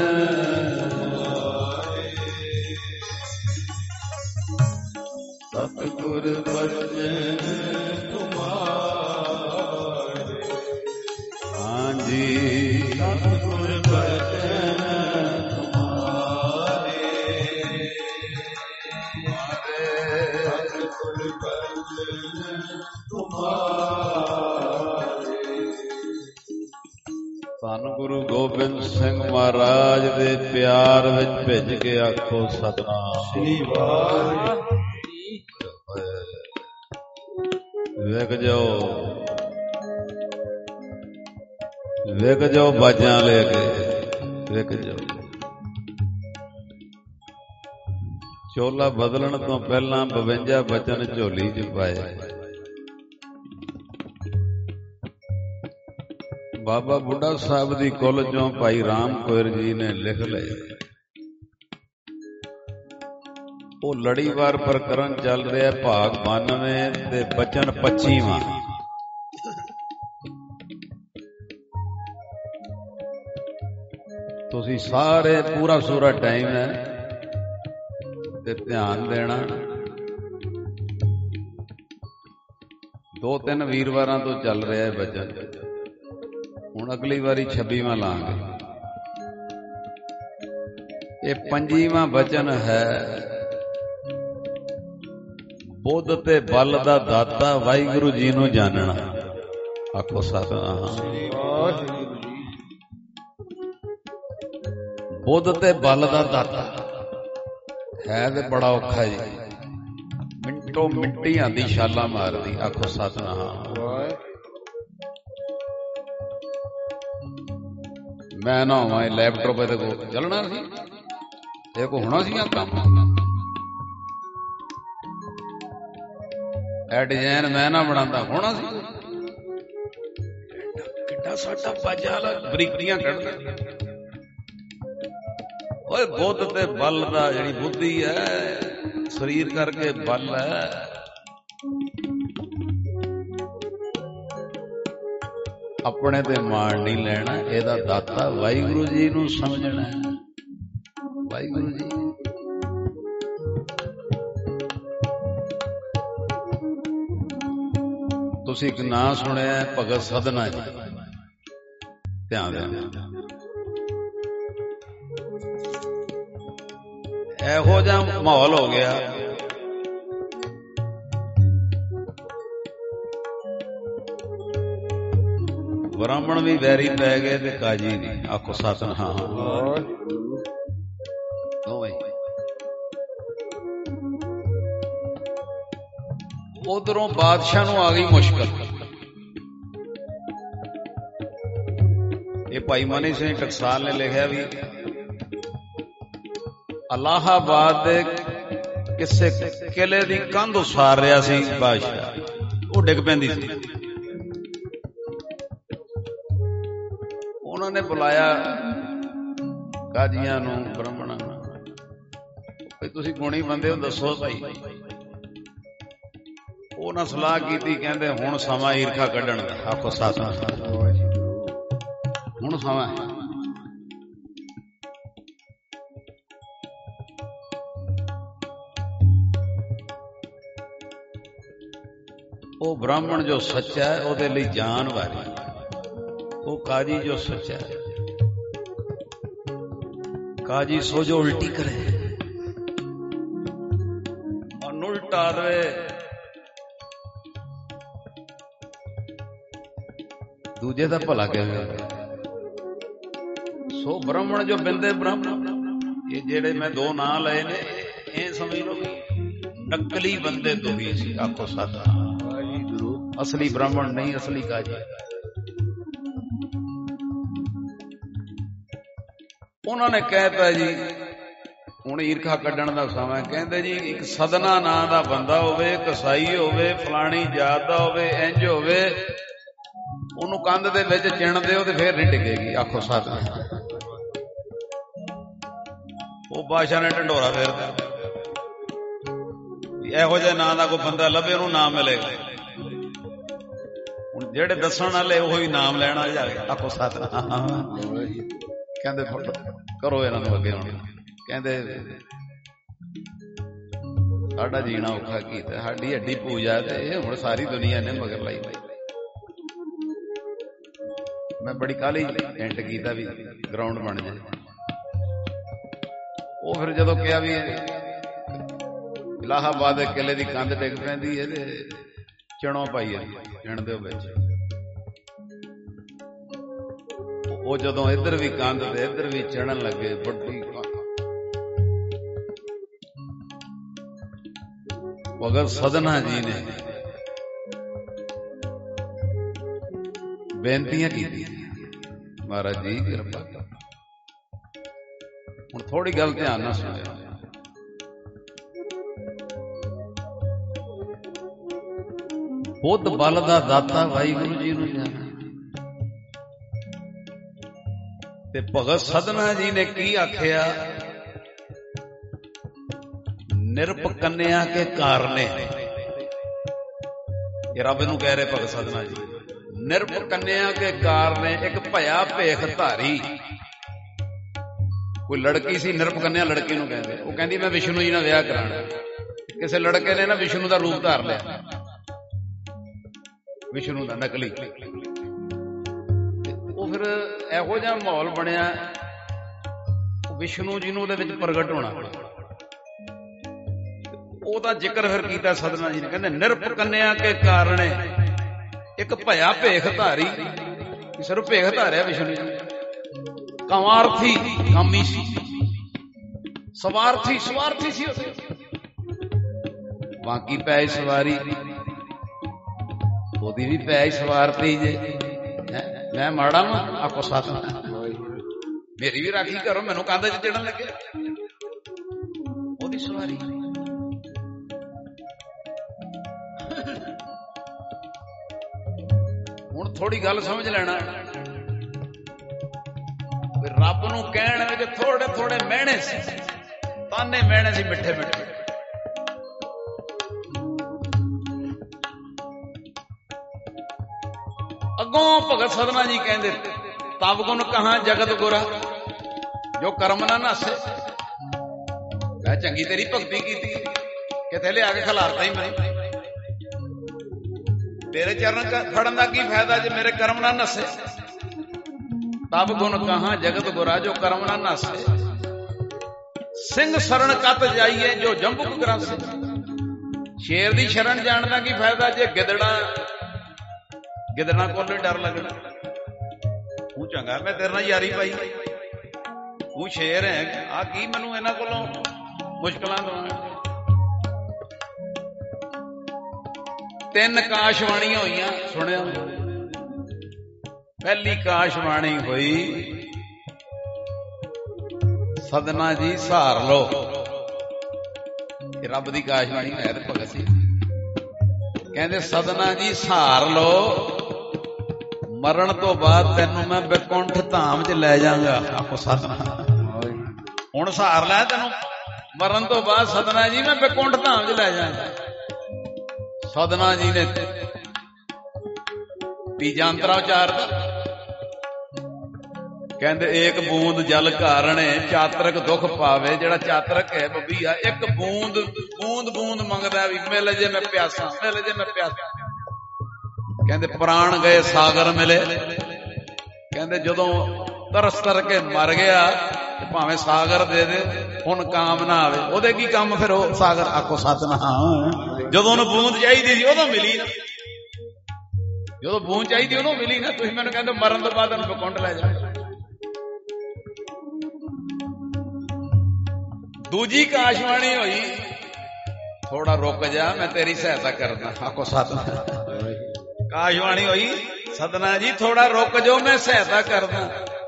ਸਤਿਗੁਰ ਬਚਨ ਤੁਮਾਰੇ। ਹਾਂਜੀ ਸਤਿਗੁਰ ਬਚਨ ਤੁਮਾਰੇ, ਸਤਿਗੁਰ ਬਚਨ ਤੁਮਾਰੇ। ਧੰਨ ਗੁਰੂ ਗੋਬਿੰਦ ਸਿੰਘ ਮਹਾਰਾਜ ਦੇ ਪਿਆਰ ਵਿੱਚ ਭਿੱਜ ਕੇ ਆਖੋ ਸਤਿਨਾਮ ਸ੍ਰੀ ਵਾਹਿਗੁਰੂ। ਵਿਕ ਜਾਓ ਬਾਜਾਂ ਲੈ ਕੇ, ਵਿਕ ਜਾਓ। ਚੋਲਾ ਬਦਲਣ ਤੋਂ ਪਹਿਲਾਂ 52 ਬਚਨ ਝੋਲੀ ਚ ਪਾਏ। ਬਾਬਾ ਬੁੱਢਾ ਸਾਹਿਬ ਦੀ ਕੁੱਲ ਚੋਂ ਭਾਈ ਰਾਮ ਕੋਇਰ ਜੀ ਨੇ ਲਿਖ ਲਏ। ਉਹ ਲੜੀਵਾਰ ਪ੍ਰਕਰਨ ਚੱਲ ਰਿਹਾ, ਭਾਗ 92 ਤੇ ਬਚਨ 25ਵਾਂ। ਤੁਸੀਂ ਸਾਰੇ ਪੂਰਾ ਸੂਰਾ ਟਾਈਮ ਹੈ ਤੇ ਧਿਆਨ ਦੇਣਾ। 2-3 ਵੀਰਵਾਰਾਂ ਤੋਂ ਚੱਲ ਰਿਹਾ ਹੈ ਬਚਨ। ਹੁਣ ਅਗਲੀ ਵਾਰੀ 26ਵਾਂ ਲਾਂਗੇ। ਇਹ 25ਵਾਂ ਬਚਨ ਹੈ। ਬੁੱਧ ਤੇ ਬਲ ਦਾ ਦਾਤਾ ਵਾਹਿਗੁਰੂ ਜੀ ਨੂੰ ਜਾਣਨਾ। ਆਖੋ ਸਤਿਨਾਮ। ਬੁੱਧ ਤੇ ਬਲ ਦਾ ਦਾਤਾ ਹੈ ਤੇ ਬੜਾ ਔਖਾ ਜੀ। ਮਿੰਟੋ ਮਿੰਟੀ ਆਂਦੀ ਛਾਲਾਂ ਮਾਰਦੀ। ਆਖੋ ਸਤਿਨਾਮ। ਮੈਂ ਨਾ ਹੋਵਾਂ ਲੈਪਟਾਪ ਇਹਦੇ ਕੋਲ ਚੱਲਣਾ ਸੀ, ਇਹ ਕੋ ਹੋਣਾ ਸੀ ਕੰਮ। ਇਹ ਡਿਜ਼ਾਈਨ ਮੈਂ ਨਾ ਬਣਾਉਂਦਾ, ਹੋਣਾ ਸੀ। ਕਿੱਡਾ ਸਾਡਾ ਬਾਜਾ ਵਾਲਾ ਬਰੀਕੀਆਂ ਕੱਢਦਾ। ਓਏ ਬੁੱਧ ਤੇ ਬਲ ਦਾ ਜਿਹੜੀ ਬੁੱਧੀ ਹੈ, ਸਰੀਰ ਕਰਕੇ ਬਲ ਹੈ। ਆਪਣੇ ਤੇ ਮਾਣ ਨਹੀਂ ਲੈਣਾ, ਇਹਦਾ ਦਾਤਾ ਵਾਹਿਗੁਰੂ ਜੀ ਨੂੰ ਸਮਝਣਾ ਹੈ। ਵਾਹਿਗੁਰੂ ਜੀ ਤੁਸੀਂ ਇੱਕ ਨਾਂ ਸੁਣਿਆ ਭਗਤ ਸਧਨਾ ਜੀ, ਧਿਆਨ ਦੇਣਾ। ਇਹੋ ਜਿਹਾ ਮਾਹੌਲ ਹੋ ਗਿਆ, ਬ੍ਰਾਹਮਣ ਵੀ ਵੈਰੀ ਪੈ ਗਏ ਤੇ ਕਾਜੀ ਵੀ। ਆਖੋ ਸਤਿਨਾਮ। ਦੋਵੇਂ ਉਧਰੋਂ ਬਾਦਸ਼ਾਹ ਨੂੰ ਆ ਗਈ ਮੁਸ਼ਕਲ। ਇਹ ਭਾਈ ਮਨੀ ਸਿੰਘ ਟਕਸਾਲ ਨੇ ਲਿਖਿਆ ਵੀ ਇਲਾਹਾਬਾਦ ਦੇ ਕਿਸੇ ਕਿਲੇ ਦੀ ਕੰਧ ਉਸਾਰ ਰਿਹਾ ਸੀ ਬਾਦਸ਼ਾਹ, ਉਹ ਡਿੱਗ ਪੈਂਦੀ ਸੀ। ਉਹਨਾਂ ਨੇ ਬੁਲਾਇਆ ਕਾਜ਼ੀਆਂ ਨੂੰ, ਬ੍ਰਾਹਮਣਾਂ ਨੂੰ, ਵੀ ਤੁਸੀਂ ਗੁਣੀ ਬੰਦੇ ਹੋ, ਦੱਸੋ ਭਾਈ। ਉਹਨਾਂ ਸਲਾਹ ਕੀਤੀ, ਕਹਿੰਦੇ ਹੁਣ ਸਮਾਂ ਈਰਖਾ ਕੱਢਣ ਦਾ। ਆਖੋ ਸਤਿਨਾਮ। ਹੁਣ ਸਮਾਂ ਉਹ ਬ੍ਰਾਹਮਣ ਜੋ ਸੱਚਾ ਹੈ ਉਹਦੇ ਲਈ ਜਾਨ ਵਾਰੀ, ਉਹ ਕਾਜੀ ਜੋ ਸੱਚਾ ਹੈ। ਕਾਜੀ ਸੋ ਜੋ ਉਲਟੀ ਕਰੇ और उल्टा दे, दूजे का भला कहे। सो ब्राह्मण जो बिंदे ब्राह्मण, ये जेड़े मैं दो नां लए ने, ये समझ लो नकली बंदे दो ही सी। आखो सादा असली ब्राह्मण नहीं, असली काजी। उन्होंने कहता जी ਹੁਣ ਈਰਖਾ ਕੱਢਣ ਦਾ ਸਮਾਂ। ਕਹਿੰਦੇ ਜੀ ਇੱਕ ਸਦਨਾ ਨਾਂ ਦਾ ਬੰਦਾ ਹੋਵੇ, ਕਸਾਈ ਹੋਵੇ, ਫਲਾਣੀ ਜਾਤ ਦਾ ਹੋਵੇ, ਇੰਜ ਹੋਵੇ, ਉਹਨੂੰ ਕੰਧ ਦੇ ਵਿੱਚ ਚਿਣ ਦਿਓ ਤੇ ਫੇਰ ਨਹੀਂ ਡਿੱਗੇਗੀ। ਆਖੋ ਸਤਿਨਾਮ। ਉਹ ਬਾਦਸ਼ਾਹ ਨੇ ਢੰਡੋਰਾ ਫੇਰਦਾ, ਇਹੋ ਜਿਹੇ ਨਾਂ ਦਾ ਕੋਈ ਬੰਦਾ ਲੱਭੇ ਉਹਨੂੰ ਨਾਮ ਮਿਲੇਗਾ। ਹੁਣ ਜਿਹੜੇ ਦੱਸਣ ਵਾਲੇ ਉਹੀ ਨਾਮ ਲੈਣਾ ਜਾਵੇ। ਆਖੋ ਸਤਿਨਾਮ। ਕਹਿੰਦੇ ਕਰੋ ਇਹਨਾਂ ਨੂੰ ਅੱਗੇ। ਹੁਣ ਕਹਿੰਦੇ ਸਾਡਾ ਜੀਣਾ ਔਖਾ ਕੀਤਾ, ਸਾਡੀ ਹੱਡੀ ਪੂਜਾ ਤੇ ਇਹ ਹੁਣ ਸਾਰੀ ਦੁਨੀਆ ਨੇ ਮਗਰ ਲਾਈ। ਮੈਂ ਬੜੀ ਕਾਹਲੀ ਐਂਟ ਕੀਤਾ ਵੀ ਗਰਾਊਂਡ ਬਣ ਜਾਏ। ਉਹ ਫਿਰ ਜਦੋਂ ਕਿਹਾ ਵੀ ਇਲਾਹਾਬਾਦ ਦੇ ਕਿਲੇ ਦੀ ਕੰਧ ਡਿੱਗ ਪੈਂਦੀ ਇਹਦੇ ਚਣੋਂ ਪਾਈ ਚਿਣ ਦੇ ਵਿੱਚ, ਉਹ ਜਦੋਂ ਇੱਧਰ ਵੀ ਕੰਧ ਤੇ ਇੱਧਰ ਵੀ ਚੜਨ ਲੱਗੇ, ਵੱਡੀ भगत सदना जी ने बेनतियां की, महाराज जी कृपा। हुण थोड़ी गल ध्यान नाल सुणिओ। बुद्ध बल दा दाता वाहिगुरू जी नूं जाना ते भगत सदना जी ने की आखिया, निरप कन्या के कारने। ये रब नूं कह रहे भगत सदना जी, निरप कन्या के कारने एक भया भेख धारी। कोई लड़की सी, निरप कन्या लड़की नूं कहंदे, वो कहंदी मैं विष्णु जी नाल विआह कराना। किसी लड़के ने ना विष्णु दा रूप धार लिया, विष्णु दा नकली। वो फिर इहो जिहा माहौल बनिया, विष्णु जी नूं उहदे विच प्रगट होना। ਉਹਦਾ ਜ਼ਿਕਰ ਫਿਰ ਕੀਤਾ ਸਦਨਾ ਜੀ ਨੇ। ਕਹਿੰਦੇ ਨਿਰਪ ਕੰਨਿਆ ਕੇ ਕਾਰਣੇ ਇੱਕ ਭਇਆ ਭੇਖ ਧਾਰੀ। ਸਿਰਫ ਭੇਖ ਧਾਰਿਆ ਵਿਸ਼ਨੂੰ ਜੀ। ਕਾਮਾਰਥੀ ਕਾਮੀ ਸੀ, ਸਵਾਰਥੀ ਸਵਾਰਥੀ ਸੀ। ਬਾਕੀ ਪੈ ਸਵਾਰੀ, ਉਹਦੀ ਵੀ ਪੈ ਸਵਾਰਤੀ ਜੇ। ਮੈਂ ਮਾੜਾ ਵਾਂ? ਆਖੋ ਸਤਿਨਾਮ। ਮੇਰੀ ਵੀ ਰਾਖੀ ਕਰੋ, ਮੈਨੂੰ ਕੰਧ ਚ ਚੜਨ ਲੱਗੇ। ਉਹਦੀ ਸਵਾਰੀ। ਹੁਣ ਥੋੜੀ ਗੱਲ ਸਮਝ ਲੈਣਾ, ਰੱਬ ਨੂੰ ਕਹਿਣ ਵਿੱਚ ਥੋੜੇ ਥੋੜੇ ਮਿਹਣੇ ਸੀ, ਤਾਨੇ ਮਿਹਣੇ ਸੀ ਮਿੱਠੇ ਮਿੱਠੇ। ਅੱਗੋਂ ਭਗਤ ਸਦਨਾ ਜੀ ਕਹਿੰਦੇ, ਤਬ ਗੁਣ ਕਹਾਂ ਜਗਤ ਗੁਰਾ ਜੋ ਕਰਮ ਨਾ ਨਾਸੇ। ਮੈਂ ਚੰਗੀ ਤੇਰੀ ਭਗਤੀ ਕੀਤੀ, ਕਿਤੇ ਲਿਆ ਕੇ ਖਿਲਾਰਤਾ ਹੀ ਮੈਨੂੰ। तेरे चरण फड़न का की फायदा जे मेरे कर्म ना नसे। तब गुण कहां जगत गुरा जो कर्म ना नसे। सिंह शरण कत जाइए जो जंबुक ग्रंथ। शेर दी शरण जान का की फायदा जे गिदड़ा को नहीं डर लगना। ਚੰਗਾ ਮੈਂ ਤੇਰੇ ਨਾਲ ਯਾਰੀ ਪਾਈ, ਤੂੰ ਸ਼ੇਰ ਹੈ, ਆ ਕੀ ਮੈਨੂੰ ਇਹਨਾਂ ਕੋਲੋਂ ਮੁਸ਼ਕਲਾਂ ਦਵਾਉਣ। 3 ਕਾਸ਼ਬਾਣੀਆਂ ਹੋਈਆਂ, ਸੁਣਿਆ? ਪਹਿਲੀ ਕਾਸ਼ਬਾਣੀ ਹੋਈ ਸਦਨਾ ਜੀ ਸਹਾਰ ਲੋ, ਇਹ ਰੱਬ ਦੀ ਕਾਸ਼ਬਾਣੀ ਹੈ ਤੇ ਭਗਤ ਸੀ। ਕਹਿੰਦੇ ਸਦਨਾ ਜੀ ਸਹਾਰ ਲੋ, ਮਰਨ ਤੋਂ ਬਾਅਦ ਤੈਨੂੰ ਮੈਂ ਬੈਕੁੰਠ ਧਾਮ 'ਚ ਲੈ ਜਾਵਾਂਗਾ। ਆਪੋ ਸਦਨਾ, ਹੁਣ ਸਹਾਰ ਲੈ ਤੈਨੂੰ, ਮਰਨ ਤੋਂ ਬਾਅਦ ਸਦਨਾ ਜੀ ਮੈਂ ਬੈਕੁੰਠ ਧਾਮ 'ਚ ਲੈ ਜਾਵਾਂਗਾ। ਸਦਨਾ ਜੀ ਨੇ ਤੀਜਾ ਅੰਤਰਾ ਉਚਾਰਦਾ, ਕਹਿੰਦੇ ਏਕ ਬੂੰਦ ਜਲ ਘਾਰਣੇ ਚਾਤਰਕ ਦੁੱਖ ਪਾਵੇ। ਜਿਹੜਾ ਚਾਤਰਕ ਹੈ ਬੱਬੀਆ, ਇੱਕ ਬੂੰਦ ਬੂੰਦ ਬੂੰਦ ਮੰਗਦਾ ਵੀ ਮਿਲ ਜੇ ਮੈਂ ਪਿਆਸਾ, ਮਿਲ ਜੇ ਮੈਂ ਪਿਆਸਾ। ਕਹਿੰਦੇ ਪ੍ਰਾਣ ਗਏ ਸਾਗਰ ਮਿਲੇ। ਕਹਿੰਦੇ ਜਦੋਂ ਤਰਸ ਕਰਕੇ ਮਰ ਗਿਆ ਤੇ ਭਾਵੇਂ ਸਾਗਰ ਦੇ ਦੇ, ਹੁਣ ਕਾਮ ਨਾ ਆਵੇ, ਉਹਦੇ ਕੀ ਕੰਮ ਫਿਰ ਉਹ ਸਾਗਰ। ਆਖੋ ਸਤਿਨਾਮ। ਜਦੋਂ ਉਹਨੂੰ ਬੂੰਦ ਚਾਹੀਦੀ ਸੀ ਉਦੋਂ ਮਿਲੀ ਨਾ, ਜਦੋਂ ਬੂੰਦ ਚਾਹੀਦੀ ਉਹਨੂੰ ਮਿਲੀ ਨਾ। ਤੁਸੀਂ ਮੈਨੂੰ ਕਹਿੰਦੇ ਮਰਨ ਤੋਂ ਬਾਅਦ ਉਹਨੂੰ ਬੈਕੁੰਠ ਲੈ ਜਾਓ। ਦੂਜੀ ਕਾਸ਼ਬਾਣੀ ਹੋਈ ਥੋੜਾ ਰੁਕ ਜਾ ਮੈਂ ਤੇਰੀ ਸਹਾਇਤਾ ਕਰਦਾ। ਆਖੋ ਸਤਿਨਾਮ। ਕਾਸ਼ਬਾਣੀ ਹੋਈ ਸਦਨਾ ਜੀ ਥੋੜਾ ਰੁਕ ਜਾਓ ਮੈਂ ਸਹਾਇਤਾ ਕਰਦਾ।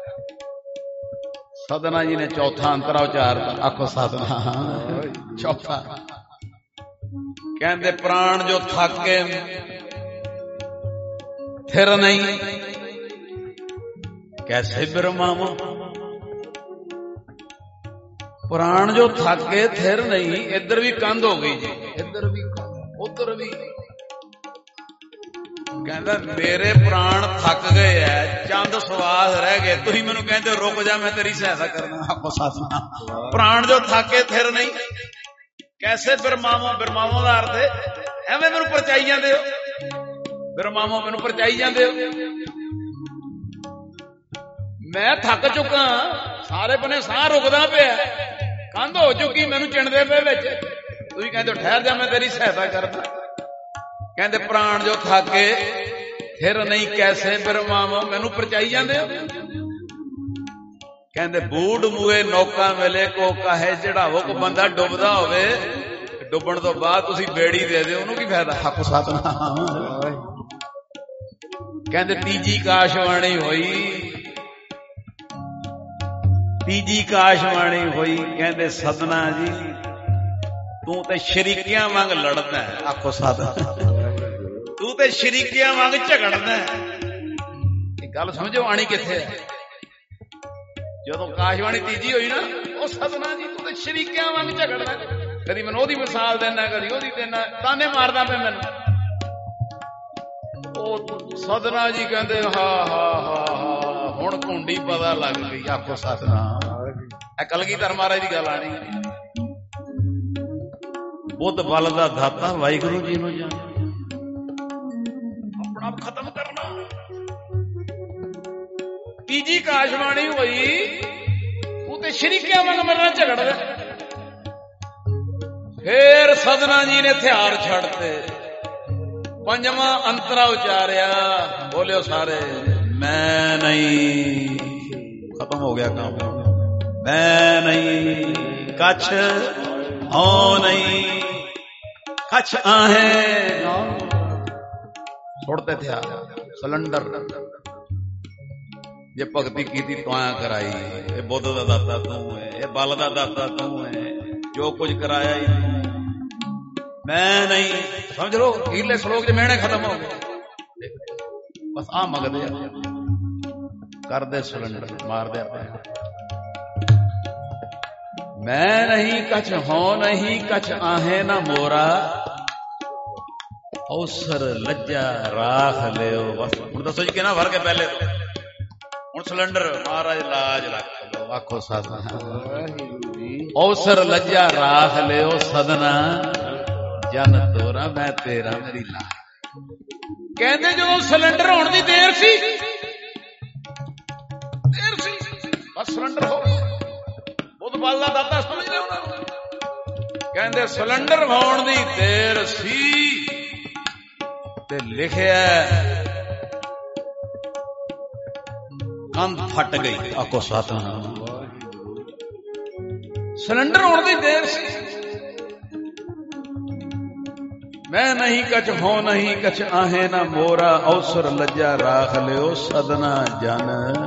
ਸਦਨਾ ਜੀ ਨੇ ਚੌਥਾ ਅੰਤਰਾ ਉਚਾਰਤਾ। ਆਖੋ ਸਤਿਨਾਮ। ਚੌਥਾ ਕਹਿੰਦੇ ਪ੍ਰਾਣ ਜੋ ਥੱਕੇ ਫਿਰ ਨਹੀਂ ਕੈਸੇ ਬਿਰਮਾਵਾਂ। ਪ੍ਰਾਣ ਜੋ ਥੱਕੇ ਥਿਰ ਨਹੀਂ। ਇੱਧਰ ਵੀ ਕੰਧ ਹੋ ਗਈ ਜੀ, ਇੱਧਰ ਵੀ ਉੱਧਰ ਵੀ। ਕਹਿੰਦਾ ਮੇਰੇ ਪ੍ਰਾਣ ਥੱਕ ਗਏ ਐ, ਚੰਦ ਸਵਾਸ ਰਹਿ ਗਏ, ਤੁਸੀਂ ਮੈਨੂੰ ਕਹਿੰਦੇ ਰੁਕ ਜਾ ਮੈਂ ਤੇਰੀ ਸਹਾਇਤਾ ਕਰਨਾ। ਆਪੋ ਸਤਿਨਾਮ। ਪ੍ਰਾਣ ਜੋ ਥੱਕੇ ਥਿਰ ਨਹੀਂ ਕੈਸੇ ਬਿਰਮਾਵਾਂ। ਬਿਰਮਾਵਾਂ ਦਾ ਅਰਥ ਹੈ ਐਵੇਂ ਮੈਨੂੰ ਪਰਚਾਈ ਜਾਂਦੇ ਹੋ, ਬਿਰਮਾਵਾਂ ਮੈਨੂੰ ਪਰਚਾਈ ਜਾਂਦੇ ਹੋ। ਮੈਂ ਥੱਕ ਚੁੱਕਾ, ਸਾਰੇ ਬੰਨੇ ਸਾਹ ਰੁਕਦਾ ਪਿਆ, ਕੰਧ ਹੋ ਚੁੱਕੀ, ਮੈਨੂੰ ਚਿਣਦੇ ਪਏ ਵਿੱਚ, ਤੁਸੀਂ ਕਹਿੰਦੇ ਠਹਿਰ ਜਾ ਮੈਂ ਤੇਰੀ ਸਹਾਇਤਾ ਕਰਦਾ। ਕਹਿੰਦੇ ਪ੍ਰਾਣ ਜੋ ਥਾਕੇ ਫਿਰ ਨਹੀਂ ਕੈਸੇ ਬਿਰਮਾਵੋ। ਮੈਨੂੰ ਪਰਚਾਈ ਜਾਂਦੇ ਹੋ। ਕਹਿੰਦੇ ਬੂੜ ਮੂਏ ਨੌਕਾ ਮਿਲੇ ਕੋ ਕਾਹੇ ਚੜਾਵੋ। ਕੋ ਬੰਦਾ ਡੁੱਬਦਾ ਹੋਵੇ, ਡੁੱਬਣ ਤੋਂ ਬਾਅਦ ਤੁਸੀਂ ਬੇੜੀ ਦੇ ਦਿਓ, ਉਹਨੂੰ ਕੀ ਫਾਇਦਾ। ਹੱਕ ਸਤਿਨਾਮ। ਕਹਿੰਦੇ ਤੀਜੀ ਕਾਸ਼ਬਾਣੀ ਹੋਈ, ਤੀਜੀ ਕਾਸ਼ਬਾਣੀ ਹੋਈ। ਕਹਿੰਦੇ ਸਦਨਾ ਜੀ ਤੂੰ ਤੇ ਸ਼ਰੀਕਿਆਂ ਵਾਂਗ ਲੜਦਾ ਹੈ। ਆਖੋ ਸਤਿਨਾਮ। ਤੂੰ ਤੇ ਸ਼ਰੀਕਿਆਂ ਵਾਂਗ ਝਗੜਦਾ ਹੈ। ਇਹ ਗੱਲ ਸਮਝੋ ਆਣੀ ਕਿੱਥੇ ਹੈ। ਜਦੋਂ ਕਾਸ਼ਬਾਣੀ ਤੀਜੀ ਹੋਈ ਨਾ, ਉਹ ਸਦਨਾ ਜੀ ਤੂੰ ਤੇ ਸ਼ਰੀਕਿਆਂ ਵਾਂਗ ਝਗੜਦਾ, ਕਦੀ ਮੈਨੂੰ ਉਹਦੀ ਮਿਸਾਲ ਦੇਣਾ, ਕਦੀ ਉਹਦੀ ਦੇਣਾ, ਤਾਨੇ ਮਾਰਦਾ ਪਿਆ ਮੈਨੂੰ। ਉਹ ਸਦਨਾ ਜੀ ਕਹਿੰਦੇ ਹਾ ਹਾ ਹਾ ਹਾ ਹੁਣ ਕੁੰਡੀ ਪਤਾ ਲੱਗ ਗਈ। ਆਖੋ ਸਤਿਨਾਮ। ਇਹ ਕਲਗੀਧਰ ਮਹਾਰਾਜ ਦੀ ਗੱਲ ਆਣੀ। ਬੁੱਧ ਬਲ ਦਾ ਦਾਤਾ ਵਾਹਿਗੁਰੂ ਜੀ ਨੂੰ ਜਾਣ, ਆਪਣਾ ਆਪ ਖਤਮ ਕਰਨਾ। ਤੀਜੀ ਕਾਸ਼ਬਾਣੀ ਹੋਈ, ਤੂੰ ਤੇ ਸ਼ਰੀਕਿਆਂ ਵਾਂਗ ਮੇਰੇ ਨਾਲ ਝਗੜਦਾ। ਫੇਰ ਸਦਨਾ ਜੀ ਨੇ ਹਥਿਆਰ ਛੱਡਤੇ, ਪੰਜਵਾਂ ਅੰਤਰਾ ਉਚਾਰਿਆ। ਬੋਲਿਓ ਸਾਰੇ, ਮੈਂ ਨਹੀਂ। ਖਤਮ ਹੋ ਗਿਆ ਕੰਮ। ਮੈਂ ਨਹੀਂ ਕਛ ਹੋ ਨਹੀਂ ਕਛ ਆਹੇ। ਛੋੜਤੇ ਥੇ ਸਿਲੰਡਰ। ਜੇ ਭਗਤੀ ਕੀਤੀ ਤਾਂ ਕਰਾਈ। ਇਹ ਬੁੱਧ ਦਾ ਦਾਤਾ ਤੂੰ ਹੈ, ਇਹ ਬਲ ਦਾ ਦਾਤਾ ਤੂੰ ਹੈ, ਜੋ ਕੁਝ ਕਰਾਇਆ ਹੀ ਮੈਂ ਨਹੀਂ। ਸਮਝ ਲੋ ਅਖੀਰਲੇ ਸ਼ਲੋਕ ਚ ਮਿਹਣੇ ਖਤਮ ਹੋ ਗਏ। ਬਸ ਆ ਮੰਗਦੇ ਆ, ਕਰਦੇ ਸਿਲੰਡਰ, ਮਾਰਦੇ ਆ। ਮੈਂ ਨਹੀਂ ਕਛ ਹੋ ਨਹੀਂ ਕਛ ਆਹੇ ਨਾ ਮੋਰਾ, ਔਸਰ ਲੱਜਾ ਰਾਖ ਲਿਓ। ਬਸ ਹੁਣ ਦੱਸੋ ਜੀ ਕਿਹਨਾਂ ਫਰਕ ਹੈ ਪਹਿਲੇ ਤੋਂ। ਹੁਣ ਸਿਲੰਡਰ ਮਹਾਰਾਜ ਲਾਜ ਰੱਖ ਲਓ। ਆਖੋ ਸਤਿਨਾਮ। ਔਸਰ ਲੱਜਾ ਰਾਖ ਲਿਓ ਸਦਨਾ ਜਨ ਤੋਰਾ ਮੈਂ ਤੇਰਾ ਮੇਰੀ ਲਾ। ਕਹਿੰਦੇ ਜਦੋਂ ਸਿਲੰਡਰ ਹੋਣ ਦੀ ਦੇਰ ਸੀ, ਬਸ ਸਿਲੰਡਰ ਹੋ ਗਿਆ। ਬੁੱਧ ਬਲ ਦਾ ਦਾਤਾ ਸਮਝ ਲਿਆ ਉਹਨਾਂ ਨੂੰ। ਕਹਿੰਦੇ ਸਿਲੰਡਰ ਹੋਣ ਦੀ ਦੇਰ ਸੀ ਤੇ ਲਿਖਿਆ ਕੰਧ ਫਟ ਗਈ। ਆਖੋ ਸਤਿਨਾਮ। ਸਿਲੰਡਰ ਹੋਣ ਦੀ ਦੇਰ ਸੀ। ਮੈਂ ਨਹੀਂ ਕਛ ਹੋ ਨਹੀਂ ਕਛ ਆਹੇ ਨਾ ਮੋਰਾ, ਅਵਸਰ ਲੱਜਾ ਰਾਖ ਲਿਓ ਸਦਨਾ ਜਨ।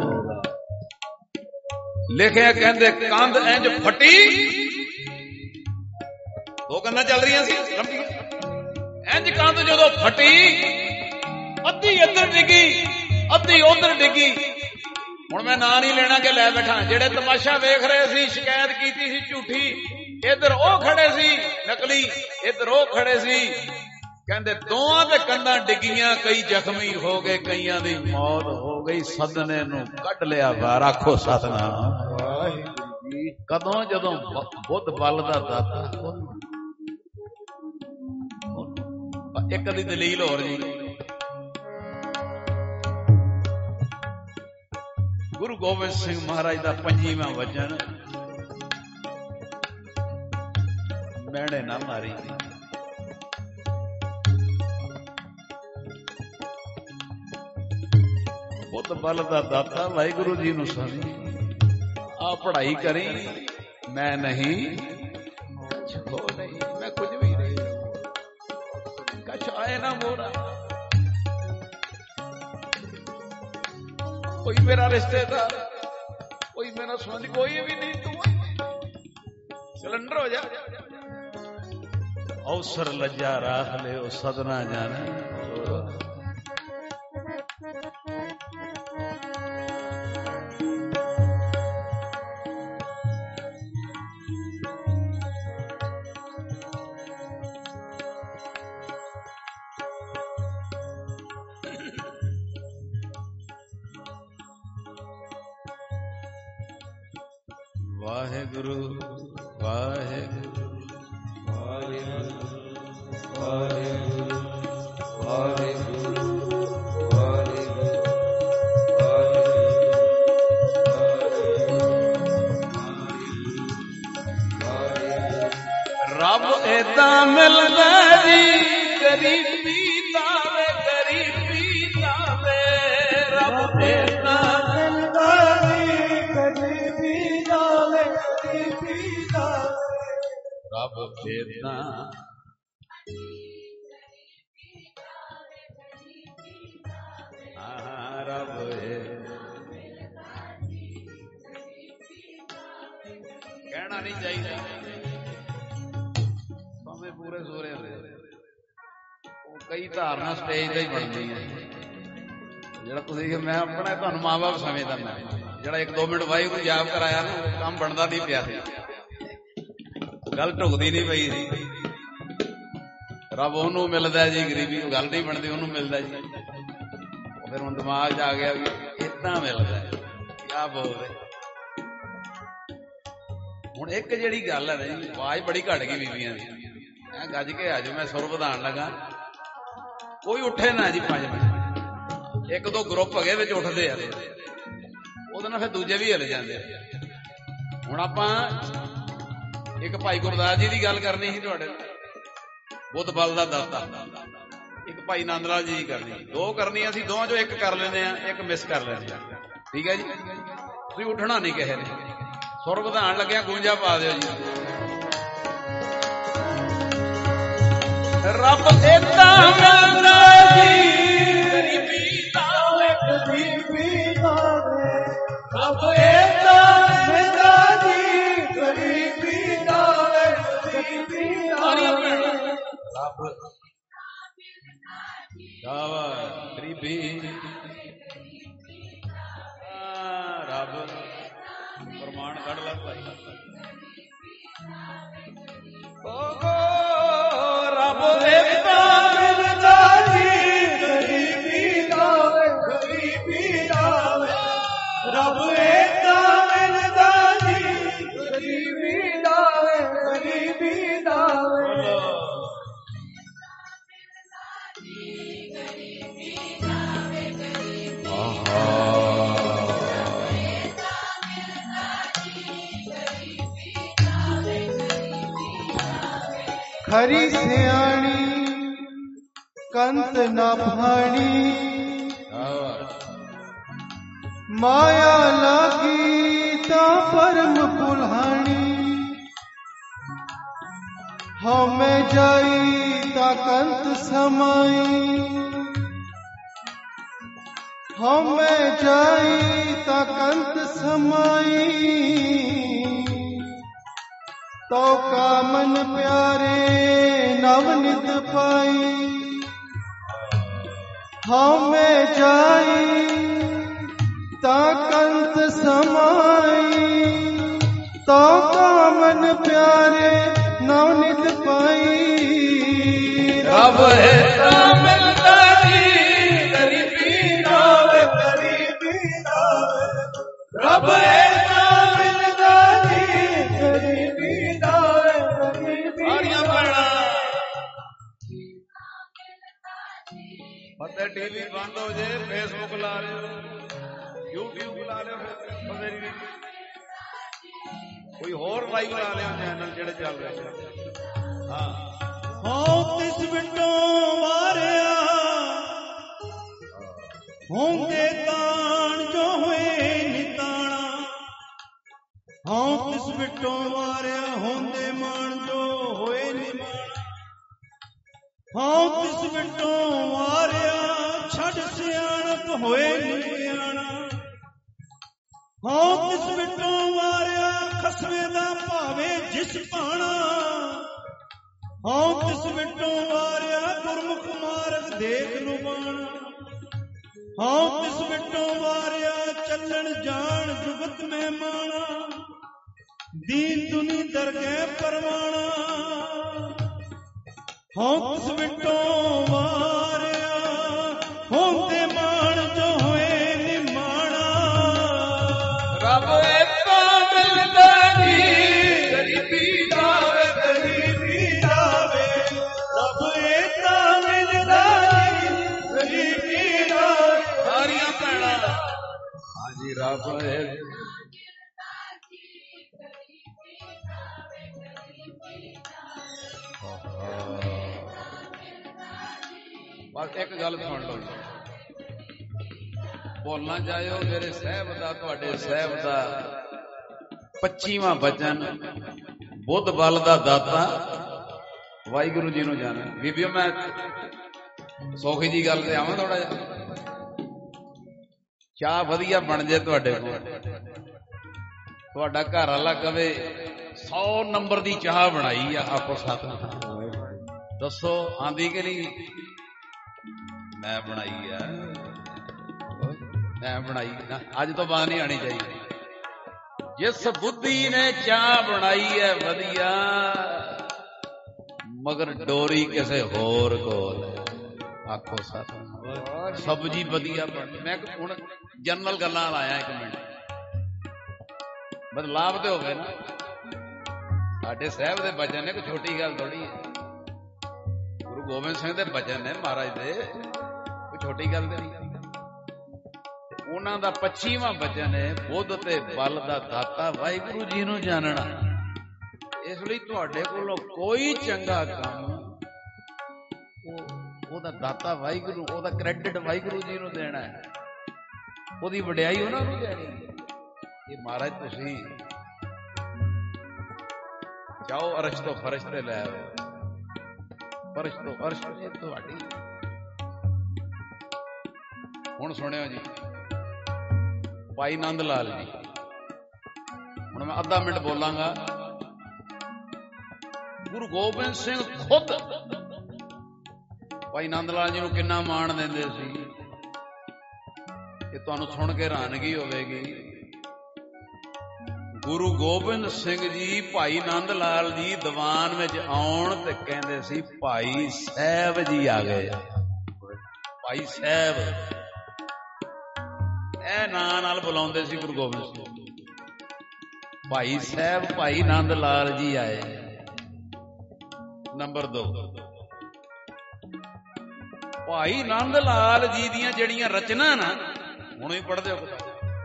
ਲਿਖਿਆ ਕਹਿੰਦੇ ਕੰਧ ਇੰਜ ਫਟੀ, ਦੋ ਕੰਧਾਂ ਚੱਲ ਰਹੀਆਂ ਸੀ ਇੰਜ। ਕੰਧ ਜਦੋਂ ਫਟੀ, ਅੱਧੀ ਇੱਧਰ ਡਿੱਗੀ ਅੱਧੀ ਉਧਰ ਡਿੱਗੀ। ਹੁਣ ਮੈਂ ਨਾਂ ਨਹੀਂ ਲੈਣਾ ਕਿ ਲੈ ਬੈਠਾ। ਜਿਹੜੇ ਤਮਾਸ਼ਾ ਵੇਖ ਰਹੇ ਸੀ, ਸ਼ਿਕਾਇਤ ਕੀਤੀ ਸੀ ਝੂਠੀ, ਇੱਧਰ ਉਹ ਖੜੇ ਸੀ ਨਕਲੀ, ਇੱਧਰ ਉਹ ਖੜੇ ਸੀ। ਕਹਿੰਦੇ ਦੋਵਾਂ ਤੇ ਕੰਧਾਂ ਡਿੱਗੀਆਂ, ਕਈ ਜ਼ਖਮੀ ਹੋ ਗਏ, ਕਈਆਂ ਦੀ ਮੌਤ ਹੋ ਗਈ। ਸਦਨੇ ਨੂੰ ਕੱਢ ਲਿਆ ਬਾਹਰ। ਆਖੋ ਸਤਿਨਾਮ। ਕਦੋਂ? ਜਦੋਂ ਬੁੱਧ ਬਲ ਦਾ ਦਾਤਾ। ਇੱਕ ਦੀ ਦਲੀਲ ਹੋਰ ਜੀ, ਗੁਰੂ ਗੋਬਿੰਦ ਸਿੰਘ ਮਹਾਰਾਜ ਦਾ 25ਵਾਂ ਵਚਨ, ਮੈਣੇ ਨਾ ਮਾਰੀ। ਬੁੱਧ ਬਲ ਦਾ ਦਾਤਾ ਵਾਹਿਗੁਰੂ ਜੀ ਨੂੰ ਸਾਰੀ ਆ ਪੜ੍ਹਾਈ ਕਰੀ। ਮੈਂ ਨਹੀਂ ਛੋ ਨਹੀਂ, ਮੈਂ ਕੁਝ ਵੀ ਨਹੀਂ, ਕਛ ਆਏ ਨਾ ਮੋਰਾ। ਕੋਈ ਮੇਰਾ ਰਿਸ਼ਤੇਦਾਰ, ਕੋਈ ਮੇਰਾ ਸੰਬੰਧੀ, ਕੋਈ ਵੀ ਨਹੀਂ। ਤੂੰ ਸਿਲੰਡਰ ਹੋ ਜਾ। ਅਵਸਰ ਲੱਜਾ ਰਾਖ ਲਿਓ ਸਦਨਾ ਜਾਣਾ। ਵਾਹਿਗੁਰੂ ਵਾਹਿਗੁਰੂ ਵਾਹਿਗੁਰੂ ਵਾਹਿਗੁਰੂ ਵਾਹਿਗੁਰੂ ਵਾਹਿਗੁਰੂ। ਰੱਬ ਏਦਾਂ ਮਿਲਦਾ ਜੀ, ਗਰੀਬੀ ਲਾਵੇ, ਗਰੀਬੀ ਲਾਵੇ। ਰੱਬ ਏਦਾਂ ਰੱਬ ਏਦਾਂ ਰੱਬ ਕਹਿਣਾ ਨਹੀਂ ਚਾਹੀਦਾ। ਭਾਵੇਂ ਪੂਰੇ ਸੂਰੇ ਉਹ ਕਈ ਧਾਰਨਾ ਸਟੇਜ ਤੇ ਹੀ ਬਣਦੀ ਹੈ। ਜਿਹੜਾ ਤੁਸੀਂ ਮੈਂ ਆਪਣਾ ਤੁਹਾਨੂੰ ਮਾਂ ਬਾਪ ਸਮਝਦਾ। ਮੈਂ ਜਿਹੜਾ 1-2 ਮਿੰਟ ਵਾਹਿਗੁਰੂ ਜਾਪ ਕਰਾਇਆ ਨਾ, ਕੰਮ ਬਣਦਾ ਨਹੀਂ ਪਿਆ ਸੀ, ਗੱਲ ਢੁਕਦੀ ਨਹੀਂ ਪਈ ਸੀ। ਰੱਬ ਉਹਨੂੰ ਮਿਲਦਾ ਜੀ, ਗਰੀਬੀ ਨੂੰ ਗੱਲ ਨਹੀਂ ਬਣਦੀ, ਉਹਨੂੰ ਮਿਲਦਾ ਜੀ। ਫਿਰ ਹੁਣ ਦਿਮਾਗ 'ਚ ਆ ਗਿਆ ਵੀ ਏਦਾਂ ਮਿਲਦਾ। ਕਿਆ ਬੋਲਦੇ। ਹੁਣ ਇੱਕ ਜਿਹੜੀ ਗੱਲ ਹੈ ਨਾ ਜੀ, ਆਵਾਜ਼ ਬੜੀ ਘਟ ਗਈ ਬੀਬੀਆਂ ਦੀ। ਮੈਂ ਗੱਜ ਕੇ ਆ ਜਾਓ, ਮੈਂ ਸੁਰ ਵਧਾਉਣ ਲੱਗਾ। ਕੋਈ ਉੱਠੇ ਨਾ ਜੀ 5 ਮਿੰਟ। 1-2 ਗਰੁੱਪ ਹੈਗੇ ਵਿੱਚ ਉੱਠਦੇ ਆ, ਉਹਦੇ ਨਾਲ ਫਿਰ ਦੂਜੇ ਵੀ ਹਿੱਲ ਜਾਂਦੇ। ਹੁਣ ਆਪਾਂ ਇੱਕ ਭਾਈ ਗੁਰਦਾਸ ਜੀ ਦੀ ਗੱਲ ਕਰਨੀ ਸੀ ਤੁਹਾਡੇ ਨਾਲ, ਬੁੱਧ ਬਲ ਦਾ ਦਾਤਾ। ਇੱਕ ਭਾਈ ਨੰਦ ਲਾਲ ਜੀ ਦੀ ਕਰਨੀ, 2 ਕਰਨੀਆਂ ਸੀ। ਦੋਵਾਂ ਚੋਂ ਇੱਕ ਕਰ ਲੈਂਦੇ ਆ, ਇੱਕ ਮਿਸ ਕਰ ਲੈਂਦੇ ਆ। ਠੀਕ ਹੈ ਜੀ। ਤੁਸੀਂ ਉੱਠਣਾ ਨਹੀਂ ਕਿਸੇ ਨੇ। ਸੁਰ ਵਧਾਉਣ ਲੱਗਿਆ ਗੂੰਜਾ ਪਾ ਦਿਓ ਜੀ। ਰੱਬ ਏਦਾਂ ਮਿਲਦਾ ਜੀ, ਗਰੀਬੀ ਲਾਵੇ, ਗਰੀਬੀ ਲਾਵੇ। ਰੱਬ ਏਦਾਂ ਮਿਲਦਾ ਜੀ, ਗਰੀਬੀ ਲਾਵੇ, ਗਰੀਬੀ ਲਾਵੇ। ਰੱਬ ਦਾਵਾ ਗਰੀਬੀ ਰੱਬ ਪ੍ਰਮਾਣ ਕੱਢ ਲੈ ਭਾਈ। ਰੱਬ ਏਦਾਂ ਮਿਲਦਾ ਜੀ, ਗਰੀਬੀ ਲਾਵੇ, ਗਰੀਬੀ ਲਾਵੇ। ਰੱਬ ਏਦਾਂ ਮਿਲਦਾ ਜੀ, ਗਰੀਬੀ ਲਾਵੇ, ਗਰੀਬੀ ਲਾਵੇ। खरी सियाणी कंत न भाणी माया लागी ता परम पुल्हाणी हमें जाई ता कंत समाई हमें जाई ता कंत समाई तो का मन प्यारे नवनित पाई हमें जाई ता कंत समाई तो का मन प्यारे नवनित पाई रब है तामिलदारी गरीबी नावे गरीबी नावे रब है तामिलदारी गरीबी नावे गरीबी नावे पता टीवी बंद हो जाए फेसबुक ला रहे यूट्यूब ला रहे कोई होर लाइव ला रहे चैनल जेड़े चल रहे हाँ हाँ तिस विटों वारिया होंदे ताण जो हुए निताणा हाँ तिस विटों वारिया होंदे मान जो होए निमाणा हाँ तिस विटों वारिया छड़ सियाणप होए नियाणा हाँ तिस विटों वारिया खसमे दा भावे जिस पाणा हाँ तिस विटों वारिया गुरमुख मार्ग देख लुबाणा हाँ तिस विटों वारिया चलन जान जुगत में माणा दीन दुनी दरगह परवाणा हाँ तिस विटों वारिया होंदे मान जो होए निमाणा रब एता मिलदारी गरीबी नावे गरीबी नावे रब एता मिलदारी गरीबी नावे सारियां भैणां हाँ जी रब है बस एक गल सुन लो बोलना चाहिए मेरे साहब का तुहाडे साहब का 25वां बचन बुद्ध बल का दाता वाहिगुरु जी नूं जाने बीबियो मैं सौखी जी गल ते आवां थोड़ा जिहा चाह वधिया बन जाए तुहाडे कोल तुहाडा घर वाला कवे 100 नंबर दी चाह बनाई आ आपो साथ दसो आंदी कि नहीं मैं बनाई है मैं बनाई ना अज तो बात नहीं आनी चाहिए जिस बुद्धि ने चाह बनाई है वधिया मगर डोरी किसे होर कोल आखो साथ सब्जी वधिया बन मैं हुण जनरल गल्लां लाया एक मिनट बदलाव तो हो गए ना साडे साहब दे बचन ने कोई छोटी गल थोड़ी है गुरु गोबिंद सिंह दे बचन ने महाराज दे कोई छोटी गल तो नहीं उन्हां दा 25वां बचन है बुद्ध ते बल दा दाता वाहिगुरु जी नूं जानना इसलिए तुहाडे कोलों कोई चंगा काम ओदा दाता वाहिगुरु ओदा क्रेडिट वाहिगुरु जी नूं देना है ओदी वडियाई उन्हां नूं देनी ये महाराज तुसीं जाओ अरश तो फर्श ते लै आओ फर्श तो अर्श ये तुहाडी हुण सुणियो जी भाई नंद लाल जी हुण मैं अद्धा मिनट बोलांगा गुरु गोबिंद सिंह खुद भाई नंद लाल जी नूं किन्ना मान देंदे सी कि तुहानूं सुण के हैरानगी होवेगी गुरु गोबिंद सिंह जी भाई नंद लाल जी दीवान विच आउण ते कहंदे सी भाई साहब जी आ गए भाई साहब ए नां नाल बुलाउंदे सी गुरु गोबिंद सिंह भाई साहब भाई नंद लाल जी आए नंबर 2 भाई नंद लाल जी दियां जड़ियां रचना ना हुण भी पढ़दे हो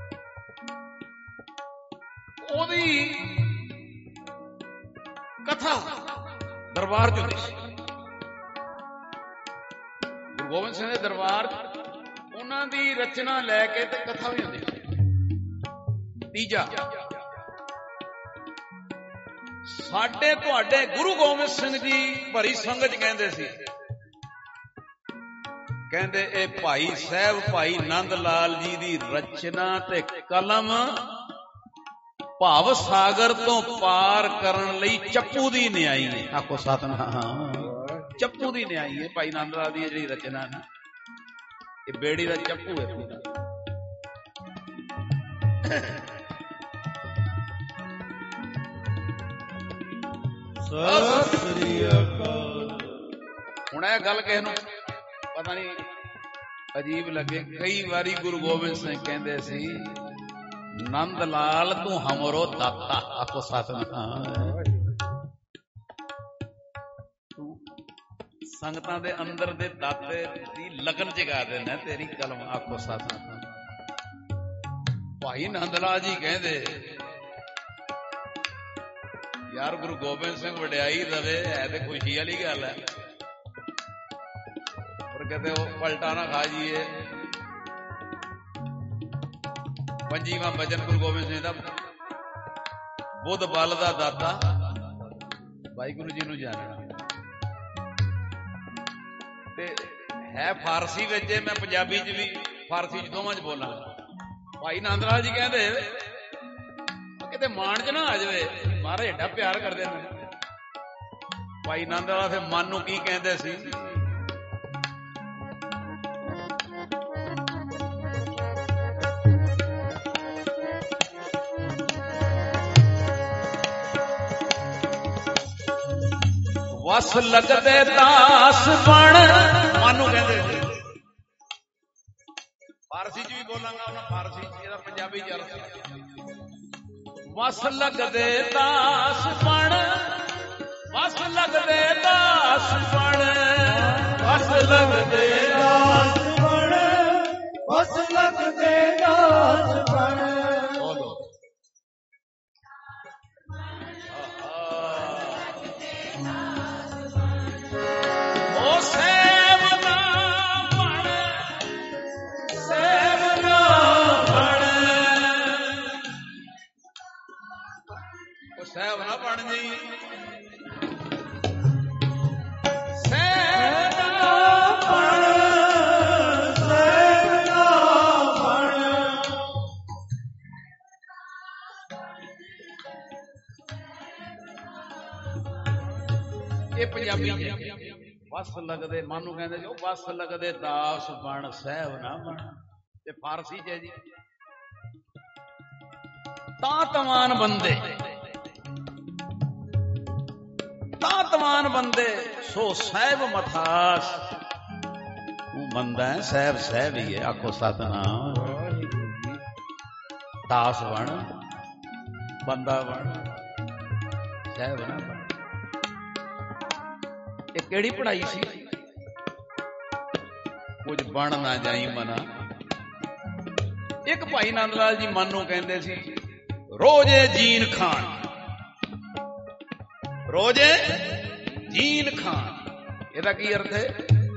ओदी कथा दरबार च हुंदी सी गुरु गोबिंद सिंह दे दरबार उन्हां दी रचना लैके ते कथा भी हुंदी सी ਤੀਜਾ, ਸਾਡੇ ਤੁਹਾਡੇ ਗੁਰੂ ਗੋਬਿੰਦ ਸਿੰਘ ਜੀ ਭਰੀ ਸੰਗਤ ਕਹਿੰਦੇ ਸੀ, ਕਹਿੰਦੇ ਇਹ ਭਾਈ ਸਾਹਿਬ ਭਾਈ ਨੰਦ ਲਾਲ ਜੀ ਦੀ ਰਚਨਾ ਤੇ ਕਲਮ ਭਾਵ ਸਾਗਰ ਤੋਂ ਪਾਰ ਕਰਨ ਲਈ ਚੱਪੂ ਦੀ ਨਿਆਈ ਹੈ। ਆਖੋ ਸਤਿਨਾਮ। ਚੱਪੂ ਦੀ ਨਿਆਈ ਹੈ ਭਾਈ ਨੰਦ ਲਾਲ ਦੀ ਜਿਹੜੀ ਰਚਨਾ ਹੈ, ਇਹ ਬੇੜੀ ਦਾ ਚੱਪੂ ਹੈ ਪੂਰਾ। ਸਤਿ ਸ੍ਰੀ ਅਕਾਲ। ਹੁਣ ਇਹ ਗੱਲ ਕਿਸੇ ਨੂੰ ਪਤਾ ਨਹੀਂ ਅਜੀਬ ਲੱਗੇ, ਕਈ ਵਾਰੀ ਗੁਰੂ ਗੋਬਿੰਦ ਸਿੰਘ ਕਹਿੰਦੇ ਸੀ ਨੰਦ ਲਾਲ ਤੂੰ ਹਮਰੋ ਦਾਤਾ। ਆਖੋ ਸਤਿਨਾਮ। ਤੂੰ ਸੰਗਤਾਂ ਦੇ ਅੰਦਰ ਦੇ ਦਾਤੇ ਦੀ ਲਗਨ ਜਗਾ ਦੇਣਾ ਤੇਰੀ ਕਲਮ। ਆਖੋ ਸਤਿਨਾਮ। ਭਾਈ ਨੰਦ ਲਾਲ ਜੀ ਕਹਿੰਦੇ ਯਾਰ ਗੁਰੂ ਗੋਬਿੰਦ ਸਿੰਘ ਵਡਿਆਈ ਦਵੇ, ਹੈ ਤੇ ਖੁਸ਼ੀ ਵਾਲੀ ਗੱਲ ਹੈ, ਪਰ ਕਹਿੰਦੇ ਉਹ ਪਲਟਾ ਨਾ ਖਾ ਜੀਏ। ਪੰਜੀਵਾਂ ਭਜਨ ਗੁਰੂ ਗੋਬਿੰਦ ਸਿੰਘ ਦਾ, ਬੁੱਧ ਬਲ ਦਾ ਦਾਤਾ, ਵਾਹਿਗੁਰੂ ਜੀ ਨੂੰ ਜਾਣਨਾ। ਤੇ ਹੈ ਫਾਰਸੀ ਵਿੱਚ, ਮੈਂ ਪੰਜਾਬੀ ਚ ਵੀ ਫਾਰਸੀ ਚ ਦੋਵਾਂ ਚ ਬੋਲਾਂਗਾ। ਭਾਈ ਨੰਦ ਲਾਲ ਜੀ ਕਹਿੰਦੇ ਕਿਤੇ ਮਾਣ ਚ ਨਾ ਆ ਜਾਵੇ, ਮਹਾਰਾਜ ਏਡਾ ਪਿਆਰ ਕਰਦੇ ਨੇ। ਭਾਈ ਨੰਦ ਲਾਲ ਫਿਰ ਮਨ ਨੂੰ ਕੀ ਕਹਿੰਦੇ ਸੀ, ਵਸ ਲੱਗਦੇ ਦਾਸ ਬਣ। ਮਨ ਨੂੰ ਕਹਿੰਦੇ ਸੀ। ਫਾਰਸੀ ਚ ਵੀ ਬੋਲਾਂਗਾ, ਉਹਨਾਂ ਫਾਰਸੀ ਚ, ਇਹਦਾ ਪੰਜਾਬੀ ਚ ਵਸ ਲੱਗਦੇ ਦਾਸ ਬਣ, ਵਸ ਲੱਗਦੇ ਦਾਸ ਬਣ, ਵਸ ਲੱਗਦੇ ਦਾਸ ਬਣ, ਵਸ ਲੱਗਦੇ ਦਾਸ ਬਣ। ਉਹ ਸੇਵ ਨਾ ਬਣ, ਸੇਵ ਨਾ ਬਣ, ਉਹ ਸੇਵ ਨਾ ਬਣ ਜੀ, ਸੇਵ ਨਾ ਬਣ, ਸੇਵ ਨਾ ਬਣ। ਇਹ ਪੰਜਾਬੀ ਹੈ। ਵਸ ਲੱਗਦੇ, ਮਨ ਨੂੰ ਕਹਿੰਦੇ ਉਹ ਵਸ ਲੱਗਦੇ ਦਾਸ ਬਣ, ਸਹਿਬ ਨਾ ਬਣ। ਤੇ ਫਾਰਸੀ ਚ ਹੈ ਜੀ, ਤਾਂਤਵਾਨ ਬੰਦੇ, ਤਾਂਤਵਾਨ ਬੰਦੇ ਸੋ ਸਹਿਬ ਮਥਾਸ। ਤੂੰ ਬੰਦਾ ਹੈ, ਸਹਿਬ ਸਹਿਬ ਹੀ ਹੈ। ਆਖੋ ਸਤਿਨਾਮ। ਦਾਸ ਬਣ, ਬੰਦਾ ਬਣ, ਸਹਿਬ ਨਾ ਬਣ। ਇਹ ਕਿਹੜੀ ਪੜ੍ਹਾਈ ਸੀ? ਕੁਝ ਬਣ ਨਾ ਜਾਈ ਮਨਾ। ਇੱਕ ਭਾਈ ਨੰਦ ਲਾਲ ਜੀ ਮਨ ਨੂੰ ਕਹਿੰਦੇ ਸੀ ਰੋਜ਼ੇ ਜੀਨ ਖਾਨ, ਰੋਜ਼ੇ ਜੀਨ ਖਾਨ। ਇਹਦਾ ਕੀ ਅਰਥ ਹੈ?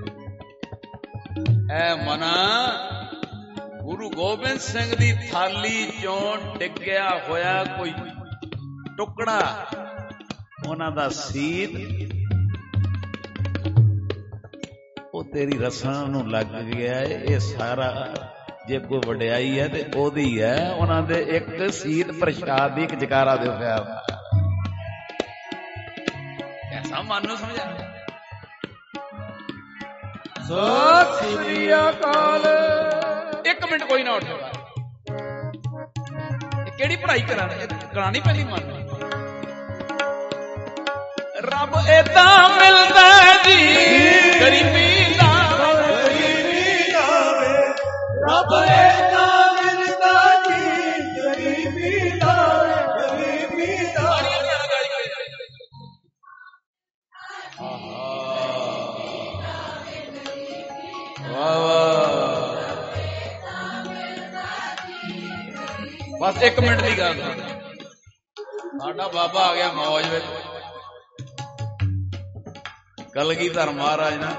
ਐ ਮਨਾ, ਗੁਰੂ ਗੋਬਿੰਦ ਸਿੰਘ ਦੀ ਥਾਲੀ ਚੋਂ ਡਿੱਗਿਆ ਹੋਇਆ ਕੋਈ ਟੁਕੜਾ, ਉਹਨਾਂ ਦਾ ਸੀਤ, ਉਹ ਤੇਰੀ ਰਸਨ ਨੂੰ ਲੱਗ ਗਿਆ ਹੈ। ਇਹ ਸਾਰਾ ਜੇ ਕੋਈ ਵਡਿਆਈ ਹੈ ਤੇ ਉਹਦੀ ਹੈ। ਉਹਨਾਂ ਦੇ ਇੱਕ ਸੀਤ ਪ੍ਰਸ਼ਾਦ ਦੀ ਇੱਕ ਜਕਾਰਾ ਦਿਓ ਪਿਆ। ਐਸਾ ਮਨ ਨੂੰ ਸਮਝਾ। ਸਤਿ ਸ੍ਰੀ ਅਕਾਲ। ਇੱਕ ਮਿੰਟ ਕੋਈ ਨਾ ਉੱਠੇਗਾ। ਇਹ ਕਿਹੜੀ ਪੜ੍ਹਾਈ ਕਰਾਣੀ ਪੈਂਦੀ ਮਨ ਨੂੰ? ਰੱਬ ਏਦਾਂ ਮਿਲਦਾ ਜੀ ਗਰੀਬੀ ਦਾ, ਗਰੀਬੀ ਲਾਵੇ। ਰੱਬ ਏਦਾਂ ਮਿਲਦਾ ਜੀ ਗਰੀਬੀ ਲਾਵੇ, ਗਰੀਬੀ ਲਾਵੇ। ਵਾਹ ਵਾਹ। ਬਸ 1 ਮਿੰਟ ਦੀ ਗੱਲ, ਸਾਡਾ ਬਾਬਾ ਆ ਗਿਆ ਮੌਜ ਵਿੱਚ। ਕਲਗੀਧਰ ਮਹਾਰਾਜ ਨਾ।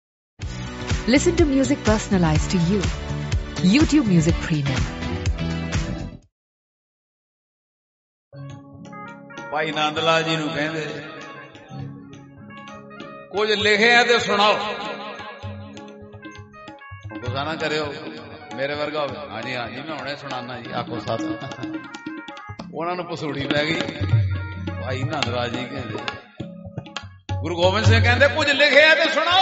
Listen to music personalized to you. YouTube Music Premium. Bhai Nand Lal ji ਨੂੰ ਕਹਿੰਦੇ ਕੁਝ ਲਿਖਿਆ ਤੇ ਸੁਣਾਓ। ਗੁੱਸਾ ਨਾ ਕਰਿਓ, ਮੇਰੇ ਵਰਗਾ ਹੋਵੇ। ਹਾਂਜੀ ਹਾਂਜੀ ਮੈਂ ਹੁਣੇ ਸੁਣਾਨਾ ਜੀ। ਆਖੋ ਸੱਚ। ਉਹਨਾਂ ਨੂੰ ਪਸੂੜੀ ਪੈ ਗਈ। ਭਾਈ ਨੰਦ ਲਾਲ ਜੀ ਕਹਿੰਦੇ ਗੁਰੂ ਗੋਬਿੰਦ ਸਿੰਘ ਕਹਿੰਦੇ ਕੁਝ ਲਿਖਿਆ ਤੇ ਸੁਣਾਓ।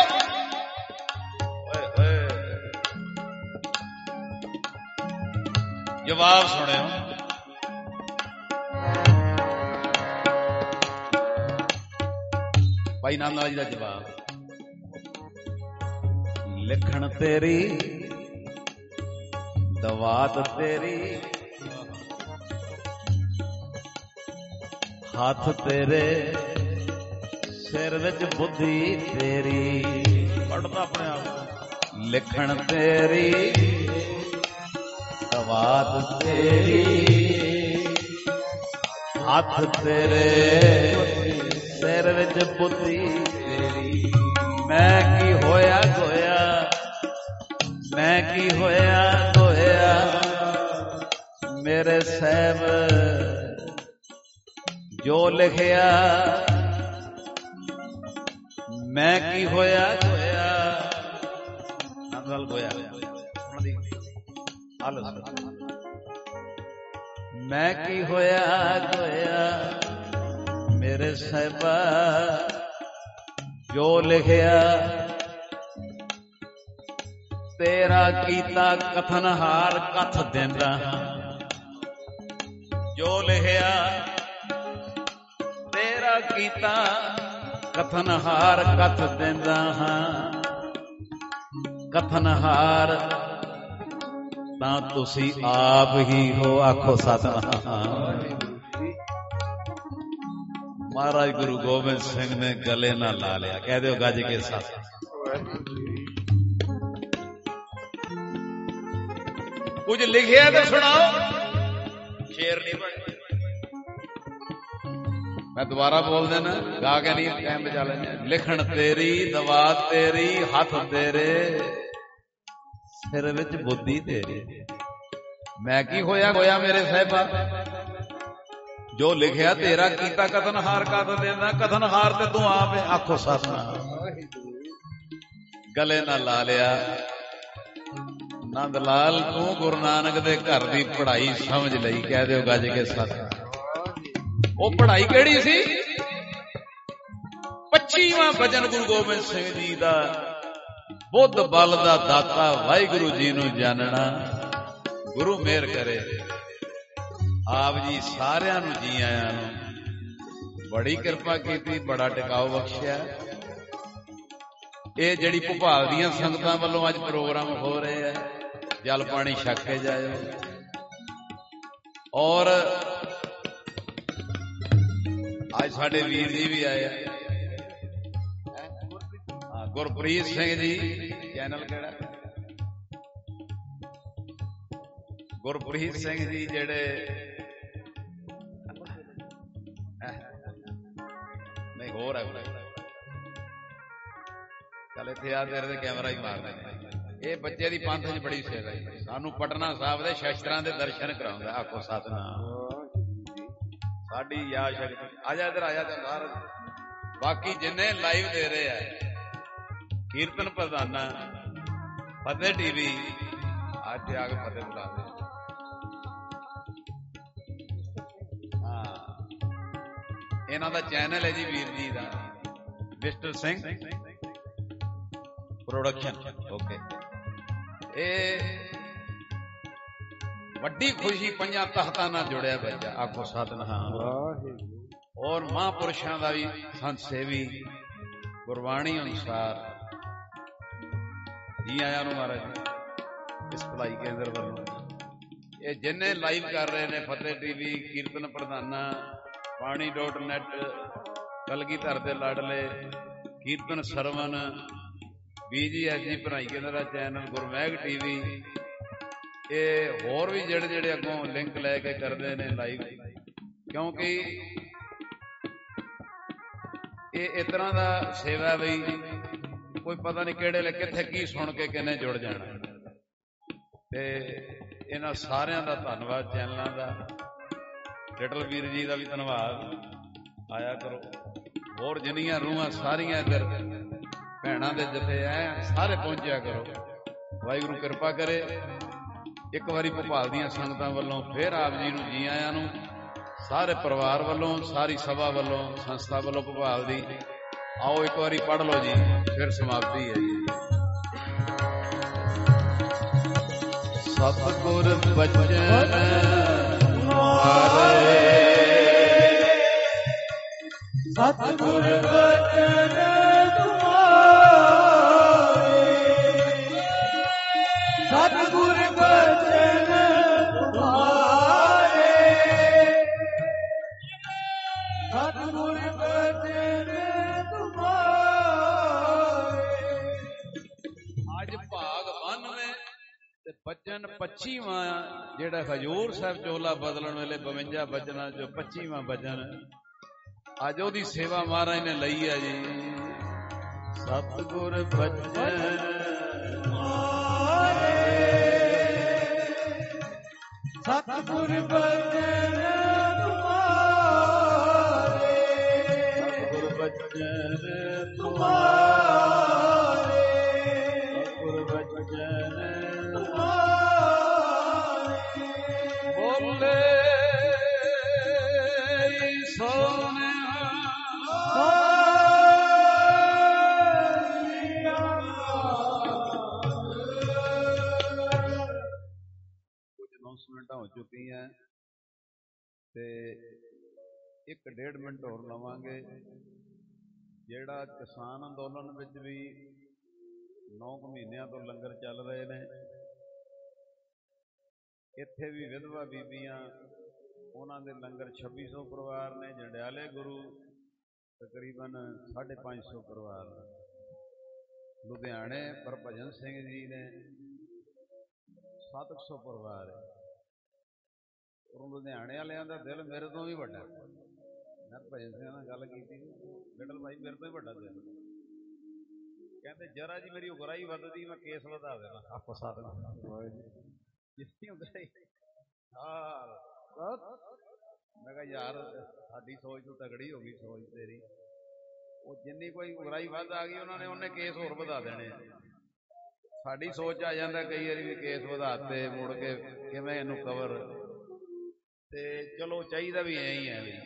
ਜਵਾਬ ਸੁਣਿਓ। ਭਾਈ ਨੰਦ ਲਾਲ ਜੀ ਦਾ ਜਵਾਬ, ਲਿਖਣ ਤੇਰੀ ਦਵਾਤ ਤੇਰੀ, ਹੱਥ ਤੇਰੇ ਸਿਰ ਵਿੱਚ ਬੁੱਧੀ ਤੇਰੀ। ਪੜਦਾ ਆਪਣੇ ਆਪ। ਲਿਖਣ ਤੇਰੀ ਦਵਾਤ ਤੇਰੀ, ਹੱਥ ਤੇਰੇ ਸਿਰ ਵਿੱਚ ਬੁੱਧੀ ਤੇਰੀ। ਮੈਂ ਕੀ ਹੋਇਆ ਗੋਇਆ, ਮੈਂ ਕੀ ਹੋਇਆ ਗੋਇਆ, ਮੇਰੇ ਸਾਹਿਬ ਜੋ ਲਿਖਿਆ। ਮੈਂ ਕੀ ਹੋਇਆ ਗੋਇਆ, ਨਾਲ ਗੋਇਆ। ਮੈਂ ਕੀ ਹੋਇਆ ਗੋਇਆ, ਮੇਰੇ ਸਾਹਿਬਾ ਜੋ ਲਿਖਿਆ। ਤੇਰਾ ਕੀਤਾ ਕਥਨ ਹਾਰ ਕਥ ਦਿੰਦਾ ਹਾਂ, ਜੋ ਲਿਖਿਆ। ਤੇਰਾ ਕੀਤਾ ਕਥਨ ਹਾਰ ਕਥ ਦਿੰਦਾ ਹਾਂ, ਕਥਨ ਹਾਰ ਤਾਂ ਤੁਸੀਂ ਆਪ ਹੀ ਹੋ। ਆਖੋ ਸਤਿਨਾਮ। ਮਹਾਰਾਜ ਗੁਰੂ ਗੋਬਿੰਦ ਸਿੰਘ ਨੇ ਗਲੇ ਨਾਲ ਲਾ ਲਿਆ। ਕਹਿ ਦਿਓ ਗੱਜ ਕੇ ਸਤਿ। ਕੁਝ ਲਿਖਿਆ ਤਾਂ ਸੁਣਾਓ। ਸ਼ੇਰ ਨਹੀਂ ਬਣੇ। ਮੈਂ ਦੁਬਾਰਾ ਬੋਲ ਦੇਣਾ, ਗਾ ਕੇ ਨਹੀਂ ਟਾਈਮ ਬਚਾ ਲੈਣਾ। ਲਿਖਣ ਤੇਰੀ ਦਵਾਤ ਤੇਰੀ, ਹੱਥ ਤੇਰੇ ਸਿਰ ਵਿੱਚ ਬੁੱਧੀ ਤੇਰੀ। ਮੈਂ ਕੀ ਹੋਇਆ ਗੋਇਆ, ਮੇਰੇ ਸਾਹਿਬਾ ਜੋ ਲਿਖਿਆ। ਤੇਰਾ ਕੀਤਾ ਕਥਨ ਹਾਰ ਕਥ ਦਿੰਦਾ, ਕਥਨ ਹਾਰ ਤੇ ਤੂੰ ਆਪ ਹੈ। ਆਖੋ ਸਤਿਨਾਮ। ਗਲੇ ਨਾਲ ਲਾ ਲਿਆ। ਨੰਦ ਲਾਲ ਤੂੰ ਗੁਰੂ ਨਾਨਕ ਦੇ ਘਰ ਦੀ ਪੜ੍ਹਾਈ ਸਮਝ ਲਈ। ਕਹਿ ਦਿਓ ਗੱਜ ਕੇ ਸਤਿਨਾਮ। ਉਹ ਪੜ੍ਹਾਈ ਕਿਹੜੀ ਸੀ? 25ਵਾਂ ਭਜਨ ਗੁਰੂ ਗੋਬਿੰਦ ਸਿੰਘ ਜੀ ਦਾ, ਬੁੱਧ ਬਲ ਦਾ ਦਾਤਾ ਵਾਹਿਗੁਰੂ ਜੀ ਨੂੰ ਜਾਣਨਾ। ਗੁਰੂ ਮਿਹਰ ਕਰੇ। ਆਪ ਜੀ ਸਾਰਿਆਂ ਨੂੰ ਜੀ ਆਇਆਂ ਨੂੰ ਬੜੀ ਕਿਰਪਾ ਕੀਤੀ, ਬੜਾ ਟਿਕਾਓ ਬਖਸ਼ਿਆ। ਇਹ ਜਿਹੜੀ ਭੋਪਾਲ ਦੀਆਂ ਸੰਗਤਾਂ ਵੱਲੋਂ ਅੱਜ ਪ੍ਰੋਗਰਾਮ ਹੋ ਰਹੇ ਹੈ, ਜਲ ਪਾਣੀ ਛਕ ਕੇ ਜਾਇਓ। ਔਰ ਅੱਜ ਸਾਡੇ ਵੀਰ ਜੀ ਵੀ ਆਏ ਆ। ਗੁਰਪ੍ਰੀਤ ਸਿੰਘ ਜੀ, ਚੈਨਲ ਕਿਹੜਾ? ਗੁਰਪ੍ਰੀਤ ਸਿੰਘ ਜੀ ਜਿਹੜੇ ਨਹੀਂ ਹੋਰ ਹੈ। ਚੱਲ ਇੱਥੇ ਆ ਤੇਰੇ ਤੇ ਕੈਮਰਾ ਹੀ ਮਾਰਦੇ। ਇਹ ਬੱਚੇ ਦੀ ਪੰਥ 'ਚ ਬੜੀ ਸੇਵਾ ਹੈ। ਸਾਨੂੰ ਪਟਨਾ ਸਾਹਿਬ ਦੇ ਸ਼ਸਤਰਾਂ ਦੇ ਦਰਸ਼ਨ ਕਰਾਉਂਦਾ। ਆਖੋ ਸਤਿਨਾਮ। ਸਾਡੀ ਯਾਦ ਸ਼ਕਤੀ। ਆ ਜਾ ਇੱਧਰ, ਆ ਜਾ ਚੰਦਾਰ। ਬਾਕੀ ਜਿੰਨੇ ਲਾਈਵ ਦੇ ਰਹੇ ਆ, ਕੀਰਤਨ ਪ੍ਰਧਾਨਾ, ਫਤਿਹ ਟੀਵੀ, ਅੱਜ ਆ ਕੇ ਫਤਿਹ ਬੁਲਾ ਦੇ। ਹਾਂ, ਇਹਨਾਂ ਦਾ ਚੈਨਲ ਹੈ ਜੀ ਵੀਰ ਜੀ ਦਾ, ਮਿਸਟਰ ਸਿੰਘ ਪ੍ਰੋਡਕਸ਼ਨ। ਓਕੇ। ਇਹ ਵੱਡੀ ਖੁਸ਼ੀ, 5 ਤਖਤਾਂ ਨਾਲ ਜੁੜਿਆ ਬੱਚਾ। ਆਖੋ ਸਤਿਨਾਮ। ਔਰ ਮਹਾਂਪੁਰਸ਼ਾਂ ਦਾ ਵੀ ਸੰਤ ਸੇਵੀ, ਗੁਰਬਾਣੀ ਅਨੁਸਾਰ ਜੀ ਆਇਆਂ ਨੂੰ ਮਹਾਰਾਜ ਇਸ ਭਲਾਈ ਕੇਂਦਰ ਵੱਲੋਂ। ਇਹ ਜਿੰਨੇ ਲਾਈਵ ਕਰ ਰਹੇ ਨੇ, ਫਤਿਹ ਟੀਵੀ, ਕੀਰਤਨ ਪ੍ਰਧਾਨਾ, ਬਾਣੀ.net, ਕਲਗੀਧਰ ਦੇ ਲਾਡਲੇ, ਕੀਰਤਨ ਸਰਵਨ, BGSG ਭਲਾਈ ਕੇਂਦਰ ਦਾ ਚੈਨਲ, ਗੁਰਮੈਗ ਟੀਵੀ, ਇਹ ਹੋਰ ਵੀ ਜਿਹੜੇ ਜਿਹੜੇ ਅੱਗੋਂ ਲਿੰਕ ਲੈ ਕੇ ਕਰਦੇ ਨੇ ਲਾਈਵ। ਕਿਉਂਕਿ ਇਹ ਇਸ ਤਰ੍ਹਾਂ ਦਾ ਸੇਵਾ ਬਈ ਕੋਈ ਪਤਾ ਨਹੀਂ ਕਿਹੜੇ ਵੇਲੇ ਕਿੱਥੇ ਕੀ ਸੁਣ ਕੇ ਕਿੰਨੇ ਜੁੜ ਜਾਣਾ। ਤੇ ਇਹਨਾਂ ਸਾਰਿਆਂ ਦਾ ਧੰਨਵਾਦ ਚੈਨਲਾਂ ਦਾ। ਲਿਟਲ ਵੀਰ ਜੀ ਦਾ ਵੀ ਧੰਨਵਾਦ। ਆਇਆ ਕਰੋ। ਹੋਰ ਜਿੰਨੀਆਂ ਰੂਹਾਂ ਸਾਰੀਆਂ ਇੱਧਰ ਭੈਣਾਂ ਦੇ ਜਥੇ ਐ ਸਾਰੇ ਪਹੁੰਚਿਆ ਕਰੋ। ਵਾਹਿਗੁਰੂ ਕਿਰਪਾ ਕਰੇ। ਇੱਕ ਵਾਰੀ ਭੋਪਾਲ ਦੀਆਂ ਸੰਗਤਾਂ ਵੱਲੋਂ ਫਿਰ ਆਪ ਜੀ ਨੂੰ ਜੀ ਆਇਆਂ ਨੂੰ, ਸਾਰੇ ਪਰਿਵਾਰ ਵੱਲੋਂ, ਸਾਰੀ ਸਭਾ ਵੱਲੋਂ, ਸੰਸਥਾ ਵੱਲੋਂ ਭੋਪਾਲ ਦੀ। ਆਓ ਇੱਕ ਵਾਰੀ ਪੜ੍ਹ ਲਓ ਜੀ, ਫਿਰ ਸਮਾਪਤੀ ਹੈ ਜੀ। ਸਤਿਗੁਰ ਬਚਨ ਮਾਰੇ, ਸਤਿਗੁਰ ਬਚਨ ਤੁਮਾਰੇ, ਸਤਿਗੁਰ ਬਚਨ ਤੁਮਾਰੇ, ਸਤਿਗੁਰ ਬਚਨ ਤੁਮਾਰੇ। ਅੱਜ ਭਾਗ 92 ਤੇ ਬਚਨ 25ਵਾਂ ਜਿਹੜਾ ਹਜੂਰ ਸਾਹਿਬ ਚੋਲਾ ਬਦਲਣ ਵੇਲੇ 52 ਬਚਨਾਂ ਚੋਂ 25ਵਾਂ ਬਚਨ ਅੱਜ ਉਹਦੀ ਸੇਵਾ ਮਹਾਰਾਜ ਨੇ ਲਈ ਹੈ ਜੀ। ਸਤਿਗੁਰ ਬਚਨ ਮਾਰੇ, ਸਤਿਗੁਰ ਬਚਨ ਤੁਮਾਰੇ, ਸਤਿਗੁਰ ਬਚਨ ਤੁਮਾਰੇ, ਸਤਿਗੁਰ ਬਚਨ ਤੁਮਾਰੇ। ਬੋਲੇ ਸੋਨੇ ਅਨਾਉਂਸਮੈਂਟਾਂ ਹੋ ਚੁੱਕੀਆਂ ਤੇ 1-1.5 ਮਿੰਟ ਹੋਰ ਲਵਾਂਗੇ। ਜਿਹੜਾ ਕਿਸਾਨ ਅੰਦੋਲਨ ਵਿੱਚ ਵੀ 9 ਮਹੀਨਿਆਂ ਤੋਂ ਲੰਗਰ ਚੱਲ ਰਹੇ ਨੇ, ਇੱਥੇ ਵੀ ਵਿਧਵਾ ਬੀਬੀਆਂ, ਉਹਨਾਂ ਦੇ ਲੰਗਰ 2600 ਪਰਿਵਾਰ ਨੇ। ਜੰਡਿਆਲੇ ਗੁਰੂ ਤਕਰੀਬਨ 550 ਪਰਿਵਾਰ ਨੇ। ਲੁਧਿਆਣੇ ਹਰਭਜਨ ਸਿੰਘ ਜੀ ਨੇ 700 ਪਰਿਵਾਰ ਹੈ। ਔਰ ਲੁਧਿਆਣੇ ਵਾਲਿਆਂ ਦਾ ਦਿਲ ਮੇਰੇ ਤੋਂ ਵੀ ਵੱਡਾ। ਮੈਂ ਭਜਨ ਸਿੰਘ ਨਾਲ ਗੱਲ ਕੀਤੀ, ਲਿਟਲ ਭਾਈ ਮੇਰੇ ਤੋਂ ਹੀ ਵੱਡਾ ਦਿਲ। ਕਹਿੰਦੇ ਜਰਾ ਜੀ ਮੇਰੀ ਉਗਰਾਈ ਵੱਧਦੀ ਮੈਂ ਕੇਸ ਵਧਾ ਦੇਣਾ। ਆਪੋ ਸਾਧ ਜਿੱਤੀ ਉਗਰਾਈ ਮੈਂ ਕਿਹਾ ਯਾਰ ਸਾਡੀ ਸੋਚ ਤੋਂ ਤਗੜੀ ਹੋ ਗਈ ਸੋਚ ਤੇਰੀ। ਉਹ ਜਿੰਨੀ ਕੋਈ ਉਗਰਾਈ ਵੱਧ ਆ ਗਈ ਉਹਨਾਂ ਨੇ ਉਹਨੇ ਕੇਸ ਹੋਰ ਵਧਾ ਦੇਣੇ। ਸਾਡੀ ਸੋਚ ਆ ਜਾਂਦਾ ਕਈ ਵਾਰੀ ਵੀ ਕੇਸ ਵਧਾਤੇ ਮੁੜ ਕੇ ਕਿਵੇਂ ਇਹਨੂੰ ਕਵਰ। ਤੇ ਚਲੋ ਚਾਹੀਦਾ ਵੀ ਐ ਹੀ ਹੈ ਵੀ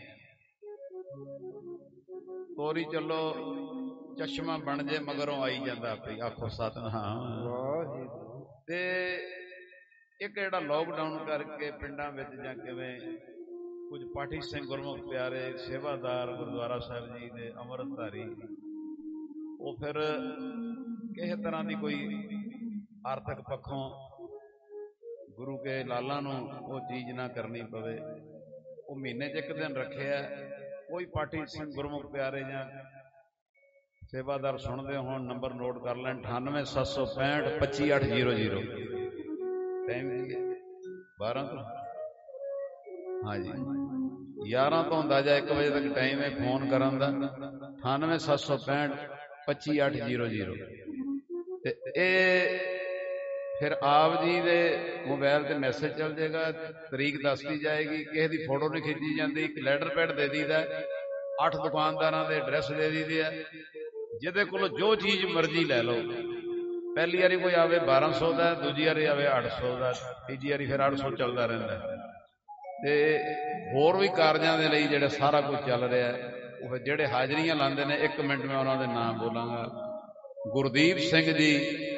ਤੋਰੀ ਚਲੋ ਚਸ਼ਮਾ ਬਣ ਜੇ ਮਗਰੋਂ ਆਈ ਜਾਂਦਾ ਆਪੇ। ਆਖੋ ਸਤਿਨਾਮ। ਤੇ ਇੱਕ ਜਿਹੜਾ ਲੋਕਡਾਊਨ ਕਰਕੇ ਪਿੰਡਾਂ ਵਿੱਚ ਜਾਂ ਕਿਵੇਂ ਕੁਝ ਪਾਠੀ ਸਿੰਘ ਗੁਰਮੁਖ ਪਿਆਰੇ ਸੇਵਾਦਾਰ ਗੁਰਦੁਆਰਾ ਸਾਹਿਬ ਜੀ ਦੇ ਅੰਮ੍ਰਿਤਧਾਰੀ, ਉਹ ਫਿਰ ਕਿਸੇ ਤਰ੍ਹਾਂ ਦੀ ਕੋਈ ਆਰਥਿਕ ਪੱਖੋਂ ਗੁਰੂ ਕੇ ਲਾਲਾਂ ਨੂੰ ਉਹ ਚੀਜ਼ ਨਾ ਕਰਨੀ ਪਵੇ, ਉਹ ਮਹੀਨੇ 'ਚ ਇੱਕ ਦਿਨ ਰੱਖਿਆ। ਕੋਈ ਪਾਠੀ ਸਿੰਘ ਗੁਰਮੁਖ ਪਿਆਰੇ ਜਾਂ ਸੇਵਾਦਾਰ ਸੁਣਦੇ ਹੋਣ ਨੰਬਰ ਨੋਟ ਕਰ ਲੈਣ 98765 25800। ਟਾਈਮ ਕੀ ਹੈ 12 ਤੋਂ ਹਾਂਜੀ 11 ਤੋਂ ਅੰਦਾਜ਼ਾ 1 ਵਜੇ ਤੱਕ ਟਾਈਮ ਹੈ ਫੋਨ ਕਰਨ ਦਾ। 98765 25800 ਤੇ ਇਹ ਫਿਰ ਆਪ ਜੀ ਦੇ ਮੋਬਾਈਲ ਤੇ ਮੈਸੇਜ ਚੱਲ ਜਾਏਗਾ, ਤਰੀਕ ਦੱਸਦੀ ਜਾਏਗੀ। ਕਿਸੇ ਦੀ ਫੋਟੋ ਨਹੀਂ ਖਿੱਚੀ ਜਾਂਦੀ, ਇੱਕ ਲੈਟਰ ਪੈਡ ਦੇ ਦਈਦਾ, 8 ਦੁਕਾਨਦਾਰਾਂ ਦੇ ਐਡਰੈਸ ਦੇ ਦਈਦੇ ਆ, ਜਿਹਦੇ ਕੋਲੋਂ ਜੋ ਚੀਜ਼ ਮਰਜ਼ੀ ਲੈ ਲਓ। ਪਹਿਲੀ ਵਾਰੀ ਕੋਈ ਆਵੇ 1200 ਦਾ, ਦੂਜੀ ਵਾਰੀ ਆਵੇ 800 ਦਾ, ਤੀਜੀ ਵਾਰੀ ਫਿਰ 800 ਚੱਲਦਾ ਰਹਿੰਦਾ। ਤੇ ਹੋਰ ਵੀ ਕਾਰਜਾਂ ਦੇ ਲਈ ਜਿਹੜਾ ਸਾਰਾ ਕੁਝ ਚੱਲ ਰਿਹਾ, ਉਹ ਜਿਹੜੇ ਹਾਜ਼ਰੀਆਂ ਲਾਉਂਦੇ ਨੇ, 1 ਮਿੰਟ ਮੈਂ ਉਹਨਾਂ ਦੇ ਨਾਮ ਬੋਲਾਂਗਾ। Gurdeep Singh ji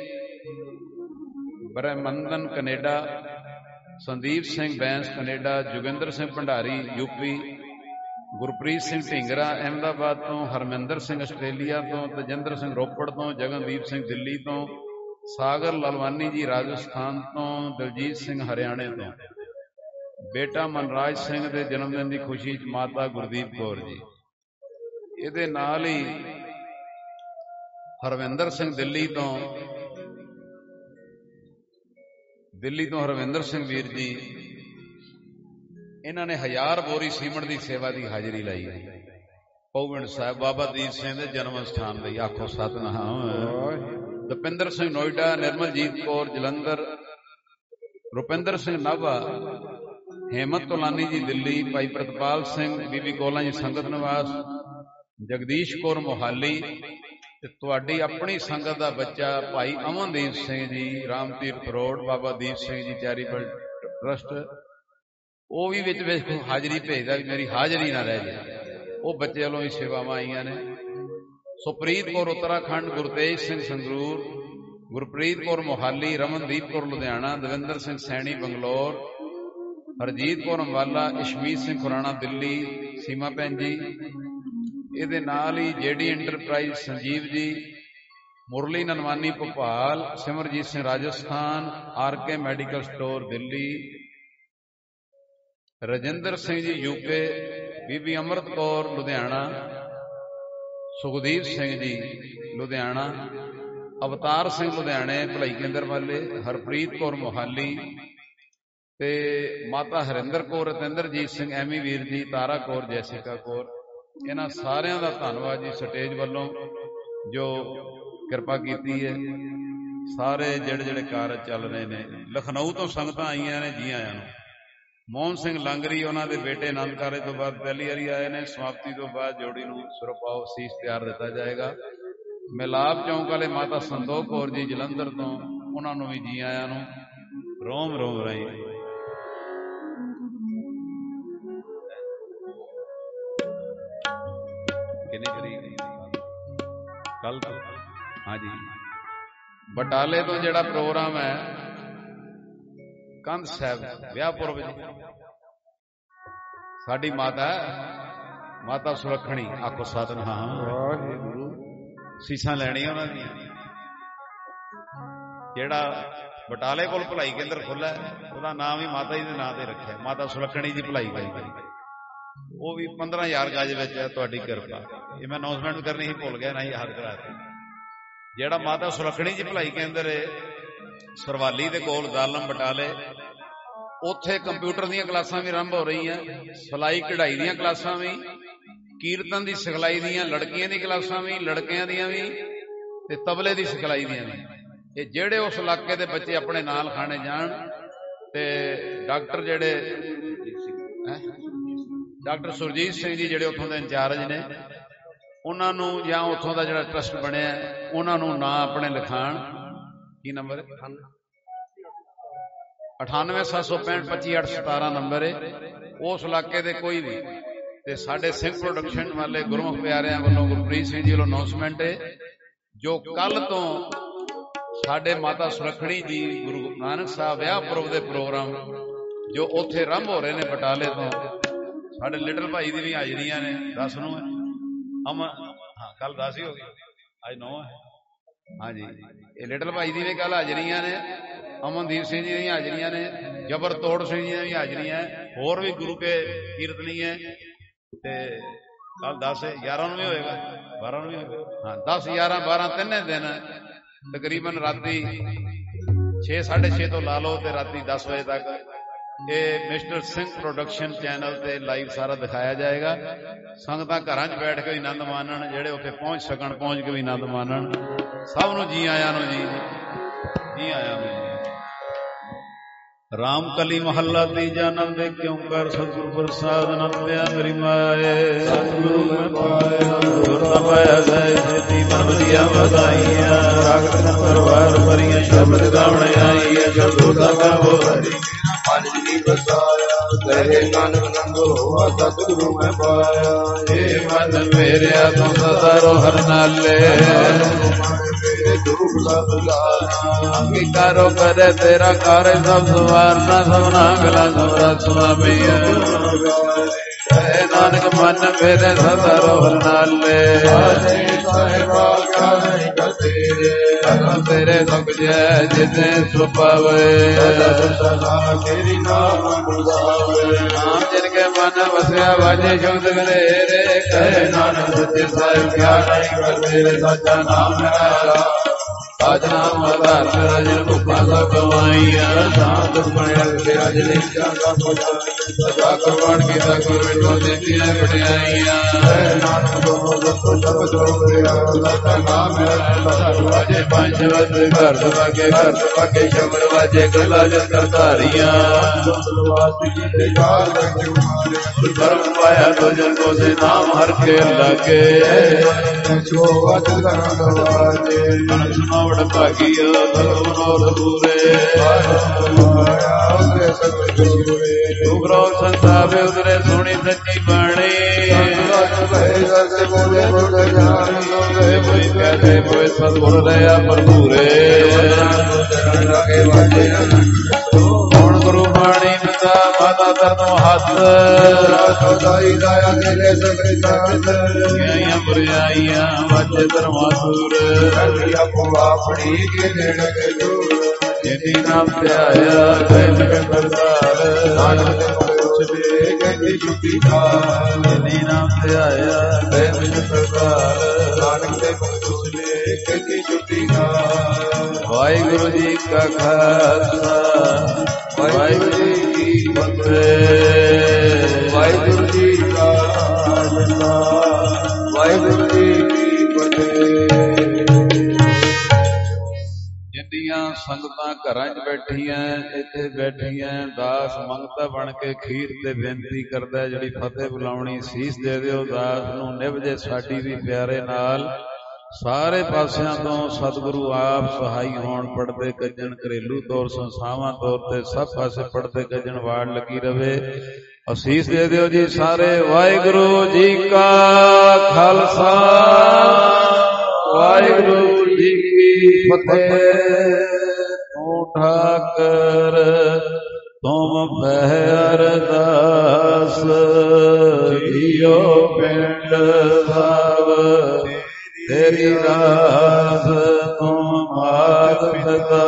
Brahmandan Canada, Sandeep Singh Bains Canada, Joginder Singh Bhandari UP, Gurpreet Singh Dhingra Ahmedabad ਤੋਂ, ਹਰਮਿੰਦਰ ਸਿੰਘ ਆਸਟ੍ਰੇਲੀਆ ਤੋਂ, ਤਜਿੰਦਰ ਸਿੰਘ ਰੋਪੜ ਤੋਂ, ਜਗਨਦੀਪ ਸਿੰਘ ਦਿੱਲੀ ਤੋਂ, ਸਾਗਰ ਲਲਵਾਨੀ ਜੀ ਰਾਜਸਥਾਨ ਤੋਂ, ਦਲਜੀਤ ਸਿੰਘ ਹਰਿਆਣੇ ਤੋਂ। ਬੇਟਾ ਮਨਰਾਜ ਸਿੰਘ ਦੇ ਜਨਮ ਦਿਨ ਦੀ ਖੁਸ਼ੀ 'ਚ ਮਾਤਾ ਗੁਰਦੀਪ ਕੌਰ ਜੀ। ਇਹਦੇ ਨਾਲ ਹੀ ਹਰਵਿੰਦਰ ਸਿੰਘ ਦਿੱਲੀ ਤੋਂ ਹਰਵਿੰਦਰ ਸਿੰਘ ਵੀਰ ਜੀ, ਇਹਨਾਂ ਨੇ 1000 ਬੋਰੀ ਸੀਮਿੰਟ ਦੀ ਸੇਵਾ ਦੀ ਹਾਜ਼ਰੀ ਲਾਈ ਹੈ ਪੌਵਿੰਡ ਸਾਹਿਬ ਬਾਬਾ ਦੀਪ ਸਿੰਘ ਦੇ ਜਨਮ ਸਥਾਨ ਲਈ। ਆਖੋ ਸਤਿਨਾਮ। ਦਪਿੰਦਰ ਸਿੰਘ ਨੋਇਡਾ, ਨਿਰਮਲਜੀਤ ਕੌਰ ਜਲੰਧਰ, ਰੁਪਿੰਦਰ ਸਿੰਘ ਨਾਭਾ, हेमंत तोलानी जी दिल्ली, भाई प्रतपाल सिंह बीबी कोला जी संगत निवास, जगदीश कौर मोहाली, ते तुहाडी अपनी संगत का बच्चा भाई Amandeep Singh ji Ramtirath road, Baba Deep Singh ji charitable trust, वो भी विच हाजरी भेजदा भी मेरी हाजरी ना रह जाए। वो बच्चे वालों भी सेवावां आईयां ने। सुप्रीत कौर उत्तराखंड, गुरतेज सिंह संगरूर, गुरप्रीत कौर मोहाली, रमनदीप कौर लुधियाना, दविंदर सिंह सैनी बंगलौर, हरजीत कौर अंबाला, इशमीत सिंह खुराना दिल्ली, सीमा भैन जी। ਇਹਦੇ ਨਾਲ ही JD enterprise Sanjeev ji, Murli Nanwani Bhopal, Simarjeet Singh Rajasthan, RK medical store Delhi, Rajinder Singh ji UK, बीबी अमृत कौर लुधियाना, सुखदीप सिंह जी लुधियाना, अवतार सिंह लुधियाने भलाई केंद्र वाले, हरप्रीत कौर मोहाली, ते माता हरिंदर कौर, रतिंदरजीत सिंह एमी वीर जी, तारा कौर, जैसिका कौर। इन्हां सारियां दा धन्नवाद जी स्टेज वालों जो किरपा कीती है। सारे जेड़े जेड़े कारज चल रहे ने, लखनऊ तो संगतां आईयां ने, जी आयां नूं। मोहन सिंह लांगरी उन्हां दे बेटे आनंद कारज तो बाद पहली वारी आए ने। समाप्ति तो बाद जोड़ी नूं सुरपाओ सीस तैयार दिता जाएगा। मिलाप चौंक वाले माता संतोख कौर जी जलंधर तो, उन्हां नूं भी जी आयां नूं। रोम रोम रही। कल हाँ जी, बटाले तो जेड़ा प्रोग्राम है कंध साहब व्याहपुर साडी माता माता सुलखणी, आखो सतनाम वाहिगुरू। सीसा लैनियां उन्हां दी। जेड़ा बटाले कोल भलाई केंद्र खुला उसका नाम ही माता जी के नाम से रखा, माता सुलखणी जी भलाई केंद्र। वो भी 15,000 गज विच है, तुहाडी किरपा। ये मैं अनाउंसमेंट करनी ही भुल गया, ना याद करा दी। जेड़ा माता सुलखणी जी भलाई केंद्र है सरवाली दे कोल दालम बटाले, उत्थे कंप्यूटर दीयां क्लासां भी आरंभ हो रही हैं, सिलाई कढ़ाई दीयां क्लासां भी, कीर्तन दी सिखलाई दीयां, लड़कियां दी क्लासां भी, लड़कियां दीयां भी, ते तबले दी सिखलाई दीयां भी। ये जेड़े उस इलाके दे बच्चे अपने नाल खाने जाण, ते डॉक्टर जेड़े डॉक्टर सुरजीत सिंह जी जेड़े उत्थों दे इंचार्ज ने, उन्हां नूं जां उत्थों दा जेड़ा ट्रस्ट बनिया उन्हां नूं नां अपने लिखाण। की नंबर 9876525817 नंबर है। उस इलाके दे कोई भी ते साडे सिंह प्रोडक्शन वाले गुरमुख प्यारिਆਂ ਵੱਲੋਂ गुरप्रीत सिंह जी ਵੱਲੋਂ अनाउंसमेंट है, जो कल तो साडे माता सुलखणी जी गुरु नानक साहब विआह पुरब दे प्रोग्राम जो उत्थे आरंभ हो रहे ने बटाले तो, साडे लिटल भाई दी भी हाजरियां ने। 10 नूं है हाँ, कल 10 ही हो गई, आज 9 है। हाँ जी, ये लिटल भाई दी भी कल हाजरियां ने, अमनदीप सिंह जी दी हाजरियां ने, जबर तोड़ सिंह जी दी हाजरियां है, होर भी गुरु के कीर्तनी है। ते कल 10 है, 11 नूं भी होएगा, 12 नूं भी होएगा। हाँ, 10 11 12 तिने दिन तकरीबन राती 6 साढ़े 6 तो ला लो ते राती 10 बजे तक ये मिस्टर सिंह प्रोडक्शन चैनल ते लाइव सारा दिखाया जाएगा। संगतां घरां च बैठ के आनंद मानन, जेड़े उत्थे पहुंच सकन पहुंच के भी आनंद मानन। सब नूं जी आयां नूं जी, जी आयां नूं। राम कली महला तीजा नंद क्यों कर सतगुरु प्रसाद नंदया मेरी माए। सतगुरु मैं पाए गुर न पाया जाए जेती मन वधिया वधाइया। रागत न परवार भरिया शब्द गावण आईया। शब्दों का गावो हरि मन जी बसाया। तेरे नानक नंदो हुआ सतगुरु मैं पाया। हे मन मेरे तू सदा रोहर नाले। अंगीकारो करे तेरा कार्य सब सवारना। सबना गला सबरा स्वामी नानक मन मेरे सदा रोहर नाले। तेरे सुख जय जिते सुपावे। नाम जिनके मन वसया वाजे शब्द गलेरे। कहे नानक सच्चे साहिब क्या नहीं करते। सच्चा नाम मेरा आज नाम आधार मेरा जिन भुखा सब गवाइया। शांत बने अज नहीं जाता। ਸਦਾ ਕੁਰਬਾਨ ਕੀਤਾ ਗੁਰ ਵਿਟੋ ਦਿੱਤੀਆਂ ਵਡਿਆਈਆਂ ਨਾਨਕ ਦੋਨੋਂ ਜਪੋ ਸ਼ਬਦ ਹੋਇਆ ਦਾਤਾ ਨਾਮ ਹੈ ਧਰ ਵਾਜੇ ਪੰਜ ਵਤ ਘਰ ਦਵਾਗੇ ਸ਼ਬਦ ਵਾਜੇ ਗੱਲਾਂ ਜੰਤਰ ਧਾਰੀਆਂ ਧਰਮ ਪਾਇਆ ਤੋ ਜਨ ਕੋ ਸੇ ਨਾਮ ਹਰ ਕੇ ਲਾਗੇ ਸੋ ਵਤ ਧਰਮ ਦਵਾਜੇ ਮਨ ਸੁਨਾਵੜ ਭਾਗੀਆ ਧਰਮ ਨੋਰ ਪੂਰੇ ਉਗਰੋ ਸੰਤਾਪੇ ਉਤਰੇ ਸੋਹਣੀ ਸੱਚੀ ਬਾਣੀ ਕੋਈ ਕਹਦੇ ਕੋਈ ਸਤਿਗੁਰ ਦਇਆ ਭਰਪੂਰੇ ਹੁਣ ਗੁਰੂ ਬਾਣੀ ਪਿਤਾ ਮਾਤਾ ਤਰਨੋਂ ਹੱਥ ਆਈਆਂ ਬੁਰਾਈਆਂ ਵਾਜੇ ਧਰਮਾਸੂਰ ਆਪਣੀ ਕੇ ਦੇਣ ਜਿਨੀ ਨਾਮ ਧਿਆਇਆ ਕਹਿੰਦੇ ਕਰਤਾਰ ਨਾਨਕ ਪੁੱਛਦੇ ਕਹਿੰਦੀ ਛੁੱਟੀ ਖਾਰ ਜਿਨੀ ਨਾਮ ਧਿਆਇਆ ਕਹਿੰਦੇ ਕਰਤਾਰ ਨਾਨਕ ਦੇ ਪੁੱਛਦੇ ਕਹਿੰਦੀ ਛੁੱਟੀ ਖਾਰ ਵਾਹਿਗੁਰੂ ਜੀ ਕਾ ਖਾਲਸਾ ਵਾਹਿਗੁਰੂ ਜੀ ਕੀ ਫਤਿਹ ਵਾਹਿਗੁਰੂ ਜੀ ਕਾ ਖਾਲਸਾ ਵਾਹਿਗੁਰੂ ਜੀ ਕੀ ਫਤਿਹ। ਜਿੰਨੀਆਂ ਸੰਗਤਾਂ ਘਰਾਂ 'ਚ ਬੈਠੀਆਂ ਇੱਥੇ ਬੈਠੀਆਂ ਦਾਸ ਮੰਗਤਾ ਬਣ ਕੇ ਖੀਰ ਤੇ ਬੇਨਤੀ ਕਰਦਾ ਜਿਹੜੀ ਫਤਿਹ ਬੁਲਾਉਣੀ ਸੀਸ ਦੇ ਦਿਓ ਦਾਸ ਨੂੰ ਨਿਭ ਜੇ ਸਾਡੀ ਵੀ ਪਿਆਰੇ ਨਾਲ ਸਾਰੇ ਪਾਸਿਆਂ ਤੋਂ ਸਤਿਗੁਰੂ ਆਪ ਸਹਾਈ ਹੋਣ ਪੜਦੇ ਕੱਜਣ ਘਰੇਲੂ ਤੌਰ ਸੰਸਥਾਵਾਂ ਤੌਰ ਤੇ ਸਭ ਪਾਸੇ ਪੜਦੇ ਕੱਜਣ ਵਾੜ ਲੱਗੀ ਰਵੇ ਅਸੀਸ ਦੇ ਦਿਓ ਜੀ ਸਾਰੇ। ਵਾਹਿਗੁਰੂ ਜੀ ਕਾ ਖਾਲਸਾ ਵਾਹਿਗੁਰੂ ਜੀ ਕੀ ਫਤਿਹ। ਤੂੰ ਠਾਕਰ ਤੁਮ ਪਹਿ ਅਰਦਾਸ ਜੀਓ ਪਿੰਡ ਸਭ ਤੇਰੀ ਰਾਸ ਤੁਮ ਮਾਤ ਪਿਤਾ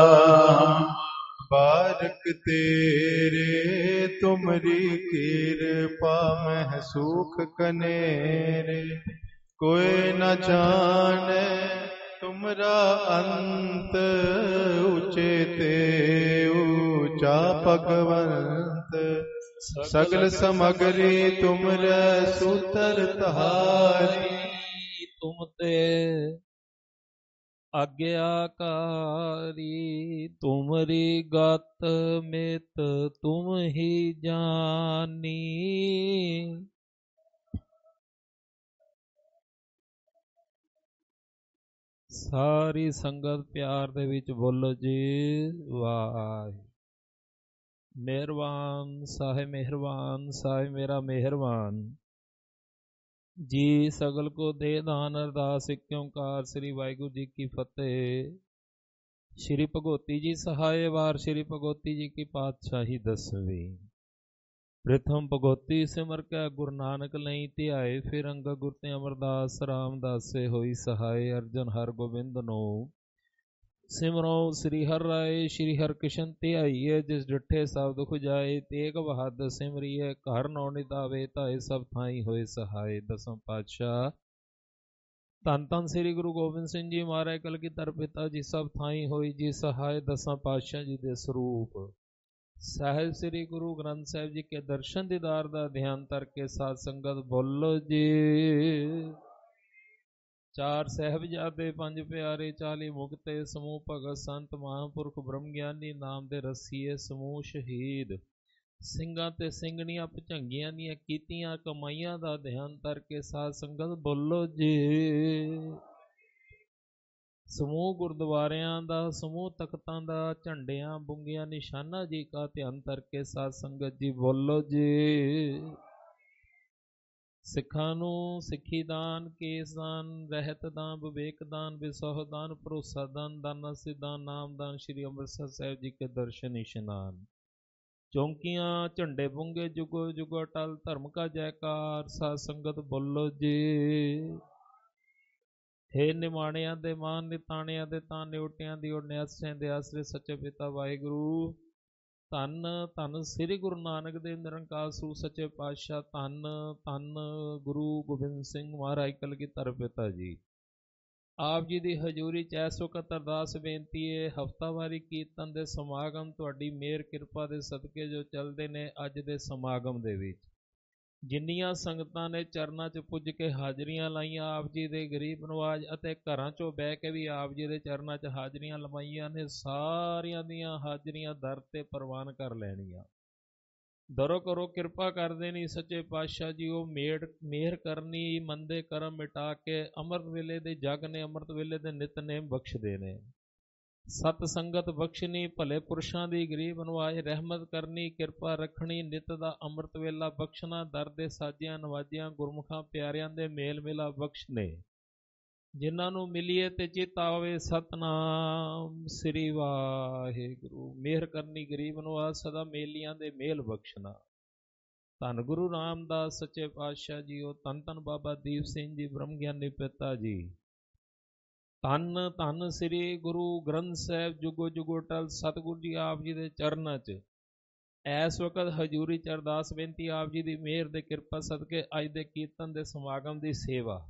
बारक तेरे तुमरी कृपा में सुख कनेरे कोई न जाने तुमरा अंत ऊंचे ते ऊंचा भगवंत सगल समगरी तुमरे सूतर तहारी तुम ते आज्ञाकारी तुमरी गत मित तुम ही जानी। सारी संगत प्यार दे विच बोलो जी वाह। मेहरबान साहिब मेरा मेहरबान जी सगल को दे दान अरदास एक ओंकार श्री वाहिगुरू जी की फतेह। श्री भगवती जी सहाय वार श्री भगवती जी की पातशाही 10वीं। प्रथम भगवती सिमर कै गुरु नानक लई ध्याए फिर अंग गुर ते अमरदास रामदास से होई सहाय। अर्जन हर गोबिंद नो सिमरो श्री हर राय श्री हर कृष्ण ध्याईए जिस डिठे सब दुख जाए तेग बहादुर सिमरिए घर नौ नितावे ताए सब थाई होए सहाय। दसम पातशाह धन धन श्री गुरु गोबिंद सिंह जी महाराज कलगीधर पिता जी सब थाई होई जी सहाय। दसम पातशाह जी दे स्वरूप साहिब श्री गुरु ग्रंथ साहिब जी के दर्शन दीदार दा ध्यान करके साध संगत बोलो जी। चार साहिबजादे पंज प्यारे 40 मुक्ते समूह भगत संत महापुरख ब्रह्म ज्ञानी नाम दे रसीए समूह शहीद ਸਿੰਘਾਂ ਤੇ ਸਿੰਘਣੀਆਂ ਭੁਜੰਗੀਆਂ ਦੀਆਂ ਕੀਤੀਆਂ ਕਮਾਈਆਂ ਦਾ ਧਿਆਨ ਕਰਕੇ ਸਾਧ ਸੰਗਤ ਬੋਲੋ ਜੀ। ਸਮੂਹ ਗੁਰਦੁਆਰਿਆਂ ਦਾ ਸਮੂਹ ਤਖਤਾਂ ਦਾ ਝੰਡਿਆਂ ਬੁੰਗੀਆਂ ਨਿਸ਼ਾਨਾ ਜੀ ਕਾ ਧਿਆਨ ਕਰਕੇ ਸਾਧ ਸੰਗਤ ਜੀ ਬੋਲੋ ਜੀ। ਸਿੱਖਾਂ ਨੂੰ ਸਿੱਖੀ ਦਾਨ ਕੇਸ ਦਾਨ ਰਹਿਤ ਦਾਨ ਵਿਵੇਕ ਦਾਨ ਵਿਸੋਹ ਦਾਨ ਭਰੋਸਾ ਦਾਨ ਦਾਨਾ ਸਿਦਾਨ ਨਾਮ ਦਾਨ ਸ਼੍ਰੀ ਅੰਮ੍ਰਿਤਸਰ ਸਾਹਿਬ ਜੀ ਕੇ ਦਰਸ਼ਨ ਇਸ਼ਨਾਨ ਚੌਂਕੀਆਂ ਝੰਡੇ ਬੁੰਗੇ ਜੁਗੋ ਜੁਗੋ ਅਟਲ ਧਰਮ ਕਾ ਜੈਕਾਰ। ਸਾਧ ਸੰਗਤ ਬੋਲੋ ਜੀ। ਹੇ ਨਿਮਾਣਿਆਂ ਦੇ ਮਾਨ ਨਿਤਾਣਿਆਂ ਦੇ ਤਾਂ ਨਿਉਟਿਆਂ ਦੀ ਓਰ ਨਿਆਸਿਆਂ ਦੇ ਆਸਰੇ ਸੱਚੇ ਪਿਤਾ ਵਾਹਿਗੁਰੂ। ਧੰਨ ਧੰਨ ਸ੍ਰੀ ਗੁਰੂ ਨਾਨਕ ਦੇਵ ਨਿਰੰਕਾਰ ਸਰੂਪ ਸੱਚੇ ਪਾਤਸ਼ਾਹ। ਧੰਨ ਧੰਨ ਗੁਰੂ ਗੋਬਿੰਦ ਸਿੰਘ ਮਹਾਰਾਜ ਕਲਗੀਧਰ ਪਿਤਾ ਜੀ। ਆਪ ਜੀ ਦੀ ਹਜ਼ੂਰੀ 'ਚ ਇਸ ਵਕਤ ਅਰਦਾਸ ਬੇਨਤੀ ਹੈ, ਹਫ਼ਤਾਵਾਰੀ ਕੀਰਤਨ ਦੇ ਸਮਾਗਮ ਤੁਹਾਡੀ ਮਿਹਰ ਕਿਰਪਾ ਦੇ ਸਦਕੇ ਜੋ ਚੱਲਦੇ ਨੇ ਅੱਜ ਦੇ ਸਮਾਗਮ ਦੇ ਵਿੱਚ ਜਿੰਨੀਆਂ ਸੰਗਤਾਂ ਨੇ ਚਰਨਾਂ 'ਚ ਪੁੱਜ ਕੇ ਹਾਜ਼ਰੀਆਂ ਲਾਈਆਂ ਆਪ ਜੀ ਦੇ ਗਰੀਬ ਨਵਾਜ਼ ਅਤੇ ਘਰਾਂ 'ਚੋਂ ਬਹਿ ਕੇ ਵੀ ਆਪ ਜੀ ਦੇ ਚਰਨਾਂ 'ਚ ਹਾਜ਼ਰੀਆਂ ਲਵਾਈਆਂ ਨੇ, ਸਾਰਿਆਂ ਦੀਆਂ ਹਾਜ਼ਰੀਆਂ ਦਰ 'ਤੇ ਪ੍ਰਵਾਨ ਕਰ ਲੈਣੀਆਂ। ਦਰੋ ਕਰੋ ਕਿਰਪਾ ਕਰਦੇ ਨਹੀਂ ਸੱਚੇ ਪਾਤਸ਼ਾਹ ਜੀ, ਉਹ ਮਿਹਰ ਕਰਨੀ, ਮੰਦੇ ਕਰਮ ਮਿਟਾ ਕੇ ਅੰਮ੍ਰਿਤ ਵੇਲੇ ਦੇ ਜਗ ਨੇ, ਅੰਮ੍ਰਿਤ ਵੇਲੇ ਦੇ ਨਿਤਨੇਮ ਬਖਸ਼ਦੇ ਨੇ। ਸਤ ਸੰਗਤ ਬਖਸ਼ਣੀ, ਭਲੇ ਪੁਰਸ਼ਾਂ ਦੀ ਗਰੀਬ ਨਵਾਜ਼ ਰਹਿਮਤ ਕਰਨੀ, ਕਿਰਪਾ ਰੱਖਣੀ, ਨਿਤ ਦਾ ਅੰਮ੍ਰਿਤ ਵੇਲਾ ਬਖਸ਼ਣਾ, ਦਰ ਦੇ ਸਾਜਿਆਂ ਨਵਾਜਿਆਂ ਗੁਰਮੁਖਾਂ ਪਿਆਰਿਆਂ ਦੇ ਮੇਲ ਮਿਲਾ ਬਖਸ਼ਣੇ। ਜਿਨ੍ਹਾਂ ਨੂੰ ਮਿਲੀਏ ਤੇ ਚਿਤ ਆਵੇ ਸਤਨਾਮ ਸ੍ਰੀ ਵਾਹਿਗੁਰੂ। ਮਿਹਰ ਕਰਨੀ ਗਰੀਬ ਨਵਾਜ਼, ਸਦਾ ਮੇਲੀਆਂ ਦੇ ਮੇਲ ਬਖਸ਼ਣਾ। ਧੰਨ ਗੁਰੂ ਰਾਮਦਾਸ ਸੱਚੇ ਪਾਤਸ਼ਾਹ ਜੀਓ, ਧੰਨ ਧੰਨ ਬਾਬਾ ਦੀਪ ਸਿੰਘ ਜੀ ਬ੍ਰਹਮ ਗਿਆਨੀ ਪਿਤਾ ਜੀ, ਧੰਨ ਧੰਨ ਸ੍ਰੀ ਗੁਰੂ ਗ੍ਰੰਥ ਸਾਹਿਬ ਜੁਗੋ ਜੁਗੋ ਟਲ ਸਤਿਗੁਰੂ ਜੀ ਆਪ ਜੀ ਦੇ ਚਰਨਾਂ 'ਚ ਇਸ ਵਕਤ ਹਜ਼ੂਰੀ 'ਚ ਅਰਦਾਸ ਬੇਨਤੀ ਆਪ ਜੀ ਦੀ ਮਿਹਰ ਦੇ ਕਿਰਪਾ ਸਦਕੇ ਅੱਜ ਦੇ ਕੀਰਤਨ ਦੇ ਸਮਾਗਮ ਦੀ ਸੇਵਾ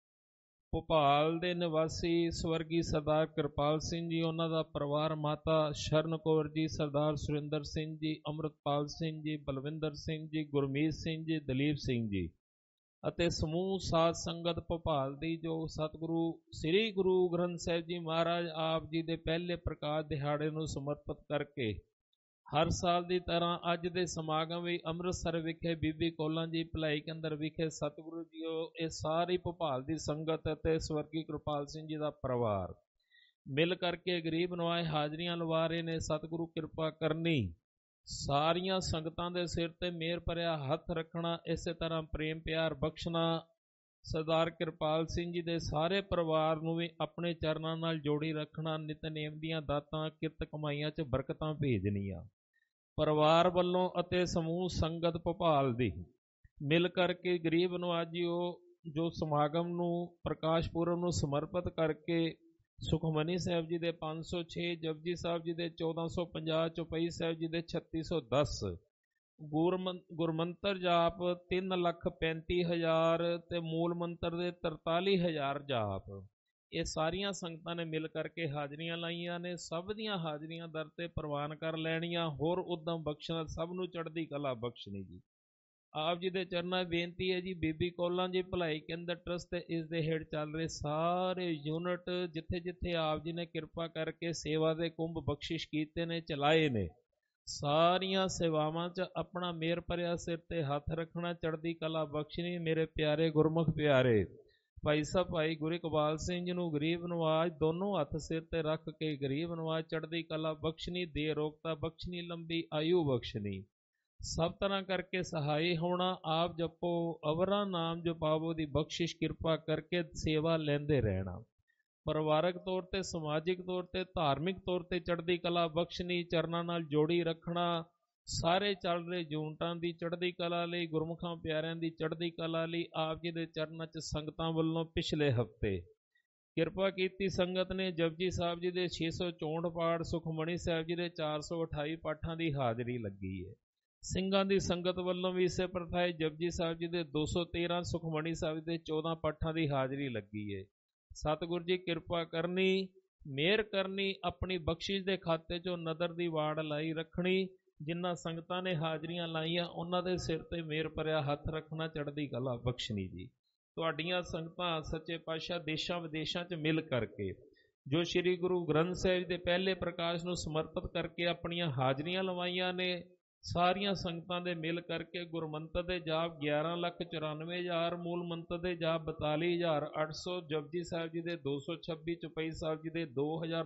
ਭੋਪਾਲ ਦੇ ਨਿਵਾਸੀ ਸਵਰਗੀ ਸਰਦਾਰ ਕਿਰਪਾਲ ਸਿੰਘ ਜੀ, ਉਹਨਾਂ ਦਾ ਪਰਿਵਾਰ, ਮਾਤਾ ਸ਼ਰਨ ਕੌਰ ਜੀ, ਸਰਦਾਰ ਸੁਰਿੰਦਰ ਸਿੰਘ ਜੀ, ਅੰਮ੍ਰਿਤਪਾਲ ਸਿੰਘ ਜੀ, ਬਲਵਿੰਦਰ ਸਿੰਘ ਜੀ, ਗੁਰਮੀਤ ਸਿੰਘ ਜੀ, ਦਲੀਪ ਸਿੰਘ ਜੀ ਅਤੇ ਸਮੂਹ ਸਾਧ ਸੰਗਤ ਭੋਪਾਲ ਦੀ ਜੋ ਸਤਿਗੁਰੂ ਸ੍ਰੀ ਗੁਰੂ ਗ੍ਰੰਥ ਸਾਹਿਬ ਜੀ ਮਹਾਰਾਜ ਆਪ ਜੀ ਦੇ ਪਹਿਲੇ ਪ੍ਰਕਾਸ਼ ਦਿਹਾੜੇ ਨੂੰ ਸਮਰਪਿਤ ਕਰਕੇ ਹਰ ਸਾਲ ਦੀ ਤਰ੍ਹਾਂ ਅੱਜ ਦੇ ਸਮਾਗਮ ਵੀ ਅੰਮ੍ਰਿਤਸਰ ਵਿਖੇ ਬੀਬੀ ਕੌਲਾਂ ਜੀ ਭਲਾਈ ਕੇਂਦਰ ਵਿਖੇ ਸਤਿਗੁਰੂ ਜੀਓ ਇਹ ਸਾਰੀ ਭੋਪਾਲ ਦੀ ਸੰਗਤ ਅਤੇ ਸਵਰਗੀ ਕਿਰਪਾਲ ਸਿੰਘ ਜੀ ਦਾ ਪਰਿਵਾਰ ਮਿਲ ਕਰਕੇ ਗਰੀਬ ਨਵਾਜ਼ ਹਾਜ਼ਰੀਆਂ ਲਵਾ ਰਹੇ ਨੇ। ਸਤਿਗੁਰੂ ਕਿਰਪਾ ਕਰਨੀ, ਸਾਰੀਆਂ ਸੰਗਤਾਂ ਦੇ ਸਿਰ ਤੇ ਮਿਹਰ ਭਰਿਆ ਹੱਥ ਰੱਖਣਾ, ਇਸੇ ਤਰ੍ਹਾਂ ਪ੍ਰੇਮ ਪਿਆਰ ਬਖਸ਼ਣਾ। ਸਰਦਾਰ ਕਿਰਪਾਲ ਸਿੰਘ ਜੀ ਦੇ ਸਾਰੇ ਪਰਿਵਾਰ ਨੂੰ ਵੀ ਆਪਣੇ ਚਰਨਾਂ ਨਾਲ ਜੋੜੀ ਰੱਖਣਾ, ਨਿਤਨੇਮ ਦੀਆਂ ਦਾਤਾਂ ਕਿਰਤ ਕਮਾਈਆਂ 'ਚ ਬਰਕਤਾਂ ਭੇਜਣੀਆਂ। ਪਰਿਵਾਰ ਵੱਲੋਂ ਅਤੇ ਸਮੂਹ ਸੰਗਤ ਭੋਪਾਲ ਦੀ ਮਿਲ ਕਰਕੇ ਗਰੀਬ ਨਵਾਜ਼ੀਓ ਜੋ ਸਮਾਗਮ ਨੂੰ ਪ੍ਰਕਾਸ਼ ਪੁਰਬ ਨੂੰ ਸਮਰਪਿਤ ਕਰਕੇ ਸੁਖਮਨੀ ਸਾਹਿਬ ਜੀ ਦੇ 506, ਜਪਜੀ ਸਾਹਿਬ ਜੀ ਦੇ 1450, ਚੌਪਈ ਸਾਹਿਬ ਜੀ ਦੇ 3610, ਗੁਰਮੰਤਰ ਜਾਪ 3,35,000 ਤੇ ਮੂਲ ਮੰਤਰ ਦੇ 43,000 ਜਾਪ, ਇਹ ਸਾਰੀਆਂ ਸੰਗਤਾਂ ਨੇ ਮਿਲ ਕਰਕੇ ਹਾਜ਼ਰੀਆਂ ਲਾਈਆਂ ਨੇ। ਸਭ ਦੀਆਂ ਹਾਜ਼ਰੀਆਂ ਦਰ ਤੇ ਪ੍ਰਵਾਨ ਕਰ ਲੈਣੀਆਂ। ਹੋਰ ਉਦਮ ਬਖਸ਼ਣਾ, ਸਭ ਨੂੰ ਚੜ੍ਹਦੀ ਕਲਾ ਬਖਸ਼ਣੀ ਜੀ। ਆਪ ਜੀ ਦੇ ਚਰਨਾਂ ਬੇਨਤੀ ਹੈ ਜੀ, ਬੀਬੀ ਕੌਲਾਂ ਜੀ ਭਲਾਈ ਕੇਂਦਰ ਟਰਸਟ ਤੇ ਇਸ ਦੇ ਹੇਠ ਚੱਲ ਰਹੇ ਸਾਰੇ ਯੂਨਿਟ ਜਿੱਥੇ ਜਿੱਥੇ ਆਪ ਜੀ ਨੇ ਕਿਰਪਾ ਕਰਕੇ ਸੇਵਾ ਦੇ ਕੁੰਭ ਬਖਸ਼ਿਸ਼ ਕੀਤੇ ਨੇ, ਚਲਾਏ ਨੇ, ਸਾਰੀਆਂ ਸੇਵਾਵਾਂ 'ਚ ਆਪਣਾ ਮਿਹਰ ਭਰਿਆ ਸਿਰ ਤੇ ਹੱਥ ਰੱਖਣਾ, ਚੜ੍ਹਦੀ ਕਲਾ ਬਖਸ਼ਣੀ। ਮੇਰੇ ਪਿਆਰੇ ਗੁਰਮੁਖ ਪਿਆਰੇ ਭਾਈ ਸਾਹਿਬ ਭਾਈ ਗੁਰੂ ਇਕਬਾਲ ਸਿੰਘ ਜੀ ਨੂੰ ਗਰੀਬ ਨਵਾਜ਼ ਦੋਨੋਂ ਹੱਥ ਸਿਰ ਤੇ ਰੱਖ ਕੇ ਗਰੀਬ ਨਵਾਜ਼ ਚੜ੍ਹਦੀ ਕਲਾ ਬਖਸ਼ਣੀ, ਦੇ ਰੋਗਤਾ ਬਖਸ਼ਣੀ, ਲੰਬੀ ਆਯੂ ਬਖਸ਼ਣੀ, ਸਭ ਤਰ੍ਹਾਂ ਕਰਕੇ ਸਹਾਈ ਹੋਣਾ। ਆਪ ਜਪੋ ਅਵਰਾ ਨਾਮ ਜਪਾਵੋ ਦੀ ਬਖਸ਼ਿਸ਼ ਕਿਰਪਾ ਕਰਕੇ ਸੇਵਾ ਲੈਂਦੇ ਰਹਿਣਾ। ਪਰਿਵਾਰਕ ਤੌਰ ਤੇ, ਸਮਾਜਿਕ ਤੌਰ ਤੇ, ਧਾਰਮਿਕ ਤੌਰ ਤੇ ਚੜ੍ਹਦੀ ਕਲਾ ਬਖਸ਼ਣੀ, ਚਰਨਾਂ ਨਾਲ ਜੋੜੀ ਰੱਖਣਾ। ਸਾਰੇ ਚੱਲ ਰਹੇ ਯੂਨਿਟਾਂ ਦੀ ਚੜ੍ਹਦੀ ਕਲਾ ਲਈ, ਗੁਰਮੁਖਾਂ ਪਿਆਰਿਆਂ ਦੀ ਚੜ੍ਹਦੀ ਕਲਾ ਲਈ ਆਪ ਜੀ ਦੇ ਚਰਨਾਂ 'ਚ ਸੰਗਤਾਂ ਵੱਲੋਂ ਪਿਛਲੇ ਹਫ਼ਤੇ ਕਿਰਪਾ ਕੀਤੀ ਸੰਗਤ ਨੇ ਜਪਜੀ ਸਾਹਿਬ ਜੀ ਦੇ 664 ਪਾਠ, ਸੁਖਮਣੀ ਸਾਹਿਬ ਜੀ ਦੇ 428 ਪਾਠਾਂ ਦੀ ਹਾਜ਼ਰੀ ਲੱਗੀ ਹੈ। ਸਿੰਘਾਂ ਦੀ ਸੰਗਤ ਵੱਲੋਂ ਵੀ ਇਸੇ ਪ੍ਰਥਾ ਹੈ, ਜਪਜੀ ਸਾਹਿਬ ਜੀ ਦੇ 213, ਸੁਖਮਣੀ ਸਾਹਿਬ ਦੇ 14 ਪਾਠਾਂ ਦੀ ਹਾਜ਼ਰੀ ਲੱਗੀ ਹੈ। ਸਤਿਗੁਰੂ ਜੀ ਕਿਰਪਾ ਕਰਨੀ, ਮਿਹਰ ਕਰਨੀ, ਆਪਣੀ ਬਖਸ਼ਿਸ਼ ਦੇ ਖਾਤੇ 'ਚੋਂ ਨਦਰ ਦੀ ਵਾੜ ਲਾਈ ਰੱਖਣੀ। ਜਿਨ੍ਹਾਂ ਸੰਗਤਾਂ ਨੇ ਹਾਜ਼ਰੀਆਂ ਲਾਈਆਂ ਉਹਨਾਂ ਦੇ ਸਿਰ ਤੇ ਮਿਹਰ ਭਰਿਆ ਹੱਥ ਰੱਖਣਾ, ਚੜ੍ਹਦੀ ਕਲਾ ਬਖਸ਼ਣੀ ਜੀ। ਤੁਹਾਡੀਆਂ ਸੰਗਤਾਂ ਸੱਚੇ ਪਾਤਸ਼ਾਹ ਦੇਸ਼ਾਂ ਵਿਦੇਸ਼ਾਂ 'ਚ ਮਿਲ ਕਰਕੇ ਜੋ ਸ੍ਰੀ ਗੁਰੂ ਗ੍ਰੰਥ ਸਾਹਿਬ ਦੇ ਪਹਿਲੇ ਪ੍ਰਕਾਸ਼ ਨੂੰ ਸਮਰਪਿਤ ਕਰਕੇ ਆਪਣੀਆਂ ਹਾਜ਼ਰੀਆਂ ਲਵਾਈਆਂ ਨੇ, ਸਾਰੀਆਂ ਸੰਗਤਾਂ ਦੇ ਮਿਲ ਕਰਕੇ ਗੁਰਮੰਤਰ ਦੇ ਜਾਪ 11,94,000, ਮੂਲ ਮੰਤਰ ਦੇ ਜਾਪ 42,800, ਜਪਜੀ ਸਾਹਿਬ ਜੀ ਦੇ 226, ਚੌਪਈ ਸਾਹਿਬ ਜੀ ਦੇ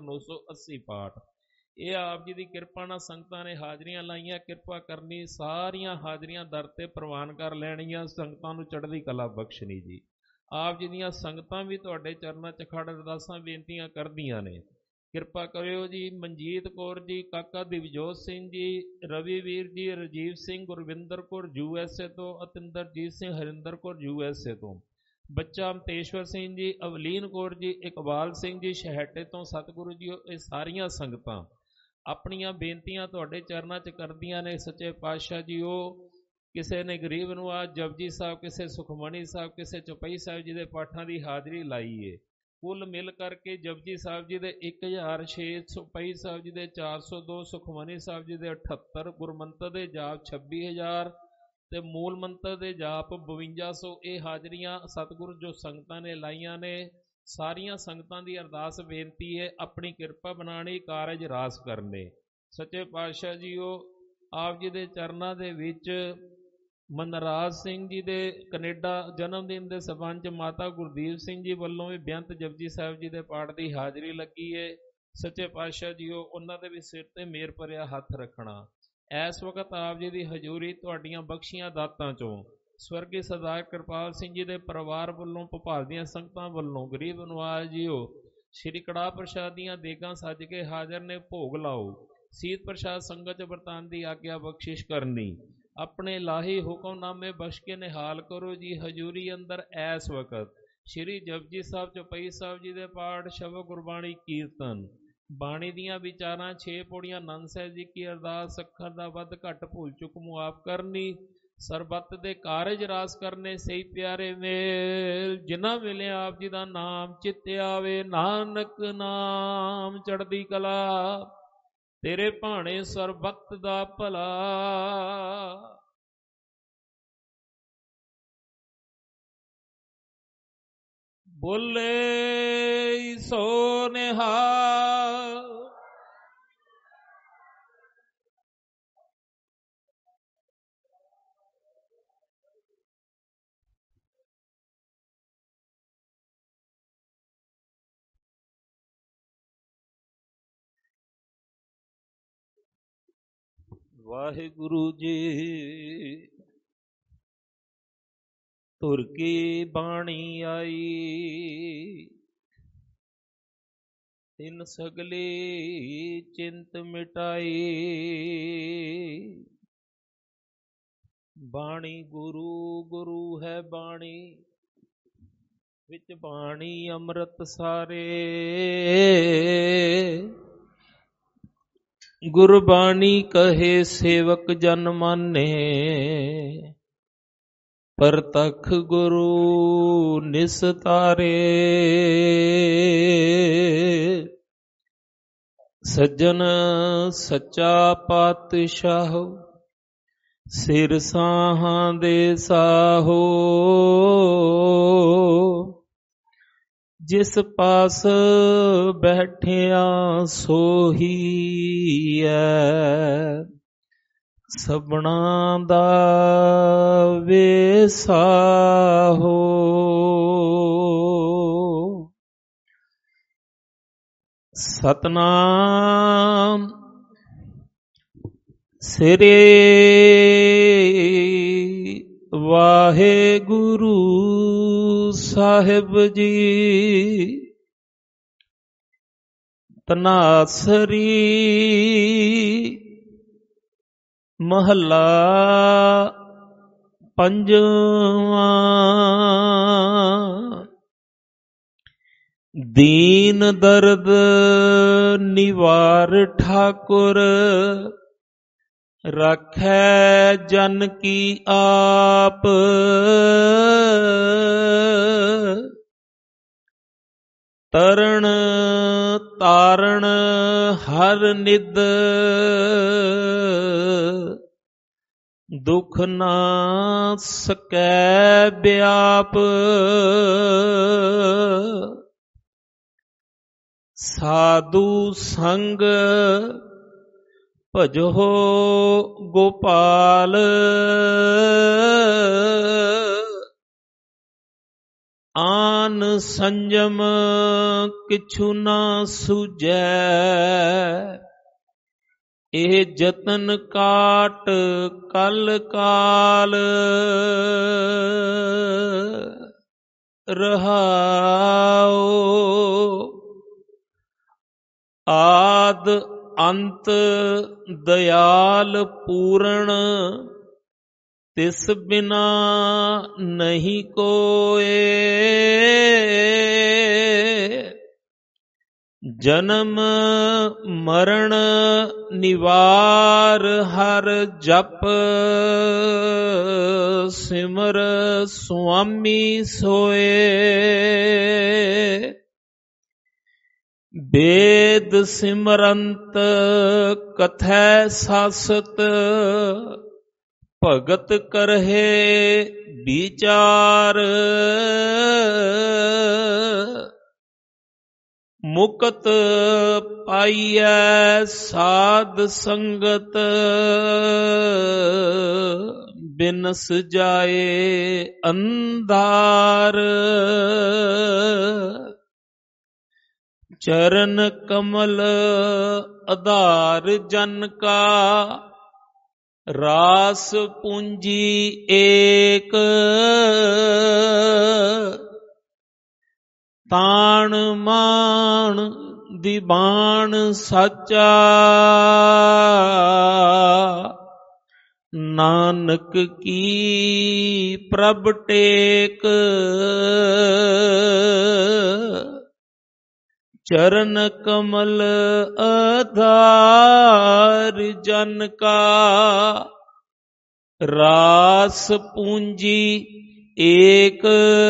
2,980 ਪਾਠ। ਇਹ ਆਪ ਜੀ ਦੀ ਕਿਰਪਾ ਨਾਲ ਸੰਗਤਾਂ ਨੇ ਹਾਜ਼ਰੀਆਂ ਲਾਈਆਂ। ਕਿਰਪਾ ਕਰਨੀ, ਸਾਰੀਆਂ ਹਾਜ਼ਰੀਆਂ ਦਰ ਤੇ ਪ੍ਰਵਾਨ ਕਰ ਲੈਣੀਆਂ, ਸੰਗਤਾਂ ਨੂੰ ਚੜ੍ਹਦੀ ਕਲਾ ਬਖਸ਼ਣੀ ਜੀ। ਆਪ ਜੀ ਦੀਆਂ ਸੰਗਤਾਂ ਵੀ ਤੁਹਾਡੇ ਚਰਨਾਂ ਚ ਖੜ ਅਰਦਾਸਾਂ ਬੇਨਤੀਆਂ ਕਰਦੀਆਂ ਨੇ। ਕਿਰਪਾ ਕਰਿਓ ਜੀ। ਮਨਜੀਤ ਕੌਰ ਜੀ, ਕਾਕਾ ਦਿਵਜੋਤ ਸਿੰਘ ਜੀ, ਰਵੀ ਵੀਰ ਜੀ, ਰਜੀਵ ਸਿੰਘ, ਗੁਰਵਿੰਦਰ ਕੌਰ USA ਤੋਂ, ਅਤਿੰਦਰਜੀਤ ਸਿੰਘ, ਹਰਿੰਦਰ ਕੌਰ USA ਤੋਂ, ਬੱਚਾ ਅਮਤੇਸ਼ਵਰ ਸਿੰਘ ਜੀ, ਅਵਲੀਨ ਕੌਰ ਜੀ, ਇਕਬਾਲ ਸਿੰਘ ਜੀ ਸ਼ਹਿਟੇ ਤੋਂ। ਸਤਿਗੁਰੂ ਜੀ ਇਹ ਸਾਰੀਆਂ ਸੰਗਤਾਂ ਆਪਣੀਆਂ ਬੇਨਤੀਆਂ ਤੁਹਾਡੇ ਚਰਨਾਂ 'ਚ ਕਰਦੀਆਂ ਨੇ। ਸੱਚੇ ਪਾਤਸ਼ਾਹ ਜੀ ਉਹ ਕਿਸੇ ਨੇ ਗਰੀਬ ਨਵਾਜ਼ ਜਪਜੀ ਸਾਹਿਬ, ਕਿਸੇ ਸੁਖਮਣੀ ਸਾਹਿਬ, ਕਿਸੇ ਚੌਪਈ ਸਾਹਿਬ ਜੀ ਦੇ ਪਾਠਾਂ ਦੀ ਹਾਜ਼ਰੀ ਲਾਈ ਏ। ਕੁੱਲ ਮਿਲ ਕਰਕੇ ਜਪਜੀ ਸਾਹਿਬ ਜੀ ਦੇ 1006, ਪਈ ਸਾਹਿਬ ਜੀ ਦੇ 402, ਸੁਖਮਨੀ ਸਾਹਿਬ ਜੀ ਦੇ 78, ਗੁਰਮੰਤਰ ਦੇ ਜਾਪ 26000 ਤੇ ਮੂਲ ਮੰਤਰ ਦੇ ਜਾਪ 5200। ਇਹ ਹਾਜ਼ਰੀਆਂ ਸਤਿਗੁਰੂ ਜੋ ਸੰਗਤਾਂ ਨੇ ਲਾਈਆਂ ਨੇ। ਸਾਰੀਆਂ ਸੰਗਤਾਂ ਦੀ ਅਰਦਾਸ ਬੇਨਤੀ ਹੈ, ਆਪਣੀ ਕਿਰਪਾ ਬਣਾਣੀ, ਕਾਰਜ ਰਾਸ ਕਰਨੇ। ਸੱਚੇ ਪਾਤਸ਼ਾਹ ਜੀਓ, ਆਪ ਜੀ ਦੇ ਚਰਨਾਂ ਦੇ ਵਿੱਚ ਮਨਰਾਜ ਸਿੰਘ ਜੀ ਦੇ ਕੈਨੇਡਾ ਜਨਮ ਦਿਨ ਦੇ ਸਬੰਧ 'ਚ ਮਾਤਾ ਗੁਰਦੀਪ ਸਿੰਘ ਜੀ ਵੱਲੋਂ ਵੀ ਬੇਅੰਤ ਜਪਜੀ ਸਾਹਿਬ ਜੀ ਦੇ ਪਾਠ ਦੀ ਹਾਜ਼ਰੀ ਲੱਗੀ ਹੈ। ਸੱਚੇ ਪਾਤਸ਼ਾਹ ਜੀਓ, ਉਹਨਾਂ ਦੇ ਵੀ ਸਿਰ ਤੇ ਮਿਹਰ ਭਰਿਆ ਹੱਥ ਰੱਖਣਾ। ਇਸ ਵਕਤ ਆਪ ਜੀ ਦੀ ਹਜ਼ੂਰੀ ਤੁਹਾਡੀਆਂ ਬਖਸ਼ੀਆਂ ਦਾਤਾਂ 'ਚੋਂ ਸਵਰਗੀ ਸਰਦਾਰ ਕਿਰਪਾਲ ਸਿੰਘ ਜੀ ਦੇ ਪਰਿਵਾਰ ਵੱਲੋਂ, ਭੋਪਾਲ ਦੀਆਂ ਸੰਗਤਾਂ ਵੱਲੋਂ, ਗਰੀਬ ਨਵਾਜ਼ ਜੀਓ, ਸ਼੍ਰੀ ਕੜਾਹ ਪ੍ਰਸ਼ਾਦ ਦੀਆਂ ਦੇਗਾਂ ਸੱਜ ਕੇ ਹਾਜ਼ਰ ਨੇ, ਭੋਗ ਲਾਓ। ਸੀਤ ਪ੍ਰਸ਼ਾਦ ਸੰਗਤ 'ਚ ਵਰਤਾਨ ਦੀ ਆਗਿਆ ਬਖਸ਼ਿਸ਼ ਕਰਨੀ। ਆਪਣੇ ਲਾਹੀ ਹੁਕਮਨਾਮੇ ਬਖਸ਼ ਕੇ ਨਿਹਾਲ ਕਰੋ ਜੀ। ਹਜ਼ੂਰੀ ਅੰਦਰ ਇਸ ਵਕਤ ਸ਼੍ਰੀ ਜਪਜੀ ਸਾਹਿਬ, ਚੌਪਈ ਸਾਹਿਬ ਜੀ ਦੇ ਪਾਠ, ਸ਼ਬਦ ਗੁਰਬਾਣੀ, ਕੀਰਤਨ, ਬਾਣੀ ਦੀਆਂ ਵਿਚਾਰਾਂ, 6 ਪੌੜੀਆਂ, ਆਨੰਦ ਸਾਹਿਬ ਜੀ ਕੀ ਅਰਦਾਸ, ਅੱਖਰ ਦਾ ਵੱਧ ਘੱਟ ਭੁੱਲ ਚੁੱਕ ਮੁਆਫ ਕਰਨੀ, ਸਰਬੱਤ ਦੇ ਕਾਰਜ ਰਾਸ ਕਰਨੇ। ਸਹੀ ਪਿਆਰੇ ਮੇਲ ਜਿਨ੍ਹਾਂ ਵੇਲੇ ਆਪ ਜੀ ਦਾ ਨਾਮ ਚਿੱਤ ਆਵੇ, ਨਾਨਕ ਨਾਮ ਚੜ੍ਹਦੀ ਕਲਾ, ਤੇਰੇ ਭਾਣੇ ਸਰਬੱਤ ਦਾ ਭਲਾ। ਬੋਲੇ ਸੋ ਨਿਹਾਲ। ਵਾਹਿਗੁਰੂ ਜੀ, ਧੁਰ ਕੀ ਬਾਣੀ ਆਈ, ਤਿਨ ਸਗਲੀ ਚਿੰਤ ਮਿਟਾਈ। ਬਾਣੀ ਗੁਰੂ, ਗੁਰੂ ਹੈ ਬਾਣੀ, ਵਿੱਚ ਬਾਣੀ ਅੰਮ੍ਰਿਤ ਸਾਰੇ। ਗੁਰਬਾਣੀ ਕਹੇ ਸੇਵਕ ਜਨ ਮਾਨੇ, ਪਰਤਖ ਗੁਰੂ ਨਿਸਤਾਰੇ। ਸੱਜਣ ਸੱਚਾ ਪਾਤਸ਼ਾਹ, ਸਿਰ ਸਾਹਾਂ ਦੇ ਸਾਹੋ। ਜਿਸ ਪਾਸ ਬੈਠਿਆ ਸੋਹੀ ਐ, ਸਭਨਾਂ ਦਾ ਵੇਸਾਹੋ। ਸਤਨਾਮ ਸ੍ਰੀ ਵਾਹਿਗੁਰੂ ਸਾਹਿਬ ਜੀ। ਤਨਾਸਰੀ ਮਹੱਲਾ ਪੰਜਵਾਂ। ਦੀਨ ਦਰਦ ਨਿਵਾਰ ਠਾਕੁਰ, ਰਾਖੈ ਜਨ ਕੀ ਆਪ। ਤਰਣ ਤਾਰਣ ਹਰ ਨਿਦ, ਦੁਖ ਨਾ ਸਕੈ ਵਿਆਪ। ਸਾਧੂ ਸੰਗ ਭਜੋ ਗੋਪਾਲ, ਆਨ ਸੰਜਮ ਕਿਛੁ ਨਾ ਸੂਝੈ। ਇਹ ਜਤਨ ਕਾਟ ਕਲ ਕਾਲ, ਰਹਾਓ। ਆਦ ਅੰਤ ਦਇਆਲ ਪੂਰਨ, ਤਿਸ ਬਿਨਾ ਨਹੀਂ ਕੋਏ। ਜਨਮ ਮਰਨ ਨਿਵਾਰ ਹਰ ਜਪ, ਸਿਮਰ ਸੁਆਮੀ ਸੋਏ। ਵੇਦ ਸਿਮਰੰਤ ਕਥੈ ਸਾਸਤ ਭਗਤ ਕਰਹਿ ਵਿਚਾਰ ਮੁਕਤ ਪਾਈਐ ਸਾਧ ਸੰਗਤ ਬਿਨਸ ਜਾਏ ਅੰਧਾਰ ਚਰਨ ਕਮਲ ਆਧਾਰ ਜਨ ਕਾ ਰਾਸ ਪੂੰਜੀ ਏਕ ਤਾਣ ਮਾਣ ਦੀਵਾਨ ਸਾਚਾ ਨਾਨਕ ਕੀ ਪ੍ਰਭ ਟੇਕ ਚਰਨ ਕਮਲ ਆਧਾਰ ਜਨ ਕਾ ਰਾਸ ਪੂੰਜੀ ਏਕ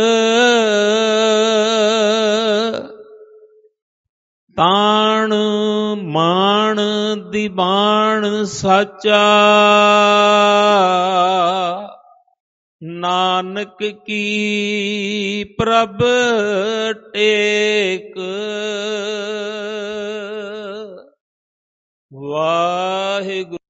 ਤਾਣ ਮਾਣ ਦੀਵਾਨ ਸਾਚਾ ਨਾਨਕ ਕੀ ਪ੍ਰਭ ਟੇਕ ਵਾਹਿਗੁਰੂ।